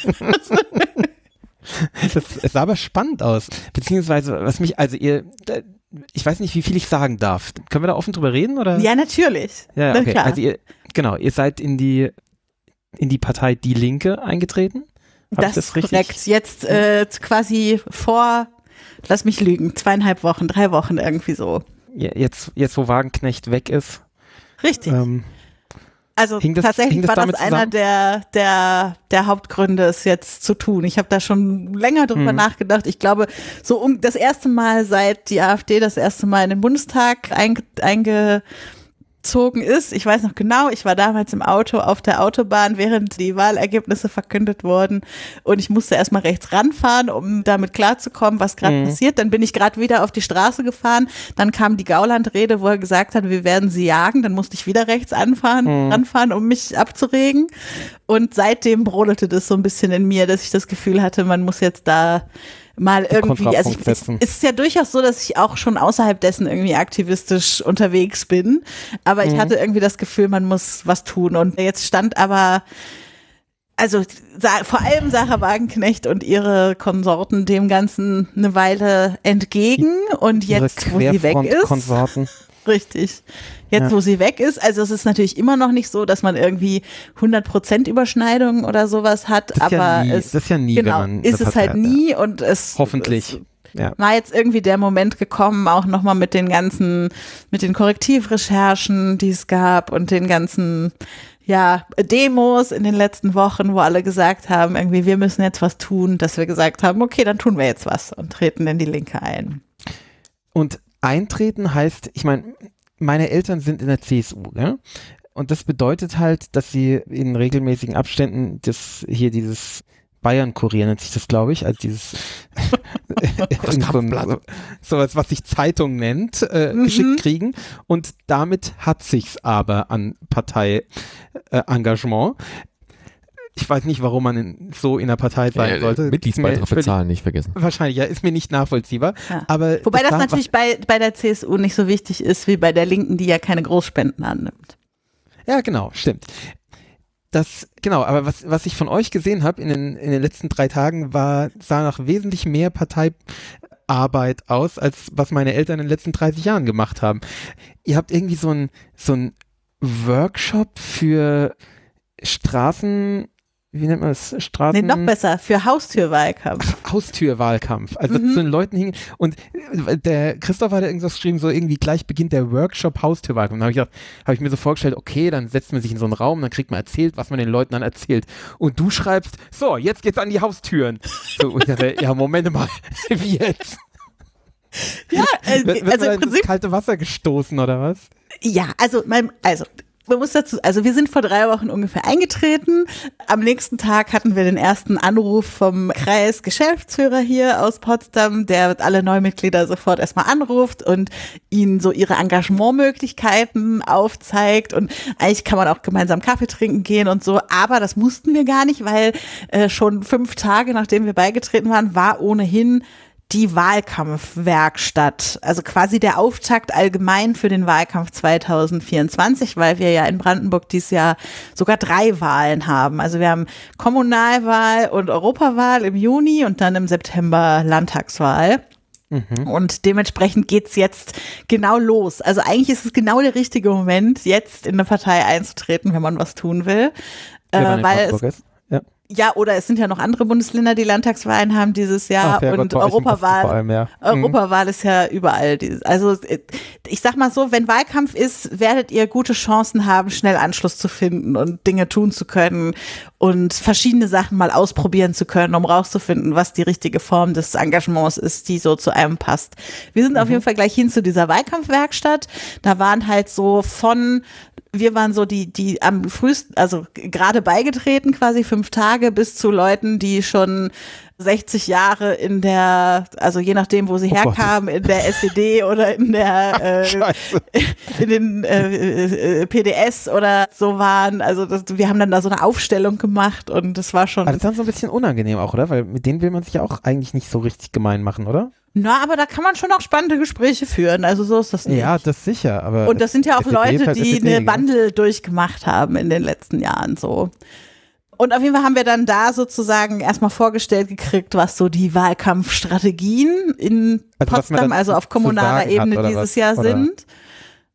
Das, es sah aber spannend aus. Beziehungsweise, was mich, also ihr, äh, ich weiß nicht, wie viel ich sagen darf. Können wir da offen drüber reden? Oder? Ja, natürlich. Ja, Na okay. klar. Also ihr, genau, ihr seid in die, in die Partei Die Linke eingetreten. Hab das ich das ist richtig? korrekt. Jetzt äh, quasi vor, lass mich lügen, zweieinhalb Wochen, drei Wochen irgendwie so. Ja, jetzt, jetzt, wo Wagenknecht weg ist. Richtig. Ähm, Also Hing das- tatsächlich hing das war das damit einer zusammen? der, der, der Hauptgründe, es jetzt zu tun. Ich habe da schon länger drüber Mhm. nachgedacht. Ich glaube, so um das erste Mal, seit die AfD das erste Mal in den Bundestag einge, eingezogen ist, ich weiß noch genau, ich war damals im Auto auf der Autobahn, während die Wahlergebnisse verkündet wurden und ich musste erstmal rechts ranfahren, um damit klarzukommen, was gerade Mhm. passiert. Dann bin ich gerade wieder auf die Straße gefahren, dann kam die Gauland-Rede, wo er gesagt hat, wir werden sie jagen, dann musste ich wieder rechts anfahren, Mhm. ranfahren, um mich abzuregen und seitdem brodelte das so ein bisschen in mir, dass ich das Gefühl hatte, man muss jetzt da mal irgendwie, also ich, Kontrapunkt es, setzen. es ist ja durchaus so, dass ich auch schon außerhalb dessen irgendwie aktivistisch unterwegs bin, aber ich Mhm. hatte irgendwie das Gefühl, man muss was tun und jetzt stand aber, also Sa- vor allem Sarah Wagenknecht und ihre Konsorten dem Ganzen eine Weile entgegen und jetzt, wo sie weg ist, Querfront-Konsorten. richtig, jetzt, Ja. wo sie weg ist, also es ist natürlich immer noch nicht so, dass man irgendwie hundert Prozent Überschneidung oder sowas hat, Das ist ja aber nie, es, das ist ja nie, genau, wenn man ist eine es Partei halt hat, ja. nie und es Hoffentlich. es Ja. war jetzt irgendwie der Moment gekommen, auch nochmal mit den ganzen, mit den Korrektivrecherchen, die es gab und den ganzen, ja, Demos in den letzten Wochen, wo alle gesagt haben, irgendwie, wir müssen jetzt was tun, dass wir gesagt haben, okay, dann tun wir jetzt was und treten in die Linke ein. Und eintreten heißt, ich meine, meine Eltern sind in der C S U, ja? Und das bedeutet halt, dass sie in regelmäßigen Abständen das hier dieses Bayern-Kurier nennt sich das, glaube ich, als dieses irgend so ein- so, sowas, was sich Zeitung nennt, äh, Mhm. geschickt kriegen. Und damit hat sich's aber an Partei-Engagement. Ich weiß nicht, warum man in, so in der Partei sein Äh, sollte. Ist mir Mitgliedsbeitrag völlig- bezahlen, nicht vergessen. Wahrscheinlich, ja, ist mir nicht nachvollziehbar. Ja. Aber Wobei das war- natürlich bei, bei der C S U nicht so wichtig ist wie bei der Linken, die ja keine Großspenden annimmt. Ja, genau, stimmt. Das, genau, aber was, was ich von euch gesehen habe in den, in den letzten drei Tagen, war, sah nach wesentlich mehr Parteiarbeit aus, als was meine Eltern in den letzten dreißig Jahren gemacht haben. Ihr habt irgendwie so ein, so ein Workshop für Straßen, wie nennt man das? Straßen. Nee, noch besser, für Haustürwahlkampf. Haustürwahlkampf. Also Mhm. zu den Leuten hingen und der Christoph hatte irgendwas geschrieben, so irgendwie gleich beginnt der Workshop Haustürwahlkampf. Da habe ich, gedacht- hab ich mir so vorgestellt, okay, dann setzt man sich in so einen Raum, dann kriegt man erzählt, was man den Leuten dann erzählt. Und du schreibst, so, jetzt geht's an die Haustüren. So, und ich dachte, ja, Moment mal, wie jetzt? Ja, äh, Wird, wird also man im ins Prinzip, kalte Wasser gestoßen oder was? ja, also mein, also man muss dazu, also wir sind vor drei Wochen ungefähr eingetreten. Am nächsten Tag hatten wir den ersten Anruf vom Kreisgeschäftsführer hier aus Potsdam, der alle Neumitglieder sofort erstmal anruft und ihnen so ihre Engagementmöglichkeiten aufzeigt. Und eigentlich kann man auch gemeinsam Kaffee trinken gehen und so. Aber das mussten wir gar nicht, weil äh, schon fünf Tage, nachdem wir beigetreten waren, war ohnehin die Wahlkampfwerkstatt, also quasi der Auftakt allgemein für den Wahlkampf zwanzig vierundzwanzig, weil wir ja in Brandenburg dieses Jahr sogar drei Wahlen haben. Also wir haben Kommunalwahl und Europawahl im Juni und dann im September Landtagswahl. Mhm. Und dementsprechend geht's jetzt genau los. Also eigentlich ist es genau der richtige Moment, jetzt in eine Partei einzutreten, wenn man was tun will. Wer Äh, dann in weil Brandenburg es ist? Ja. Ja, oder es sind ja noch andere Bundesländer, die Landtagswahlen haben dieses Jahr Ach, ja, und Gott, bei euch im Osten Europawahl. vor allem, ja. Mhm. Europawahl ist ja überall. dieses- Also ich sag mal so, wenn Wahlkampf ist, werdet ihr gute Chancen haben, schnell Anschluss zu finden und Dinge tun zu können und verschiedene Sachen mal ausprobieren zu können, um rauszufinden, was die richtige Form des Engagements ist, die so zu einem passt. Wir sind auf jeden Fall gleich hin zu dieser Wahlkampfwerkstatt. Da waren halt so von wir waren so die, die am frühesten, also gerade beigetreten quasi fünf Tage bis zu Leuten, die schon sechzig Jahre in der, also je nachdem, wo sie Oh herkamen, in der S E D oder in der, äh, Scheiße. in den äh, äh, P D S oder so waren. Also das, wir haben dann da so eine Aufstellung gemacht und das war schon. Aber das ist dann so ein bisschen unangenehm auch, oder? Weil mit denen will man sich ja auch eigentlich nicht so richtig gemein machen, oder? Na, aber da kann man schon auch spannende Gespräche führen. Also so ist das nicht. Ja, das sicher, aber. Und das sind ja auch S E D ist Leute, halt die S E D, eine gell? Wandel durchgemacht haben in den letzten Jahren so. Und auf jeden Fall haben wir dann da sozusagen erstmal vorgestellt gekriegt, was so die Wahlkampfstrategien in Also was man Potsdam, dann also auf zu kommunaler sagen hat, Ebene oder dieses was? Jahr Oder? sind.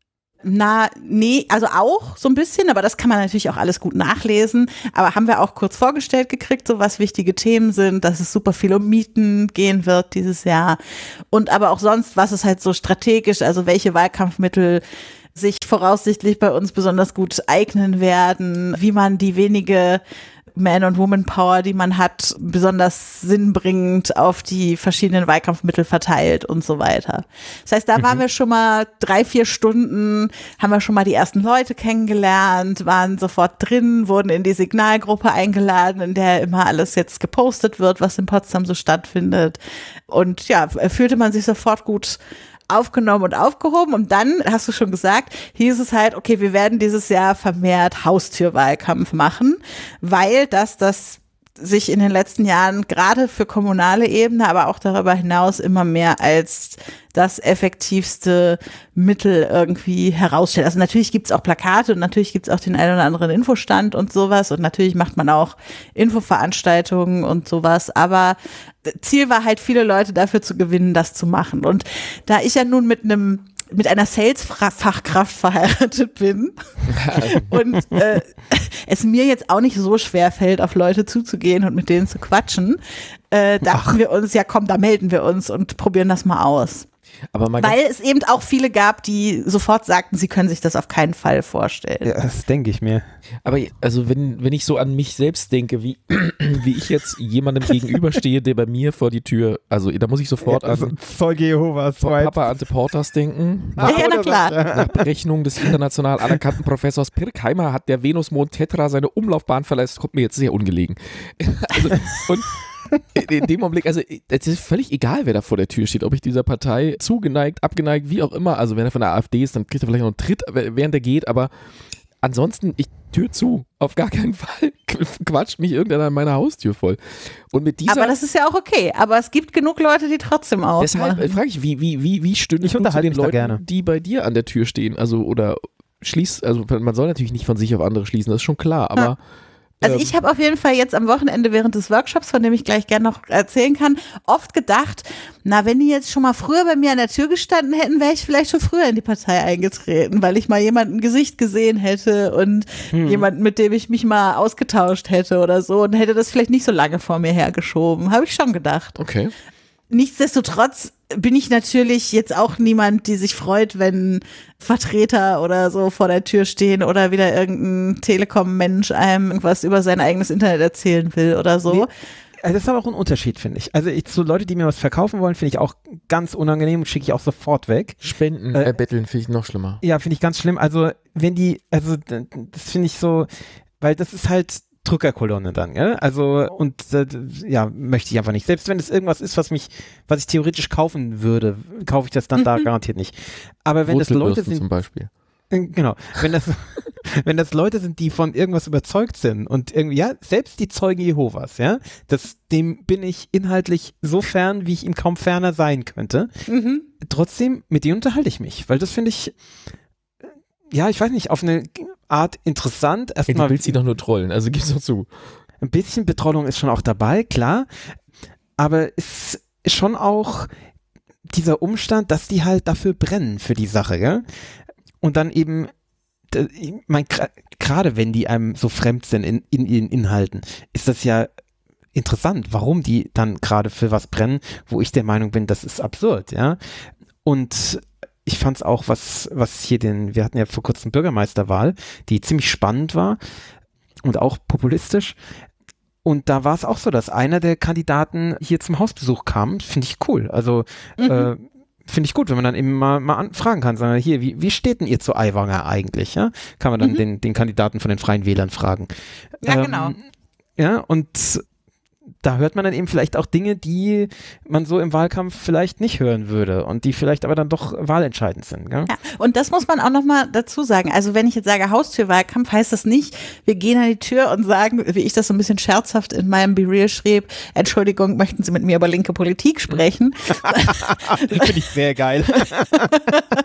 Na, nee, also auch so ein bisschen, aber das kann man natürlich auch alles gut nachlesen. Aber haben wir auch kurz vorgestellt gekriegt, so was wichtige Themen sind, dass es super viel um Mieten gehen wird dieses Jahr. Und aber auch sonst, was ist halt so strategisch, also welche Wahlkampfmittel sich voraussichtlich bei uns besonders gut eignen werden, wie man die wenige Man- und Woman-Power, die man hat, besonders sinnbringend auf die verschiedenen Wahlkampfmittel verteilt und so weiter. Das heißt, da mhm. waren wir schon mal drei, vier Stunden, haben wir schon mal die ersten Leute kennengelernt, waren sofort drin, wurden in die Signalgruppe eingeladen, in der immer alles jetzt gepostet wird, was in Potsdam so stattfindet. Und ja, fühlte man sich sofort gut aufgenommen und aufgehoben. Und dann, hast du schon gesagt, hieß es halt, okay, wir werden dieses Jahr vermehrt Haustürwahlkampf machen, weil das das sich in den letzten Jahren gerade für kommunale Ebene, aber auch darüber hinaus immer mehr als das effektivste Mittel irgendwie herausstellt. Also natürlich gibt's auch Plakate und natürlich gibt's auch den einen oder anderen Infostand und sowas und natürlich macht man auch Infoveranstaltungen und sowas, aber Ziel war halt, viele Leute dafür zu gewinnen, das zu machen. Und da ich ja nun mit einem mit einer Sales-Fachkraft verheiratet bin und äh, es mir jetzt auch nicht so schwer fällt, auf Leute zuzugehen und mit denen zu quatschen, äh, dachten Ach. wir uns, ja komm, da melden wir uns und probieren das mal aus. Aber mal Weil es eben auch viele gab, die sofort sagten, sie können sich das auf keinen Fall vorstellen. Ja, das denke ich mir. Aber also wenn, wenn ich so an mich selbst denke, wie, wie ich jetzt jemandem gegenüberstehe, der bei mir vor die Tür, also da muss ich sofort ja, also an Zeuge Jehovas, Papa Ante Portas denken. Nach, ja, na klar. Nach Berechnung des international anerkannten Professors Pirkheimer hat der Venusmond Tetra seine Umlaufbahn verlassen. Das kommt mir jetzt sehr ungelegen. Also, und in dem Augenblick, also es ist völlig egal, wer da vor der Tür steht, ob ich dieser Partei zugeneigt, abgeneigt, wie auch immer, also wenn er von der AfD ist, dann kriegt er vielleicht noch einen Tritt, während er geht, aber ansonsten, ich Tür zu, auf gar keinen Fall quatscht mich irgendeiner an meiner Haustür voll. Und mit dieser, aber das ist ja auch okay, aber es gibt genug Leute, die trotzdem auch deshalb machen. frage ich, wie, wie, wie, wie stündest du zu den Leuten, die bei dir an der Tür stehen, also oder schließt, also man soll natürlich nicht von sich auf andere schließen, das ist schon klar, aber ja. Also ich habe auf jeden Fall jetzt am Wochenende während des Workshops, von dem ich gleich gerne noch erzählen kann, oft gedacht, na, wenn die jetzt schon mal früher bei mir an der Tür gestanden hätten, wäre ich vielleicht schon früher in die Partei eingetreten, weil ich mal jemanden Gesicht gesehen hätte und hm. jemanden, mit dem ich mich mal ausgetauscht hätte oder so und hätte das vielleicht nicht so lange vor mir hergeschoben. Habe ich schon gedacht. Okay. Nichtsdestotrotz bin ich natürlich jetzt auch niemand, die sich freut, wenn Vertreter oder so vor der Tür stehen oder wieder irgendein Telekom-Mensch einem irgendwas über sein eigenes Internet erzählen will oder so. Nee. Also das ist aber auch ein Unterschied, finde ich. Also ich, so Leute, die mir was verkaufen wollen, finde ich auch ganz unangenehm und schicke ich auch sofort weg. Spenden, äh, betteln finde ich noch schlimmer. Ja, finde ich ganz schlimm. Also wenn die, also das finde ich so, weil das ist halt Drückerkolonne dann, gell? Also und äh, ja, möchte ich einfach nicht. Selbst wenn es irgendwas ist, was mich, was ich theoretisch kaufen würde, kaufe ich das dann mhm. da garantiert nicht. Aber wenn das Leute sind, zum Beispiel. Genau, wenn das, wenn das Leute sind, die von irgendwas überzeugt sind und irgendwie, ja, selbst die Zeugen Jehovas, ja, das, dem bin ich inhaltlich so fern, wie ich ihm kaum ferner sein könnte. Mhm. Trotzdem, mit denen unterhalte ich mich, weil das finde ich, ja, ich weiß nicht, auf eine Art interessant. Erstmal, ja, du willst sie doch nur trollen, also gib's doch zu. Ein bisschen Betrollung ist schon auch dabei, klar, aber es ist schon auch dieser Umstand, dass die halt dafür brennen für die Sache, gell? Und dann eben, ich mein, gerade wenn die einem so fremd sind in, in ihren Inhalten, ist das ja interessant, warum die dann gerade für was brennen, wo ich der Meinung bin, das ist absurd, ja. Und ich fand es auch, was, was hier den, wir hatten ja vor kurzem Bürgermeisterwahl, die ziemlich spannend war und auch populistisch. Und da war es auch so, dass einer der Kandidaten hier zum Hausbesuch kam. Finde ich cool. Also, mhm. äh, finde ich gut, wenn man dann eben mal, mal anfragen kann, sagen, hier, wie, wie steht denn ihr zu Aiwanger eigentlich, ja? Kann man dann mhm. den, den Kandidaten von den Freien Wählern fragen. Ja, ähm, genau. Ja, und da hört man dann eben vielleicht auch Dinge, die man so im Wahlkampf vielleicht nicht hören würde und die vielleicht aber dann doch wahlentscheidend sind. Gell? Ja, und das muss man auch nochmal dazu sagen. Also wenn ich jetzt sage Haustürwahlkampf, heißt das nicht, wir gehen an die Tür und sagen, wie ich das so ein bisschen scherzhaft in meinem Be Real schrieb, Entschuldigung, möchten Sie mit mir über linke Politik sprechen? Finde ich sehr geil.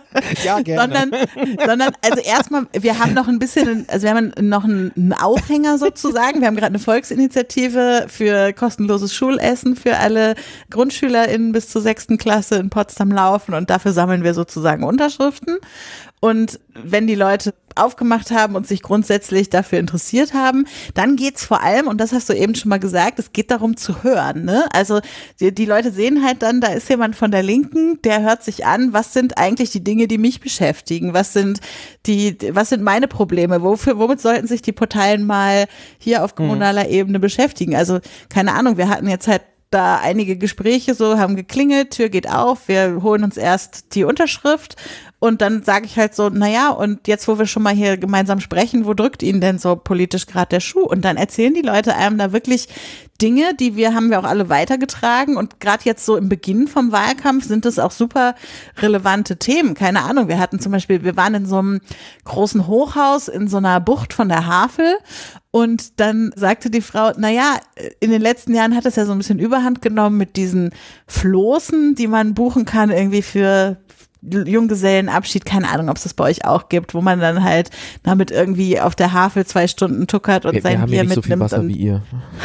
Ja, gerne. sondern, sondern also erstmal, wir haben noch ein bisschen, also wir haben noch einen, einen Aufhänger sozusagen. Wir haben gerade eine Volksinitiative für kostenloses Schulessen für alle GrundschülerInnen bis zur sechsten Klasse in Potsdam laufen und dafür sammeln wir sozusagen Unterschriften. Und wenn die Leute aufgemacht haben und sich grundsätzlich dafür interessiert haben, dann geht's vor allem, und das hast du eben schon mal gesagt, es geht darum zu hören, ne? Also die, die Leute sehen halt dann, da ist jemand von der Linken, der hört sich an, was sind eigentlich die Dinge, die mich beschäftigen? Was sind die, was sind meine Probleme? Wofür, womit sollten sich die Parteien mal hier auf kommunaler mhm. Ebene beschäftigen? Also keine Ahnung, wir hatten jetzt halt da einige Gespräche so, haben geklingelt, Tür geht auf, wir holen uns erst die Unterschrift und dann sage ich halt so, naja, und jetzt, wo wir schon mal hier gemeinsam sprechen, wo drückt Ihnen denn so politisch gerade der Schuh? Und dann erzählen die Leute einem da wirklich Dinge, die wir, haben wir auch alle weitergetragen und gerade jetzt so im Beginn vom Wahlkampf sind das auch super relevante Themen. Keine Ahnung, wir hatten zum Beispiel, wir waren in so einem großen Hochhaus in so einer Bucht von der Havel. Und dann sagte die Frau, naja, in den letzten Jahren hat es ja so ein bisschen Überhand genommen mit diesen Floßen, die man buchen kann irgendwie für Junggesellenabschied, keine Ahnung, ob es das bei euch auch gibt, wo man dann halt damit irgendwie auf der Havel zwei Stunden tuckert und wir, sein wir haben Bier ja nicht mitnimmt. So viel Wasser wie ihr.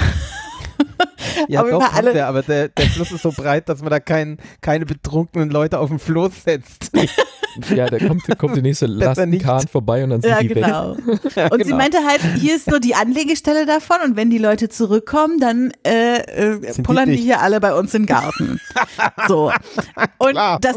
Ja, aber doch, alle, wir, aber der, der Fluss ist so breit, dass man da kein, keine betrunkenen Leute auf den Floß setzt. Ja, da kommt, kommt der nächste Lastenkahn vorbei und dann sind ja, die genau. weg. Ja, und genau. sie meinte halt, hier ist nur die Anlegestelle davon und wenn die Leute zurückkommen, dann äh, äh, pullern die, die hier alle bei uns in den Garten. So. Und Klar. das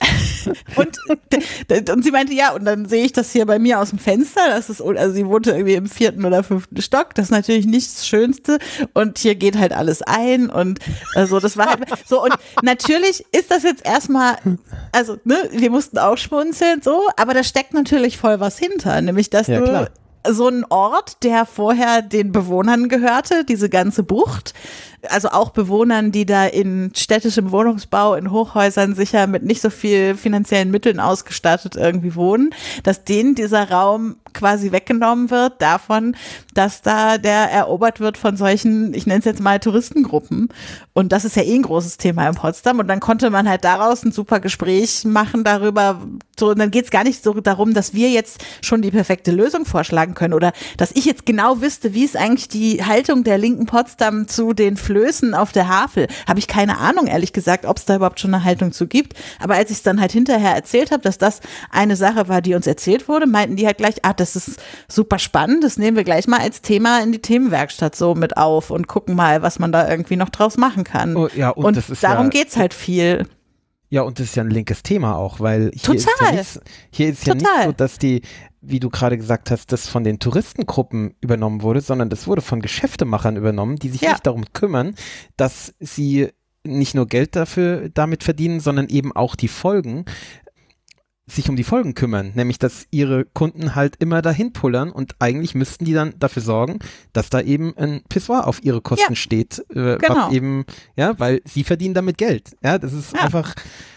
und, und sie meinte, ja, und dann sehe ich das hier bei mir aus dem Fenster, das ist, also sie wohnte irgendwie im vierten oder fünften Stock, das ist natürlich nicht das Schönste und hier geht halt alles ein und äh, so, das war halt so und natürlich ist das jetzt erstmal, also ne, wir mussten auch schmunzeln, so, aber da steckt natürlich voll was hinter, nämlich, dass ja, du klar. so ein Ort, der vorher den Bewohnern gehörte, diese ganze Bucht, also auch Bewohnern, die da in städtischem Wohnungsbau, in Hochhäusern sicher mit nicht so viel finanziellen Mitteln ausgestattet irgendwie wohnen, dass denen dieser Raum quasi weggenommen wird davon, dass da der erobert wird von solchen, ich nenne es jetzt mal Touristengruppen. Und das ist ja eh ein großes Thema in Potsdam. Und dann konnte man halt daraus ein super Gespräch machen darüber. So, und dann geht es gar nicht so darum, dass wir jetzt schon die perfekte Lösung vorschlagen können oder dass ich jetzt genau wüsste, wie ist eigentlich die Haltung der linken Potsdam zu den Flößen auf der Havel. Habe ich keine Ahnung, ehrlich gesagt, ob es da überhaupt schon eine Haltung zu gibt. Aber als ich es dann halt hinterher erzählt habe, dass das eine Sache war, die uns erzählt wurde, meinten die halt gleich, ah, das ist super spannend, das nehmen wir gleich mal als Thema in die Themenwerkstatt so mit auf und gucken mal, was man da irgendwie noch draus machen kann. Oh, ja, und und das ist darum ja, geht's halt viel. Ja, und das ist ja ein linkes Thema auch, weil hier Total. ist ja nicht, hier ist ja Total. nicht so, dass die, wie du gerade gesagt hast, das von den Touristengruppen übernommen wurde, sondern das wurde von Geschäftemachern übernommen, die sich Ja. nicht darum kümmern, dass sie nicht nur Geld dafür damit verdienen, sondern eben auch die Folgen, sich um die Folgen kümmern, nämlich dass ihre Kunden halt immer dahin pullern und eigentlich müssten die dann dafür sorgen, dass da eben ein Pissoir auf ihre Kosten Ja. steht, äh, Genau. was eben, ja, weil sie verdienen damit Geld. Ja, das ist Ja. einfach,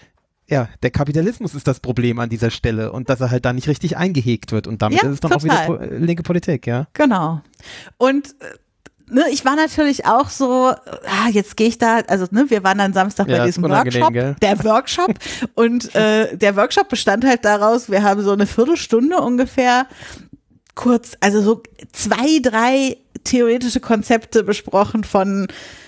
ja, der Kapitalismus ist das Problem an dieser Stelle und dass er halt da nicht richtig eingehegt wird und damit Ja, ist es dann total. auch wieder po äh, linke Politik, ja. Genau. Und äh, ne, ich war natürlich auch so, ah, jetzt gehe ich da, also ne, wir waren dann Samstag Ja, bei ist diesem unangenehm, Workshop, gell? der Workshop und äh, der Workshop bestand halt daraus, wir haben so eine Viertelstunde ungefähr kurz, also so zwei, drei theoretische Konzepte besprochen von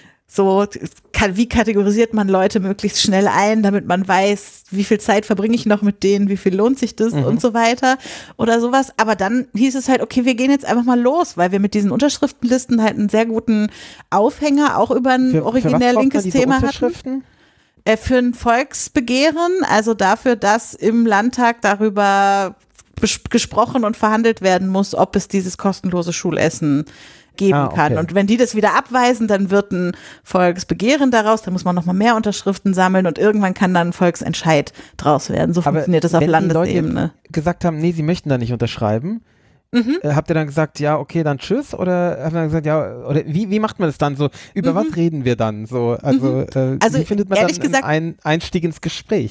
so, wie kategorisiert man Leute möglichst schnell ein, damit man weiß, wie viel Zeit verbringe ich noch mit denen, wie viel lohnt sich das Mhm. und so weiter oder sowas. Aber dann hieß es halt, okay, wir gehen jetzt einfach mal los, weil wir mit diesen Unterschriftenlisten halt einen sehr guten Aufhänger auch über ein Für, originär für was braucht man linkes diese Thema hatten. Unterschriften? Äh, für ein Volksbegehren, also dafür, dass im Landtag darüber bes- gesprochen und verhandelt werden muss, ob es dieses kostenlose Schulessen geben Ah, okay. kann. Und wenn die das wieder abweisen, dann wird ein Volksbegehren daraus, dann muss man nochmal mehr Unterschriften sammeln und irgendwann kann dann ein Volksentscheid draus werden. So Aber funktioniert das auf wenn die Leute Landesebene. gesagt haben, nee, sie möchten da nicht unterschreiben, Mhm. äh, habt ihr dann gesagt, ja, okay, dann tschüss? Oder habt ihr dann gesagt, ja, oder wie, wie macht man das dann so? Über Mhm. was reden wir dann so? Also, äh, Also, wie findet man ehrlich dann gesagt- einen Einstieg ins Gespräch?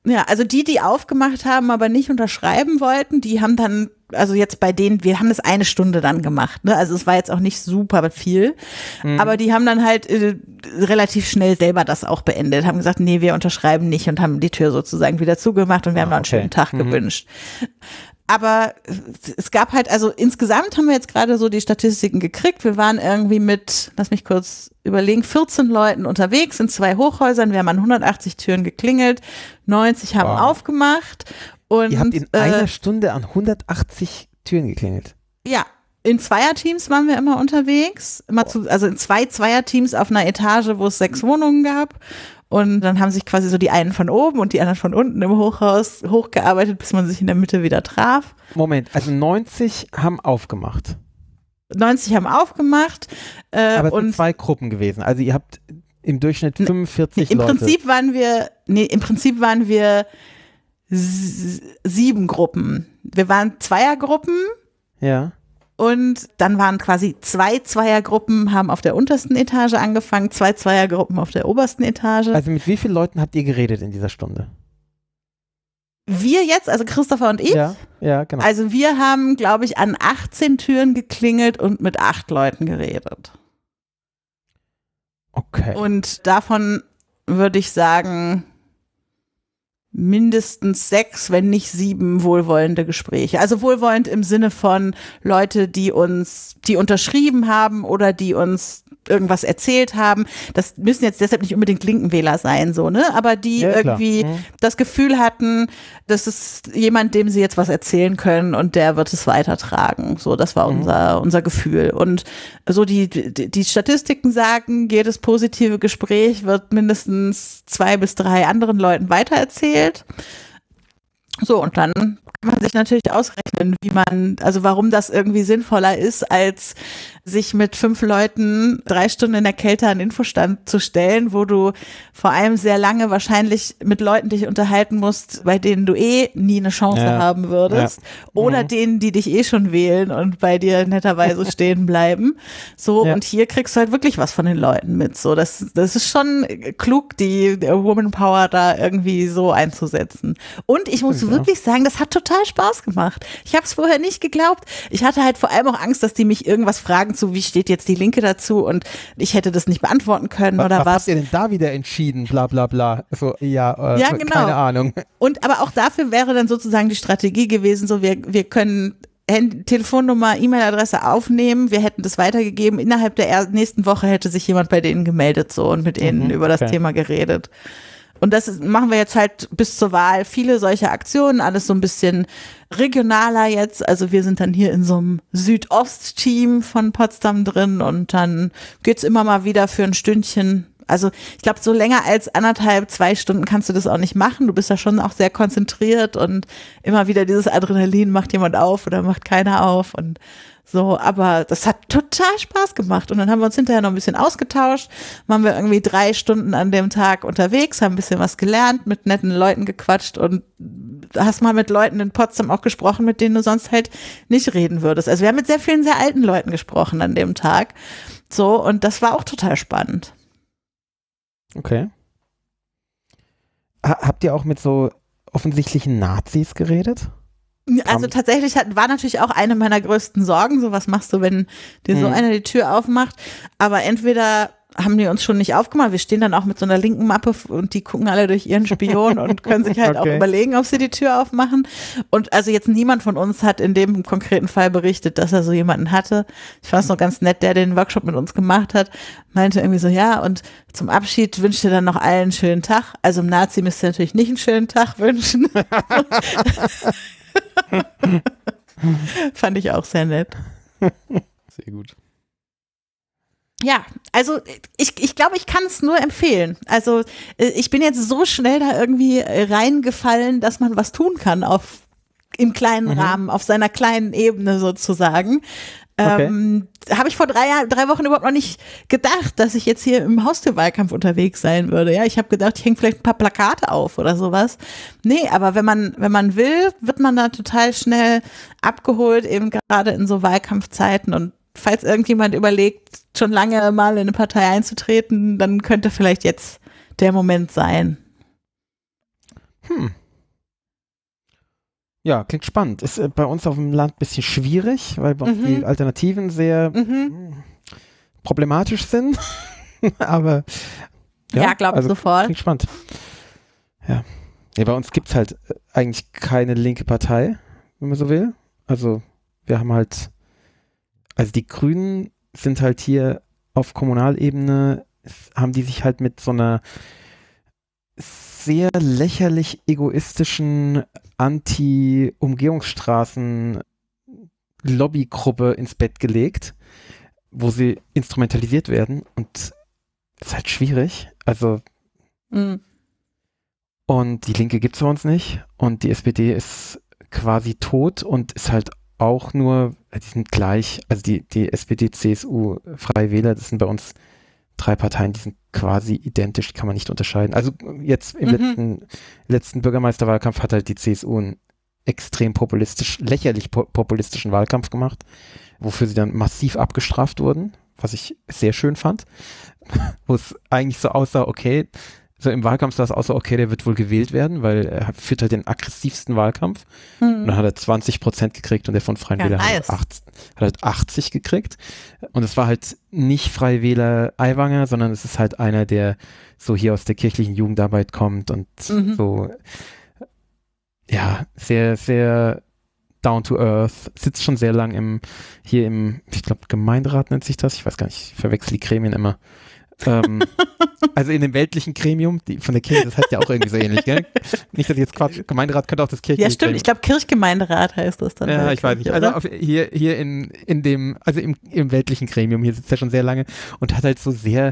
Ja, also die, die aufgemacht haben, aber nicht unterschreiben wollten, die haben dann, also jetzt bei denen, wir haben das eine Stunde dann gemacht, ne? Also es war jetzt auch nicht super viel, mhm. aber die haben dann halt äh, relativ schnell selber das auch beendet, haben gesagt, nee, wir unterschreiben nicht und haben die Tür sozusagen wieder zugemacht und wir haben noch einen okay. schönen Tag mhm. gewünscht. Aber es gab halt, also insgesamt haben wir jetzt gerade so die Statistiken gekriegt. Wir waren irgendwie mit, lass mich kurz überlegen, vierzehn Leuten unterwegs in zwei Hochhäusern. Wir haben an hundertachtzig Türen geklingelt, neunzig haben wow. aufgemacht. Und, Ihr habt in äh, einer Stunde an hundertachtzig Türen geklingelt? Ja, in Zweierteams waren wir immer unterwegs. Immer zu, also in zwei Zweierteams auf einer Etage, wo es sechs Wohnungen gab. Und dann haben sich quasi so die einen von oben und die anderen von unten im Hochhaus hochgearbeitet, bis man sich in der Mitte wieder traf. Moment, also neunzig haben aufgemacht. neunzig haben aufgemacht. Äh, Aber es und sind zwei Gruppen gewesen. Also ihr habt im Durchschnitt fünfundvierzig im Leute. Im Prinzip waren wir, nee, im Prinzip waren wir s- sieben Gruppen. Wir waren Zweiergruppen. Ja. Und dann waren quasi zwei Zweiergruppen, haben auf der untersten Etage angefangen, zwei Zweiergruppen auf der obersten Etage. Also mit wie vielen Leuten habt ihr geredet in dieser Stunde? Wir jetzt, also Christopher und ich? Ja, ja, genau. Also wir haben, glaube ich, an achtzehn Türen geklingelt und mit acht Leuten geredet. Okay. Und davon würde ich sagen, mindestens sechs, wenn nicht sieben wohlwollende Gespräche. Also wohlwollend im Sinne von Leute, die uns, die unterschrieben haben oder die uns irgendwas erzählt haben. Das müssen jetzt deshalb nicht unbedingt Linkenwähler sein, so, ne? Aber die ja, irgendwie mhm. das Gefühl hatten, das ist jemand, dem sie jetzt was erzählen können und der wird es weitertragen. So, das war mhm. unser, unser Gefühl. Und so die, die, die Statistiken sagen, jedes positive Gespräch wird mindestens zwei bis drei anderen Leuten weitererzählt. So, und dann kann man sich natürlich ausrechnen, wie man, also warum das irgendwie sinnvoller ist, als sich mit fünf Leuten drei Stunden in der Kälte an den Infostand zu stellen, wo du vor allem sehr lange wahrscheinlich mit Leuten dich unterhalten musst, bei denen du eh nie eine Chance ja. haben würdest. Ja. Oder mhm. denen, die dich eh schon wählen und bei dir netterweise stehen bleiben. So, ja. und hier kriegst du halt wirklich was von den Leuten mit. So, das, das ist schon klug, die Woman Power da irgendwie so einzusetzen. Und ich muss ja. wirklich sagen, das hat total Spaß gemacht. Ich habe es vorher nicht geglaubt. Ich hatte halt vor allem auch Angst, dass die mich irgendwas fragen zu, wie steht jetzt die Linke dazu, und ich hätte das nicht beantworten können. Was, oder was was. habt ihr denn da wieder entschieden, bla bla bla. So, ja, äh, ja, genau. Keine Ahnung. Und aber auch dafür wäre dann sozusagen die Strategie gewesen, so wir, wir können Hand- Telefonnummer, E-Mail-Adresse aufnehmen, wir hätten das weitergegeben, innerhalb der er- nächsten Woche hätte sich jemand bei denen gemeldet so und mit ihnen Mhm, über das okay. Thema geredet. Und das ist, machen wir jetzt halt bis zur Wahl viele solche Aktionen, alles so ein bisschen regionaler jetzt. Also wir sind dann hier in so einem Südost-Team von Potsdam drin und dann geht's immer mal wieder für ein Stündchen. Also ich glaube, so länger als anderthalb, zwei Stunden kannst du das auch nicht machen. Du bist ja schon auch sehr konzentriert und immer wieder dieses Adrenalin, macht jemand auf oder macht keiner auf und so, aber das hat total Spaß gemacht und dann haben wir uns hinterher noch ein bisschen ausgetauscht, waren wir irgendwie drei Stunden an dem Tag unterwegs, haben ein bisschen was gelernt, mit netten Leuten gequatscht und hast mal mit Leuten in Potsdam auch gesprochen, mit denen du sonst halt nicht reden würdest. Also wir haben mit sehr vielen sehr alten Leuten gesprochen an dem Tag, so, und das war auch total spannend. Okay. Ha- habt ihr auch mit so offensichtlichen Nazis geredet? Also tatsächlich hat, war natürlich auch eine meiner größten Sorgen, so was machst du, wenn dir so Mhm. einer die Tür aufmacht, aber entweder haben die uns schon nicht aufgemacht, wir stehen dann auch mit so einer linken Mappe und die gucken alle durch ihren Spion und können sich halt Okay. auch überlegen, ob sie die Tür aufmachen, und also jetzt niemand von uns hat in dem konkreten Fall berichtet, dass er so jemanden hatte. Ich fand es noch ganz nett, der den Workshop mit uns gemacht hat, meinte irgendwie so, ja, und zum Abschied wünscht ihr dann noch allen einen schönen Tag, also im Nazi müsst ihr natürlich nicht einen schönen Tag wünschen. Fand ich auch sehr nett. Sehr gut. Ja, also ich, ich glaube, ich kann es nur empfehlen. Also ich bin jetzt so schnell da irgendwie reingefallen, dass man was tun kann auf im kleinen Mhm. Rahmen, auf seiner kleinen Ebene sozusagen. Okay. Ähm, habe ich vor drei, Jahr, drei Wochen überhaupt noch nicht gedacht, dass ich jetzt hier im Haustürwahlkampf unterwegs sein würde. Ja, ich habe gedacht, ich hänge vielleicht ein paar Plakate auf oder sowas. Nee, aber wenn man, wenn man will, wird man da total schnell abgeholt, eben gerade in so Wahlkampfzeiten. Und falls irgendjemand überlegt, schon lange mal in eine Partei einzutreten, dann könnte vielleicht jetzt der Moment sein. Hm. Ja, klingt spannend. Ist äh, bei uns auf dem Land ein bisschen schwierig, weil bei uns Mhm. die Alternativen sehr Mhm. mh, problematisch sind. Aber Ja, glaube ich also sofort. klingt spannend. Ja. Ja, bei uns gibt es halt äh, eigentlich keine linke Partei, wenn man so will. Also wir haben halt, also die Grünen sind halt hier auf Kommunalebene, s- haben die sich halt mit so einer sehr lächerlich egoistischen Anti-Umgehungsstraßen Lobbygruppe ins Bett gelegt, wo sie instrumentalisiert werden und das ist halt schwierig. Also Mhm. und die Linke gibt es bei uns nicht und die S P D ist quasi tot und ist halt auch nur, die sind gleich, also die, die S P D, C S U, Freie Wähler, das sind bei uns drei Parteien, die sind quasi identisch, die kann man nicht unterscheiden. Also jetzt im Mhm. letzten, letzten Bürgermeisterwahlkampf hat halt die C S U einen extrem populistisch, lächerlich po populistischen Wahlkampf gemacht, wofür sie dann massiv abgestraft wurden, was ich sehr schön fand, wo es eigentlich so aussah, okay, so im Wahlkampf sah es aus, so, okay, der wird wohl gewählt werden, weil er führt halt den aggressivsten Wahlkampf. Und Mhm. dann hat er zwanzig Prozent gekriegt und der von Freien Ja, Wähler nice. hat, achtzig, hat halt achtzig gekriegt. Und es war halt nicht Freie Wähler Aiwanger, sondern es ist halt einer, der so hier aus der kirchlichen Jugendarbeit kommt und Mhm. so, ja, sehr, sehr down to earth, sitzt schon sehr lang im, hier im, ich glaube, Gemeinderat nennt sich das, ich weiß gar nicht, ich verwechsel die Gremien immer. ähm, also in dem weltlichen Gremium, die, von der Kirche, das heißt ja auch irgendwie so ähnlich, gell? Nicht, dass ich jetzt Quatsch, Gemeinderat könnte auch das kirchliche Ja, stimmt. Ich glaube, Kirchgemeinderat heißt das dann. bei Ja, der ich weiß nicht. Kirche, Also oder? auf, hier, hier in, in dem, also im, im weltlichen Gremium, hier sitzt er schon sehr lange und hat halt so sehr,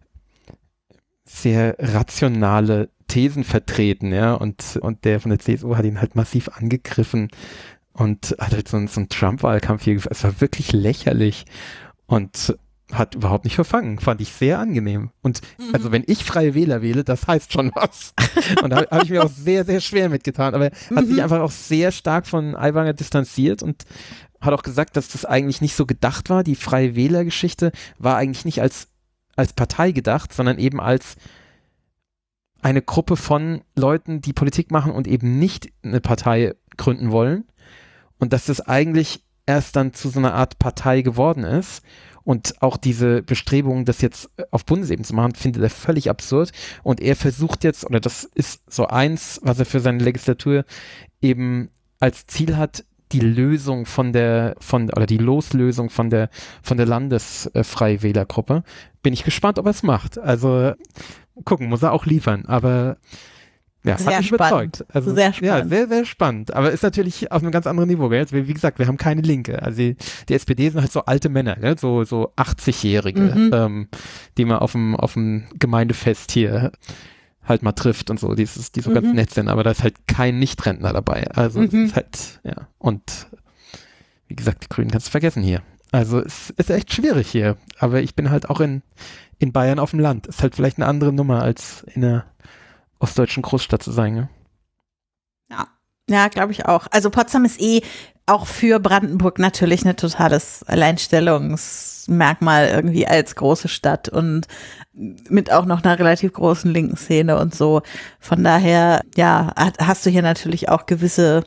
sehr rationale Thesen vertreten, ja, und, und der von der C S U hat ihn halt massiv angegriffen und hat halt so, einen- so einen Trump-Wahlkampf hier geführt. Es war wirklich lächerlich und hat überhaupt nicht verfangen. Fand ich sehr angenehm. Und also wenn ich Freie Wähler wähle, das heißt schon was. Und da habe ich mir auch sehr, sehr schwer mitgetan. Aber er hat sich Mhm. einfach auch sehr stark von Aiwanger distanziert und hat auch gesagt, dass das eigentlich nicht so gedacht war. Die Freie Wähler-Geschichte war eigentlich nicht als, als Partei gedacht, sondern eben als eine Gruppe von Leuten, die Politik machen und eben nicht eine Partei gründen wollen. Und dass das eigentlich erst dann zu so einer Art Partei geworden ist. Und auch diese Bestrebungen, das jetzt auf Bundesebene zu machen, findet er völlig absurd. Und er versucht jetzt, oder das ist so eins, was er für seine Legislatur eben als Ziel hat, die Lösung von der, von, oder die Loslösung von der, von der Landesfreie Wählergruppe. Bin ich gespannt, ob er es macht. Also, gucken, muss er auch liefern. Aber ja, Sehr hat mich spannend. überzeugt. Also, Sehr Ja, spannend. sehr, sehr spannend. Aber ist natürlich auf einem ganz anderen Niveau, gell? Wie wie gesagt, wir haben keine Linke. Also die, die S P D sind halt so alte Männer, gell? So, so achtzig-Jährige, Mhm. ähm, die man auf dem, auf dem Gemeindefest hier halt mal trifft und so, die, ist- die so ganz Mhm. nett sind, aber da ist halt kein Nichtrentner dabei. Also das Mhm. ist halt, ja. Und wie gesagt, die Grünen kannst du vergessen hier. Also es ist echt schwierig hier. Aber ich bin halt auch in, in Bayern auf dem Land. Ist halt vielleicht eine andere Nummer, als in einer ostdeutschen Großstadt zu sein, ne? Ja, ja, glaube ich auch. Also Potsdam ist eh auch für Brandenburg natürlich ein totales Alleinstellungsmerkmal irgendwie als große Stadt und mit auch noch einer relativ großen linken Szene und so. Von daher, ja, hat, hast du hier natürlich auch gewisse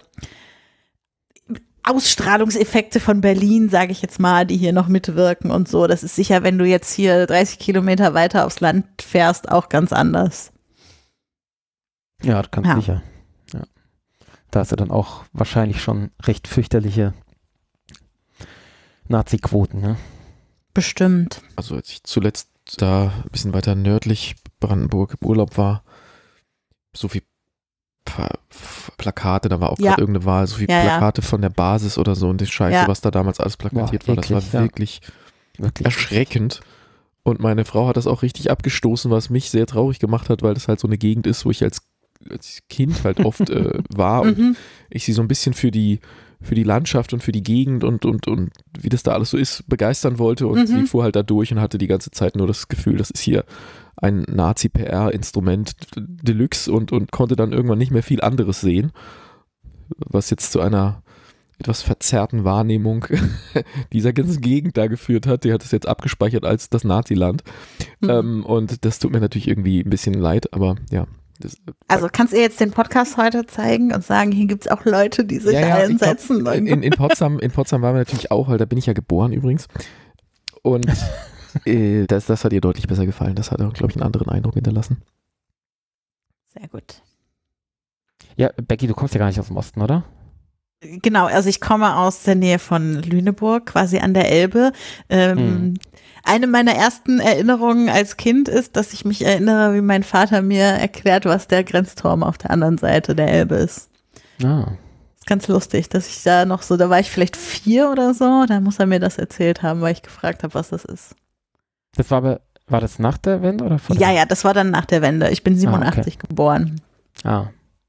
Ausstrahlungseffekte von Berlin, sage ich jetzt mal, die hier noch mitwirken und so. Das ist sicher, wenn du jetzt hier dreißig Kilometer weiter aufs Land fährst, auch ganz anders. Ja, ganz Ja. sicher. Ja. Da ist ja dann auch wahrscheinlich schon recht fürchterliche Nazi-Quoten, ne? Bestimmt. Also als ich zuletzt da ein bisschen weiter nördlich Brandenburg im Urlaub war, so viel Pa- F- Plakate, da war auch Ja. gerade irgendeine Wahl, so viel Ja, ja. Plakate von der Basis oder so und die Scheiße, Ja. was da damals alles plakatiert Boah, war, das war eklig, ja. wirklich Wirklich. erschreckend. Und meine Frau hat das auch richtig abgestoßen, was mich sehr traurig gemacht hat, weil das halt so eine Gegend ist, wo ich als, als Kind halt oft äh, war und Mhm. ich sie so ein bisschen für die für die Landschaft und für die Gegend und, und, und wie das da alles so ist, begeistern wollte und Mhm. sie fuhr halt da durch und hatte die ganze Zeit nur das Gefühl, das ist hier ein Nazi-P R-Instrument Deluxe und, und konnte dann irgendwann nicht mehr viel anderes sehen, was jetzt zu einer etwas verzerrten Wahrnehmung dieser ganzen Gegend da geführt hat. Die hat es jetzt abgespeichert als das Naziland. Mhm. Ähm, und das tut mir natürlich irgendwie ein bisschen leid, aber ja, Das, Also kannst du jetzt den Podcast heute zeigen und sagen, hier gibt es auch Leute, die sich ja, ja, einsetzen? Ich glaub, in, in, Potsdam, in Potsdam waren wir natürlich auch, weil da bin ich ja geboren übrigens. Und äh, das, das hat ihr deutlich besser gefallen. Das hat auch, glaube ich, einen anderen Eindruck hinterlassen. Sehr gut. Ja, Becky, du kommst ja gar nicht aus dem Osten, oder? Genau, also ich komme aus der Nähe von Lüneburg, quasi an der Elbe. Ähm, hm. Eine meiner ersten Erinnerungen als Kind ist, dass ich mich erinnere, wie mein Vater mir erklärt, was der Grenzturm auf der anderen Seite der Elbe ist. Ah. Das ist ganz lustig, dass ich da noch so, da war ich vielleicht vier oder so, da muss er mir das erzählt haben, weil ich gefragt habe, was das ist. Das war aber, war das nach der Wende oder vor der Ja, Wende? ja, das war dann nach der Wende. Ich bin siebenundachtzig ah, okay. geboren. Ah.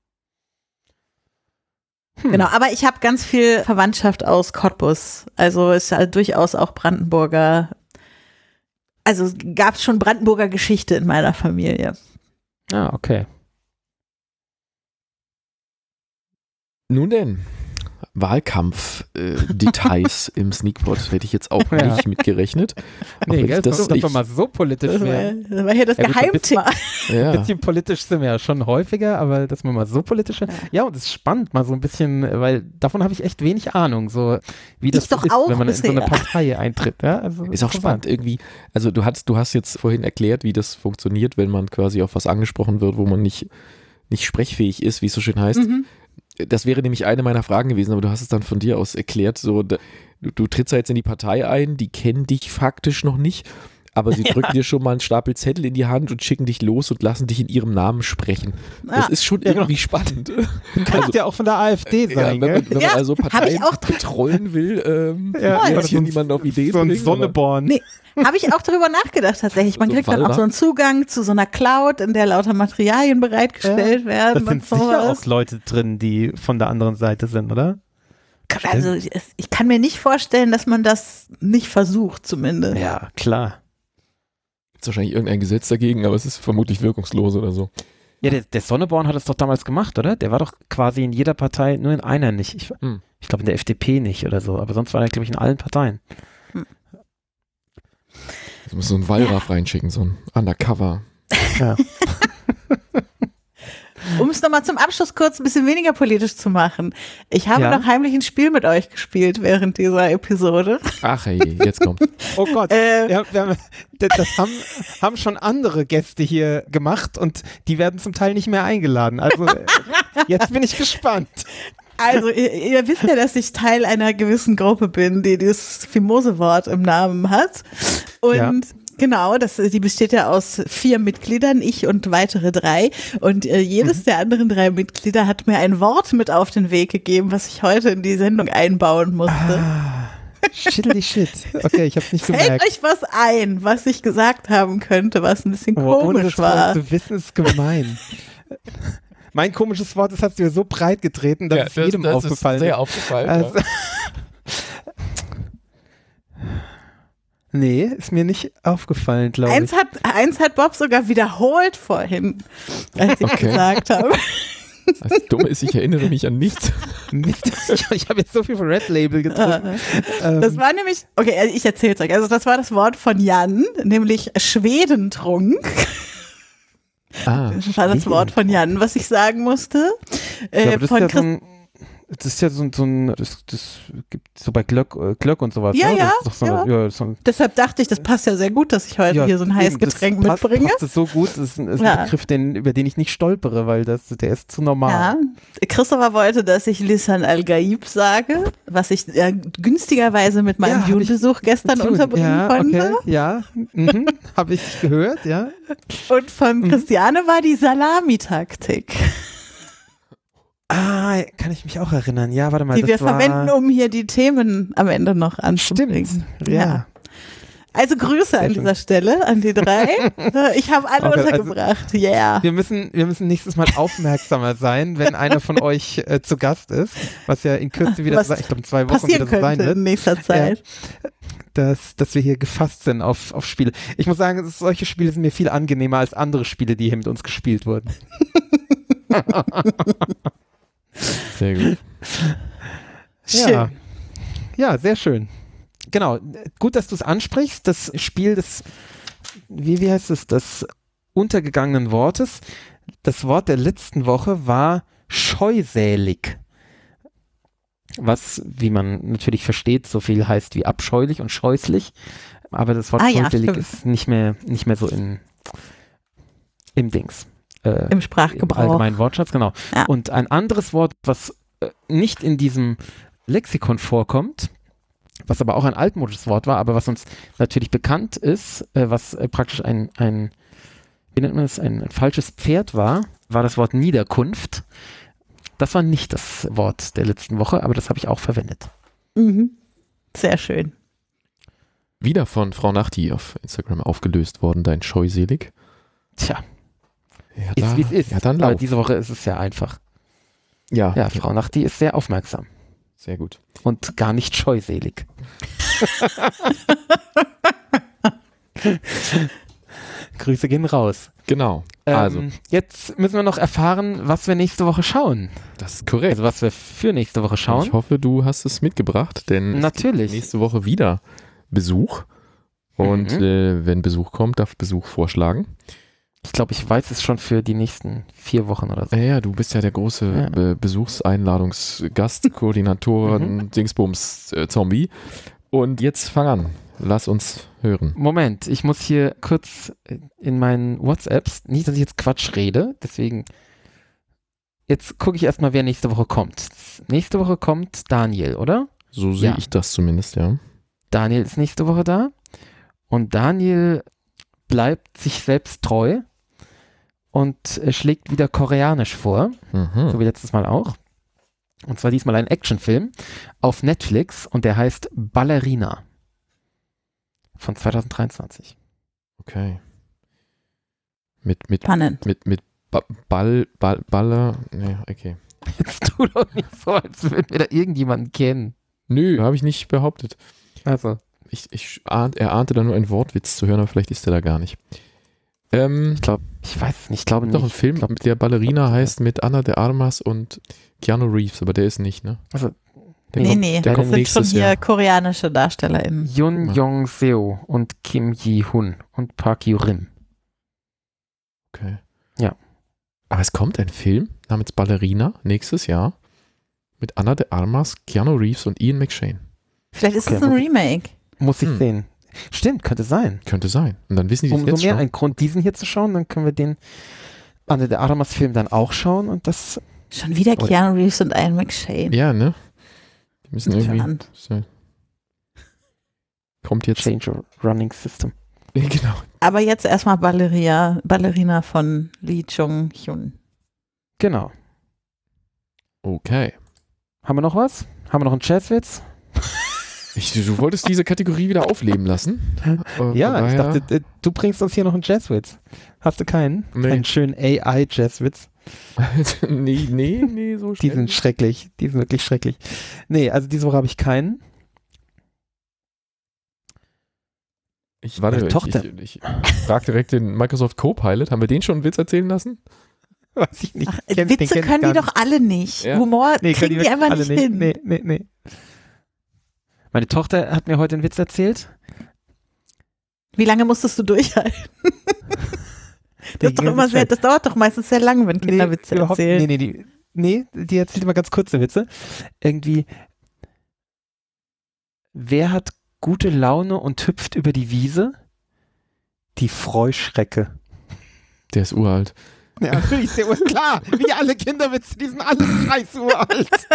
Hm. Genau, aber ich habe ganz viel Verwandtschaft aus Cottbus. Also ist ja durchaus auch Brandenburger. Also gab es schon Brandenburger Geschichte in meiner Familie. Ah, okay. Nun denn, Wahlkampf-Details äh, im Sneakpot hätte ich jetzt auch ja. nicht mitgerechnet. Nee, gell, das ist doch ich, mal so politisch wäre. Das war hier das ja, Geheimthema. Ein bisschen, ja. bisschen politisch sind wir ja schon häufiger, aber dass man mal so politisch ja. ja, und es ist spannend, mal so ein bisschen, weil davon habe ich echt wenig Ahnung, so wie das doch ist, auch wenn man in so eine bisher. Partei eintritt. Ja? Also, ist auch spannend irgendwie. Also du hast, du hast jetzt vorhin erklärt, wie das funktioniert, wenn man quasi auf was angesprochen wird, wo man nicht, nicht sprechfähig ist, wie es so schön heißt. Mhm. Das wäre nämlich eine meiner Fragen gewesen, aber du hast es dann von dir aus erklärt. So, du, du trittst ja jetzt in die Partei ein, die kennen dich faktisch noch nicht, aber sie drücken ja. dir schon mal einen Stapel Zettel in die Hand und schicken dich los und lassen dich in ihrem Namen sprechen. Ja. Das ist schon irgendwie spannend. Du kannst also, ja auch von der AfD sein. Ja, wenn man, wenn ja, man also Parteien betrollen will, ähm, ja, ja, hier niemand auf Ideen so ein Sonneborn. Nee. Habe ich auch darüber nachgedacht tatsächlich. Man so kriegt Wallra. dann auch so einen Zugang zu so einer Cloud, in der lauter Materialien bereitgestellt ja. werden. Da sind sicher auch Leute drin, die von der anderen Seite sind, oder? Also ich kann mir nicht vorstellen, dass man das nicht versucht zumindest. Ja, klar. Ist wahrscheinlich irgendein Gesetz dagegen, aber es ist vermutlich wirkungslos oder so. Ja, der, der Sonneborn hat es doch damals gemacht, oder? Der war doch quasi in jeder Partei, nur in einer nicht. Ich, hm. ich glaube in der F D P nicht oder so, aber sonst war er, glaube ich, in allen Parteien. Hm. Du musst so einen Wallraff ja. reinschicken, so ein Undercover. Ja. Um es nochmal zum Abschluss kurz ein bisschen weniger politisch zu machen. Ich habe ja. noch heimlich ein Spiel mit euch gespielt während dieser Episode. Ach hey, jetzt kommt. Oh Gott, äh, ja, wir haben, das haben, haben schon andere Gäste hier gemacht und die werden zum Teil nicht mehr eingeladen. Also jetzt bin ich gespannt. Also ihr, ihr wisst ja, dass ich Teil einer gewissen Gruppe bin, die dieses Fimose-Wort im Namen hat. Und ja. Genau, das, die besteht ja aus vier Mitgliedern, ich und weitere drei. Und äh, jedes mhm. der anderen drei Mitglieder hat mir ein Wort mit auf den Weg gegeben, was ich heute in die Sendung einbauen musste. Ah, shittly shit. Okay, ich hab's nicht Fällt gemerkt. Fällt euch was ein, was ich gesagt haben könnte, was ein bisschen oh, komisch ohne das war? Zu wissen ist gemein. Mein komisches Wort, das hast du ja so breit getreten, dass ja, es das, jedem das aufgefallen ist. Sehr aufgefallen. Also, ja. Nee, ist mir nicht aufgefallen, glaube ich. Eins hat, eins hat Bob sogar wiederholt vorhin, als ich okay. gesagt habe. Das Dumme ist, ich erinnere mich an nichts. Ich habe jetzt so viel von Red Label getrunken. Das war nämlich, okay, ich erzähle es euch. Also das war das Wort von Jan, nämlich Schwedentrunk. Ah, das war das Wort von Jan, was ich sagen musste. Äh, ja, das von ist ja so ein, das ist ja so, so ein, das, das gibt so bei Glöck, Glöck und sowas. Ja, ne? ja. Das ist doch so, ja. ja so ein, Deshalb dachte ich, das passt ja sehr gut, dass ich heute ja, hier so ein heißes Getränk das mitbringe. Das passt so gut, das ist ein, ist ein ja. Begriff, den, über den ich nicht stolpere, weil das, der ist zu normal. Ja. Christopher wollte, dass ich Lisan Al-Gaib sage, was ich äh, günstigerweise mit meinem ja, June-Besuch gestern tun. unterbringen ja, konnte. Okay, ja, mhm. habe ich gehört, ja. Und von mhm. Christiane war die Salamitaktik. Ah, kann ich mich auch erinnern. Ja, warte mal. Die das wir war... verwenden, um hier die Themen am Ende noch anzubringen. Stimmt, ja. ja. Also Grüße an dieser Stelle an die drei. Ich habe alle okay, untergebracht. Also yeah. Wir müssen, wir müssen nächstes Mal aufmerksamer sein, wenn einer von euch äh, zu Gast ist, was ja in Kürze wieder, so, ich glaube in zwei Wochen wieder so sein wird. In nächster Zeit. Ja, dass, dass wir hier gefasst sind auf, auf Spiele. Ich muss sagen, solche Spiele sind mir viel angenehmer als andere Spiele, die hier mit uns gespielt wurden. Sehr gut. Schön. Ja. Ja, sehr schön. Genau, gut, dass du es ansprichst. Das Spiel des, wie, wie heißt es, des untergegangenen Wortes. das Wort der letzten Woche war scheusälig. Was, wie man natürlich versteht, so viel heißt wie abscheulich und scheußlich. Aber das Wort Ah, ja, scheusälig stimmt. ist nicht mehr, nicht mehr so in, im Dings. Äh, Im Sprachgebrauch. Im allgemeinen Wortschatz, genau. Ja. Und ein anderes Wort, was äh, nicht in diesem Lexikon vorkommt, was aber auch ein altmodisches Wort war, aber was uns natürlich bekannt ist, äh, was äh, praktisch ein, ein, wie nennt man das, ein, ein falsches Pferd war, war das Wort Niederkunft. Das war nicht das Wort der letzten Woche, aber das habe ich auch verwendet. Mhm. Sehr schön. Wieder von Frau Nachti auf Instagram aufgelöst worden, dein scheuselig. Tja, Ja, ist da- wie es ist. Ja, dann aber lauf. diese Woche ist es ja einfach. Ja, Ja, Frau Nachti ist sehr aufmerksam sehr gut. und gar nicht scheuselig. Grüße gehen raus. Genau. Ähm, Also, Jetzt müssen wir noch erfahren, was wir nächste Woche schauen. das ist korrekt. Also was wir für nächste Woche schauen. Ich hoffe, du hast es mitgebracht, denn Natürlich. es gibt nächste Woche wieder Besuch. Und Mhm. äh, wenn Besuch kommt, darf Besuch vorschlagen. Ich glaube, ich weiß es schon für die nächsten vier Wochen oder so. Ja, ja, du bist ja der große Ja. Be Besuchseinladungsgast, Koordinatoren, Dingsbums, äh, Zombie. Und jetzt fang an. Lass uns hören. Moment, ich muss hier kurz in meinen WhatsApps, nicht, dass ich jetzt Quatsch rede, deswegen, jetzt gucke ich erstmal, wer nächste Woche kommt. Nächste Woche kommt Daniel, oder? So sehe Ja. ich das zumindest, ja. Daniel ist nächste Woche da und Daniel bleibt sich selbst treu und äh, schlägt wieder Koreanisch vor, Mhm. so wie letztes Mal auch. Und zwar diesmal ein Actionfilm auf Netflix und der heißt Ballerina von zwanzig dreiundzwanzig. Okay. Mit, mit, Spannend. mit, mit ba Ball, Ball, Baller, nee, okay. Jetzt tu doch nicht so, als würden wir da irgendjemanden kennen. Nö, habe ich nicht behauptet. Also, Ich, ich ahnt, er ahnte da nur einen Wortwitz zu hören, aber vielleicht ist er da gar nicht. Ähm, ich glaube, ich weiß es nicht, ich glaube doch ein nicht. Film, Ich glaub, der Ballerina glaub, heißt mit Anna de Armas und Keanu Reeves, aber der ist nicht, ne? also, Der Nee, kommt, nee, der das kommt sind schon nächstes hier Jahr. koreanische DarstellerInnen. Yoon mal. Jong Seo und Kim Ji-hun und Park Yoo-rim. Okay. Ja. Aber es kommt ein Film namens Ballerina nächstes Jahr mit Anna de Armas, Keanu Reeves und Ian McShane. Vielleicht ist Okay, es ein muss- Remake. Muss ich Hm. sehen. Stimmt, könnte sein. Könnte sein. Und dann wissen die das Umso jetzt mehr schon. ein Grund, diesen hier zu schauen, dann können wir den Anne der Armas-Film dann auch schauen und das Schon wieder Oder- Keanu Reeves und Ian McShane. Ja, ne? Die müssen irgendwie. Spannend. So. Kommt jetzt. Change your Running System. Genau. Aber jetzt erstmal Ballerina, Ballerina von Lee Chung-hyun. Genau. Okay. Haben wir noch was? Haben wir noch einen Jazzwitz? Ich, du wolltest diese Kategorie wieder aufleben lassen. Äh, Ja, von ich daher- dachte, äh, du bringst uns hier noch einen Jazzwitz. Hast du keinen? Nee. Einen schönen A I-Jazzwitz? nee, nee, nee, so Die schnell. sind schrecklich. Die sind wirklich schrecklich. Nee, also diese Woche habe ich keinen. Ich, warte, Meine ich, Tochter. ich, ich frag direkt den Microsoft Copilot. Haben wir den schon einen Witz erzählen lassen? Weiß ich nicht. Ach, Ich kenn- den Witze kenn ich können die gar doch alle nicht. Ja. Humor Nee, können kriegen die wirklich einfach alle nicht hin. Nee, nee, nee. Meine Tochter hat mir heute einen Witz erzählt. Wie lange musstest du durchhalten? Die Das, ist doch ganze immer sehr, Zeit. das dauert doch meistens sehr lange, wenn Kinder Witze überhaupt- erzählen. Nee, nee, die, nee, die erzählt immer ganz kurze Witze. Irgendwie, wer hat gute Laune und hüpft über die Wiese? Die Freuschrecke. Der ist uralt. Ja, natürlich, ist der Ur- klar, wie alle Kinderwitze, die sind alle scheiß uralt.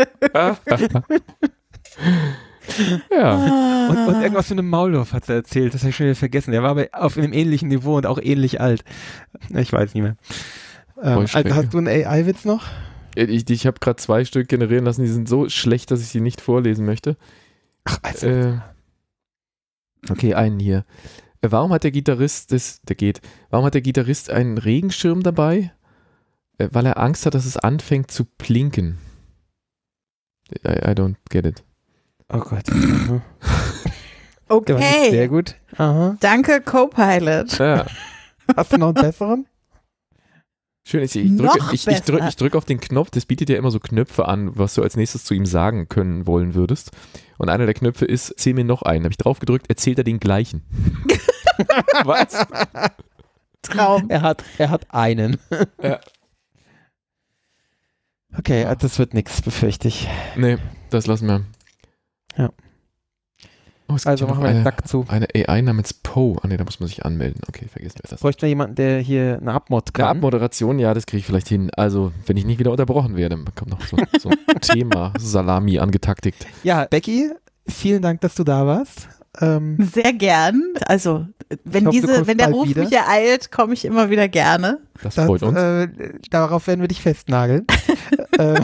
Ja. Und, und irgendwas von einem Maulwurf hat er erzählt, das habe ich schon wieder vergessen. Der war aber auf einem ähnlichen Niveau und auch ähnlich alt. Ich weiß nicht mehr. Ähm, Freuschrecke. also hast du einen A I-Witz noch? Ich, ich habe gerade zwei Stück generieren lassen, die sind so schlecht, dass ich sie nicht vorlesen möchte. Ach, also, Äh, okay, einen hier. Äh, Warum hat der Gitarrist, das, der geht, warum hat der Gitarrist einen Regenschirm dabei? Äh, weil er Angst hat, dass es anfängt zu blinken. I, I don't get it. oh Gott. Mhm. Der war nicht sehr Okay, gut. Aha. danke Copilot. Ja, Hast du noch einen besseren? schön. Ich, ich Noch drücke ich, ich drück, besser. ich drück auf den Knopf, das bietet ja immer so Knöpfe an, was du als nächstes zu ihm sagen können wollen würdest. Und einer der Knöpfe ist, zähl mir noch einen. Habe ich drauf gedrückt, erzählt er den gleichen. Was? Traum. Er hat, er hat einen. Ja. Okay, das wird nichts, befürchte ich. Nee, das lassen wir. Ja. Oh, es gibt Also hier machen noch wir den eine, Sack zu. eine A I namens Poe. Ah ne, da muss man sich anmelden. Okay, vergessen wir das. Bräuchten wir jemanden, der hier eine Abmod Eine kann? Abmoderation, ja, das kriege ich vielleicht hin. Also, wenn ich nicht wieder unterbrochen werde, dann kommt noch so, so ein Thema Salami angetaktigt. Ja, Becky, vielen Dank, dass du da warst. Ähm, Sehr gern. Also, wenn Ich hoffe, du diese, kommst wenn der bald Ruf wieder. mich ereilt, komme ich immer wieder gerne. Das das, freut uns. äh, darauf werden wir dich festnageln. ähm,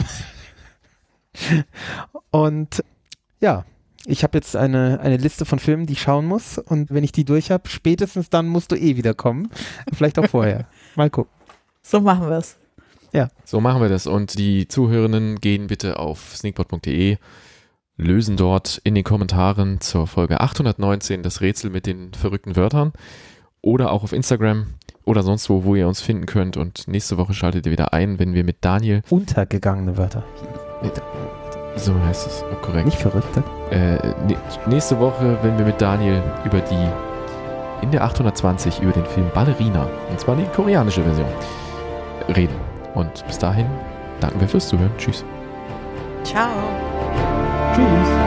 und ja, ich habe jetzt eine, eine Liste von Filmen, die ich schauen muss. Und wenn ich die durch habe, spätestens dann musst du eh wieder kommen. Vielleicht auch vorher. Mal gucken. So machen wir es. So machen wir das. Und die Zuhörenden gehen bitte auf sneakpot punkt de, lösen dort in den Kommentaren zur Folge achthundertneunzehn das Rätsel mit den verrückten Wörtern oder auch auf Instagram oder sonst wo, wo ihr uns finden könnt. Und nächste Woche schaltet ihr wieder ein, wenn wir mit Daniel, Untergegangene Wörter. so heißt es, oh, korrekt, Nicht Verrückte. äh, ne, nächste Woche, wenn wir mit Daniel über die, in der achthundertzwanzig über den Film Ballerina, und zwar die koreanische Version, reden. Und bis dahin danken wir fürs Zuhören. Tschüss. Ciao. Tschüss.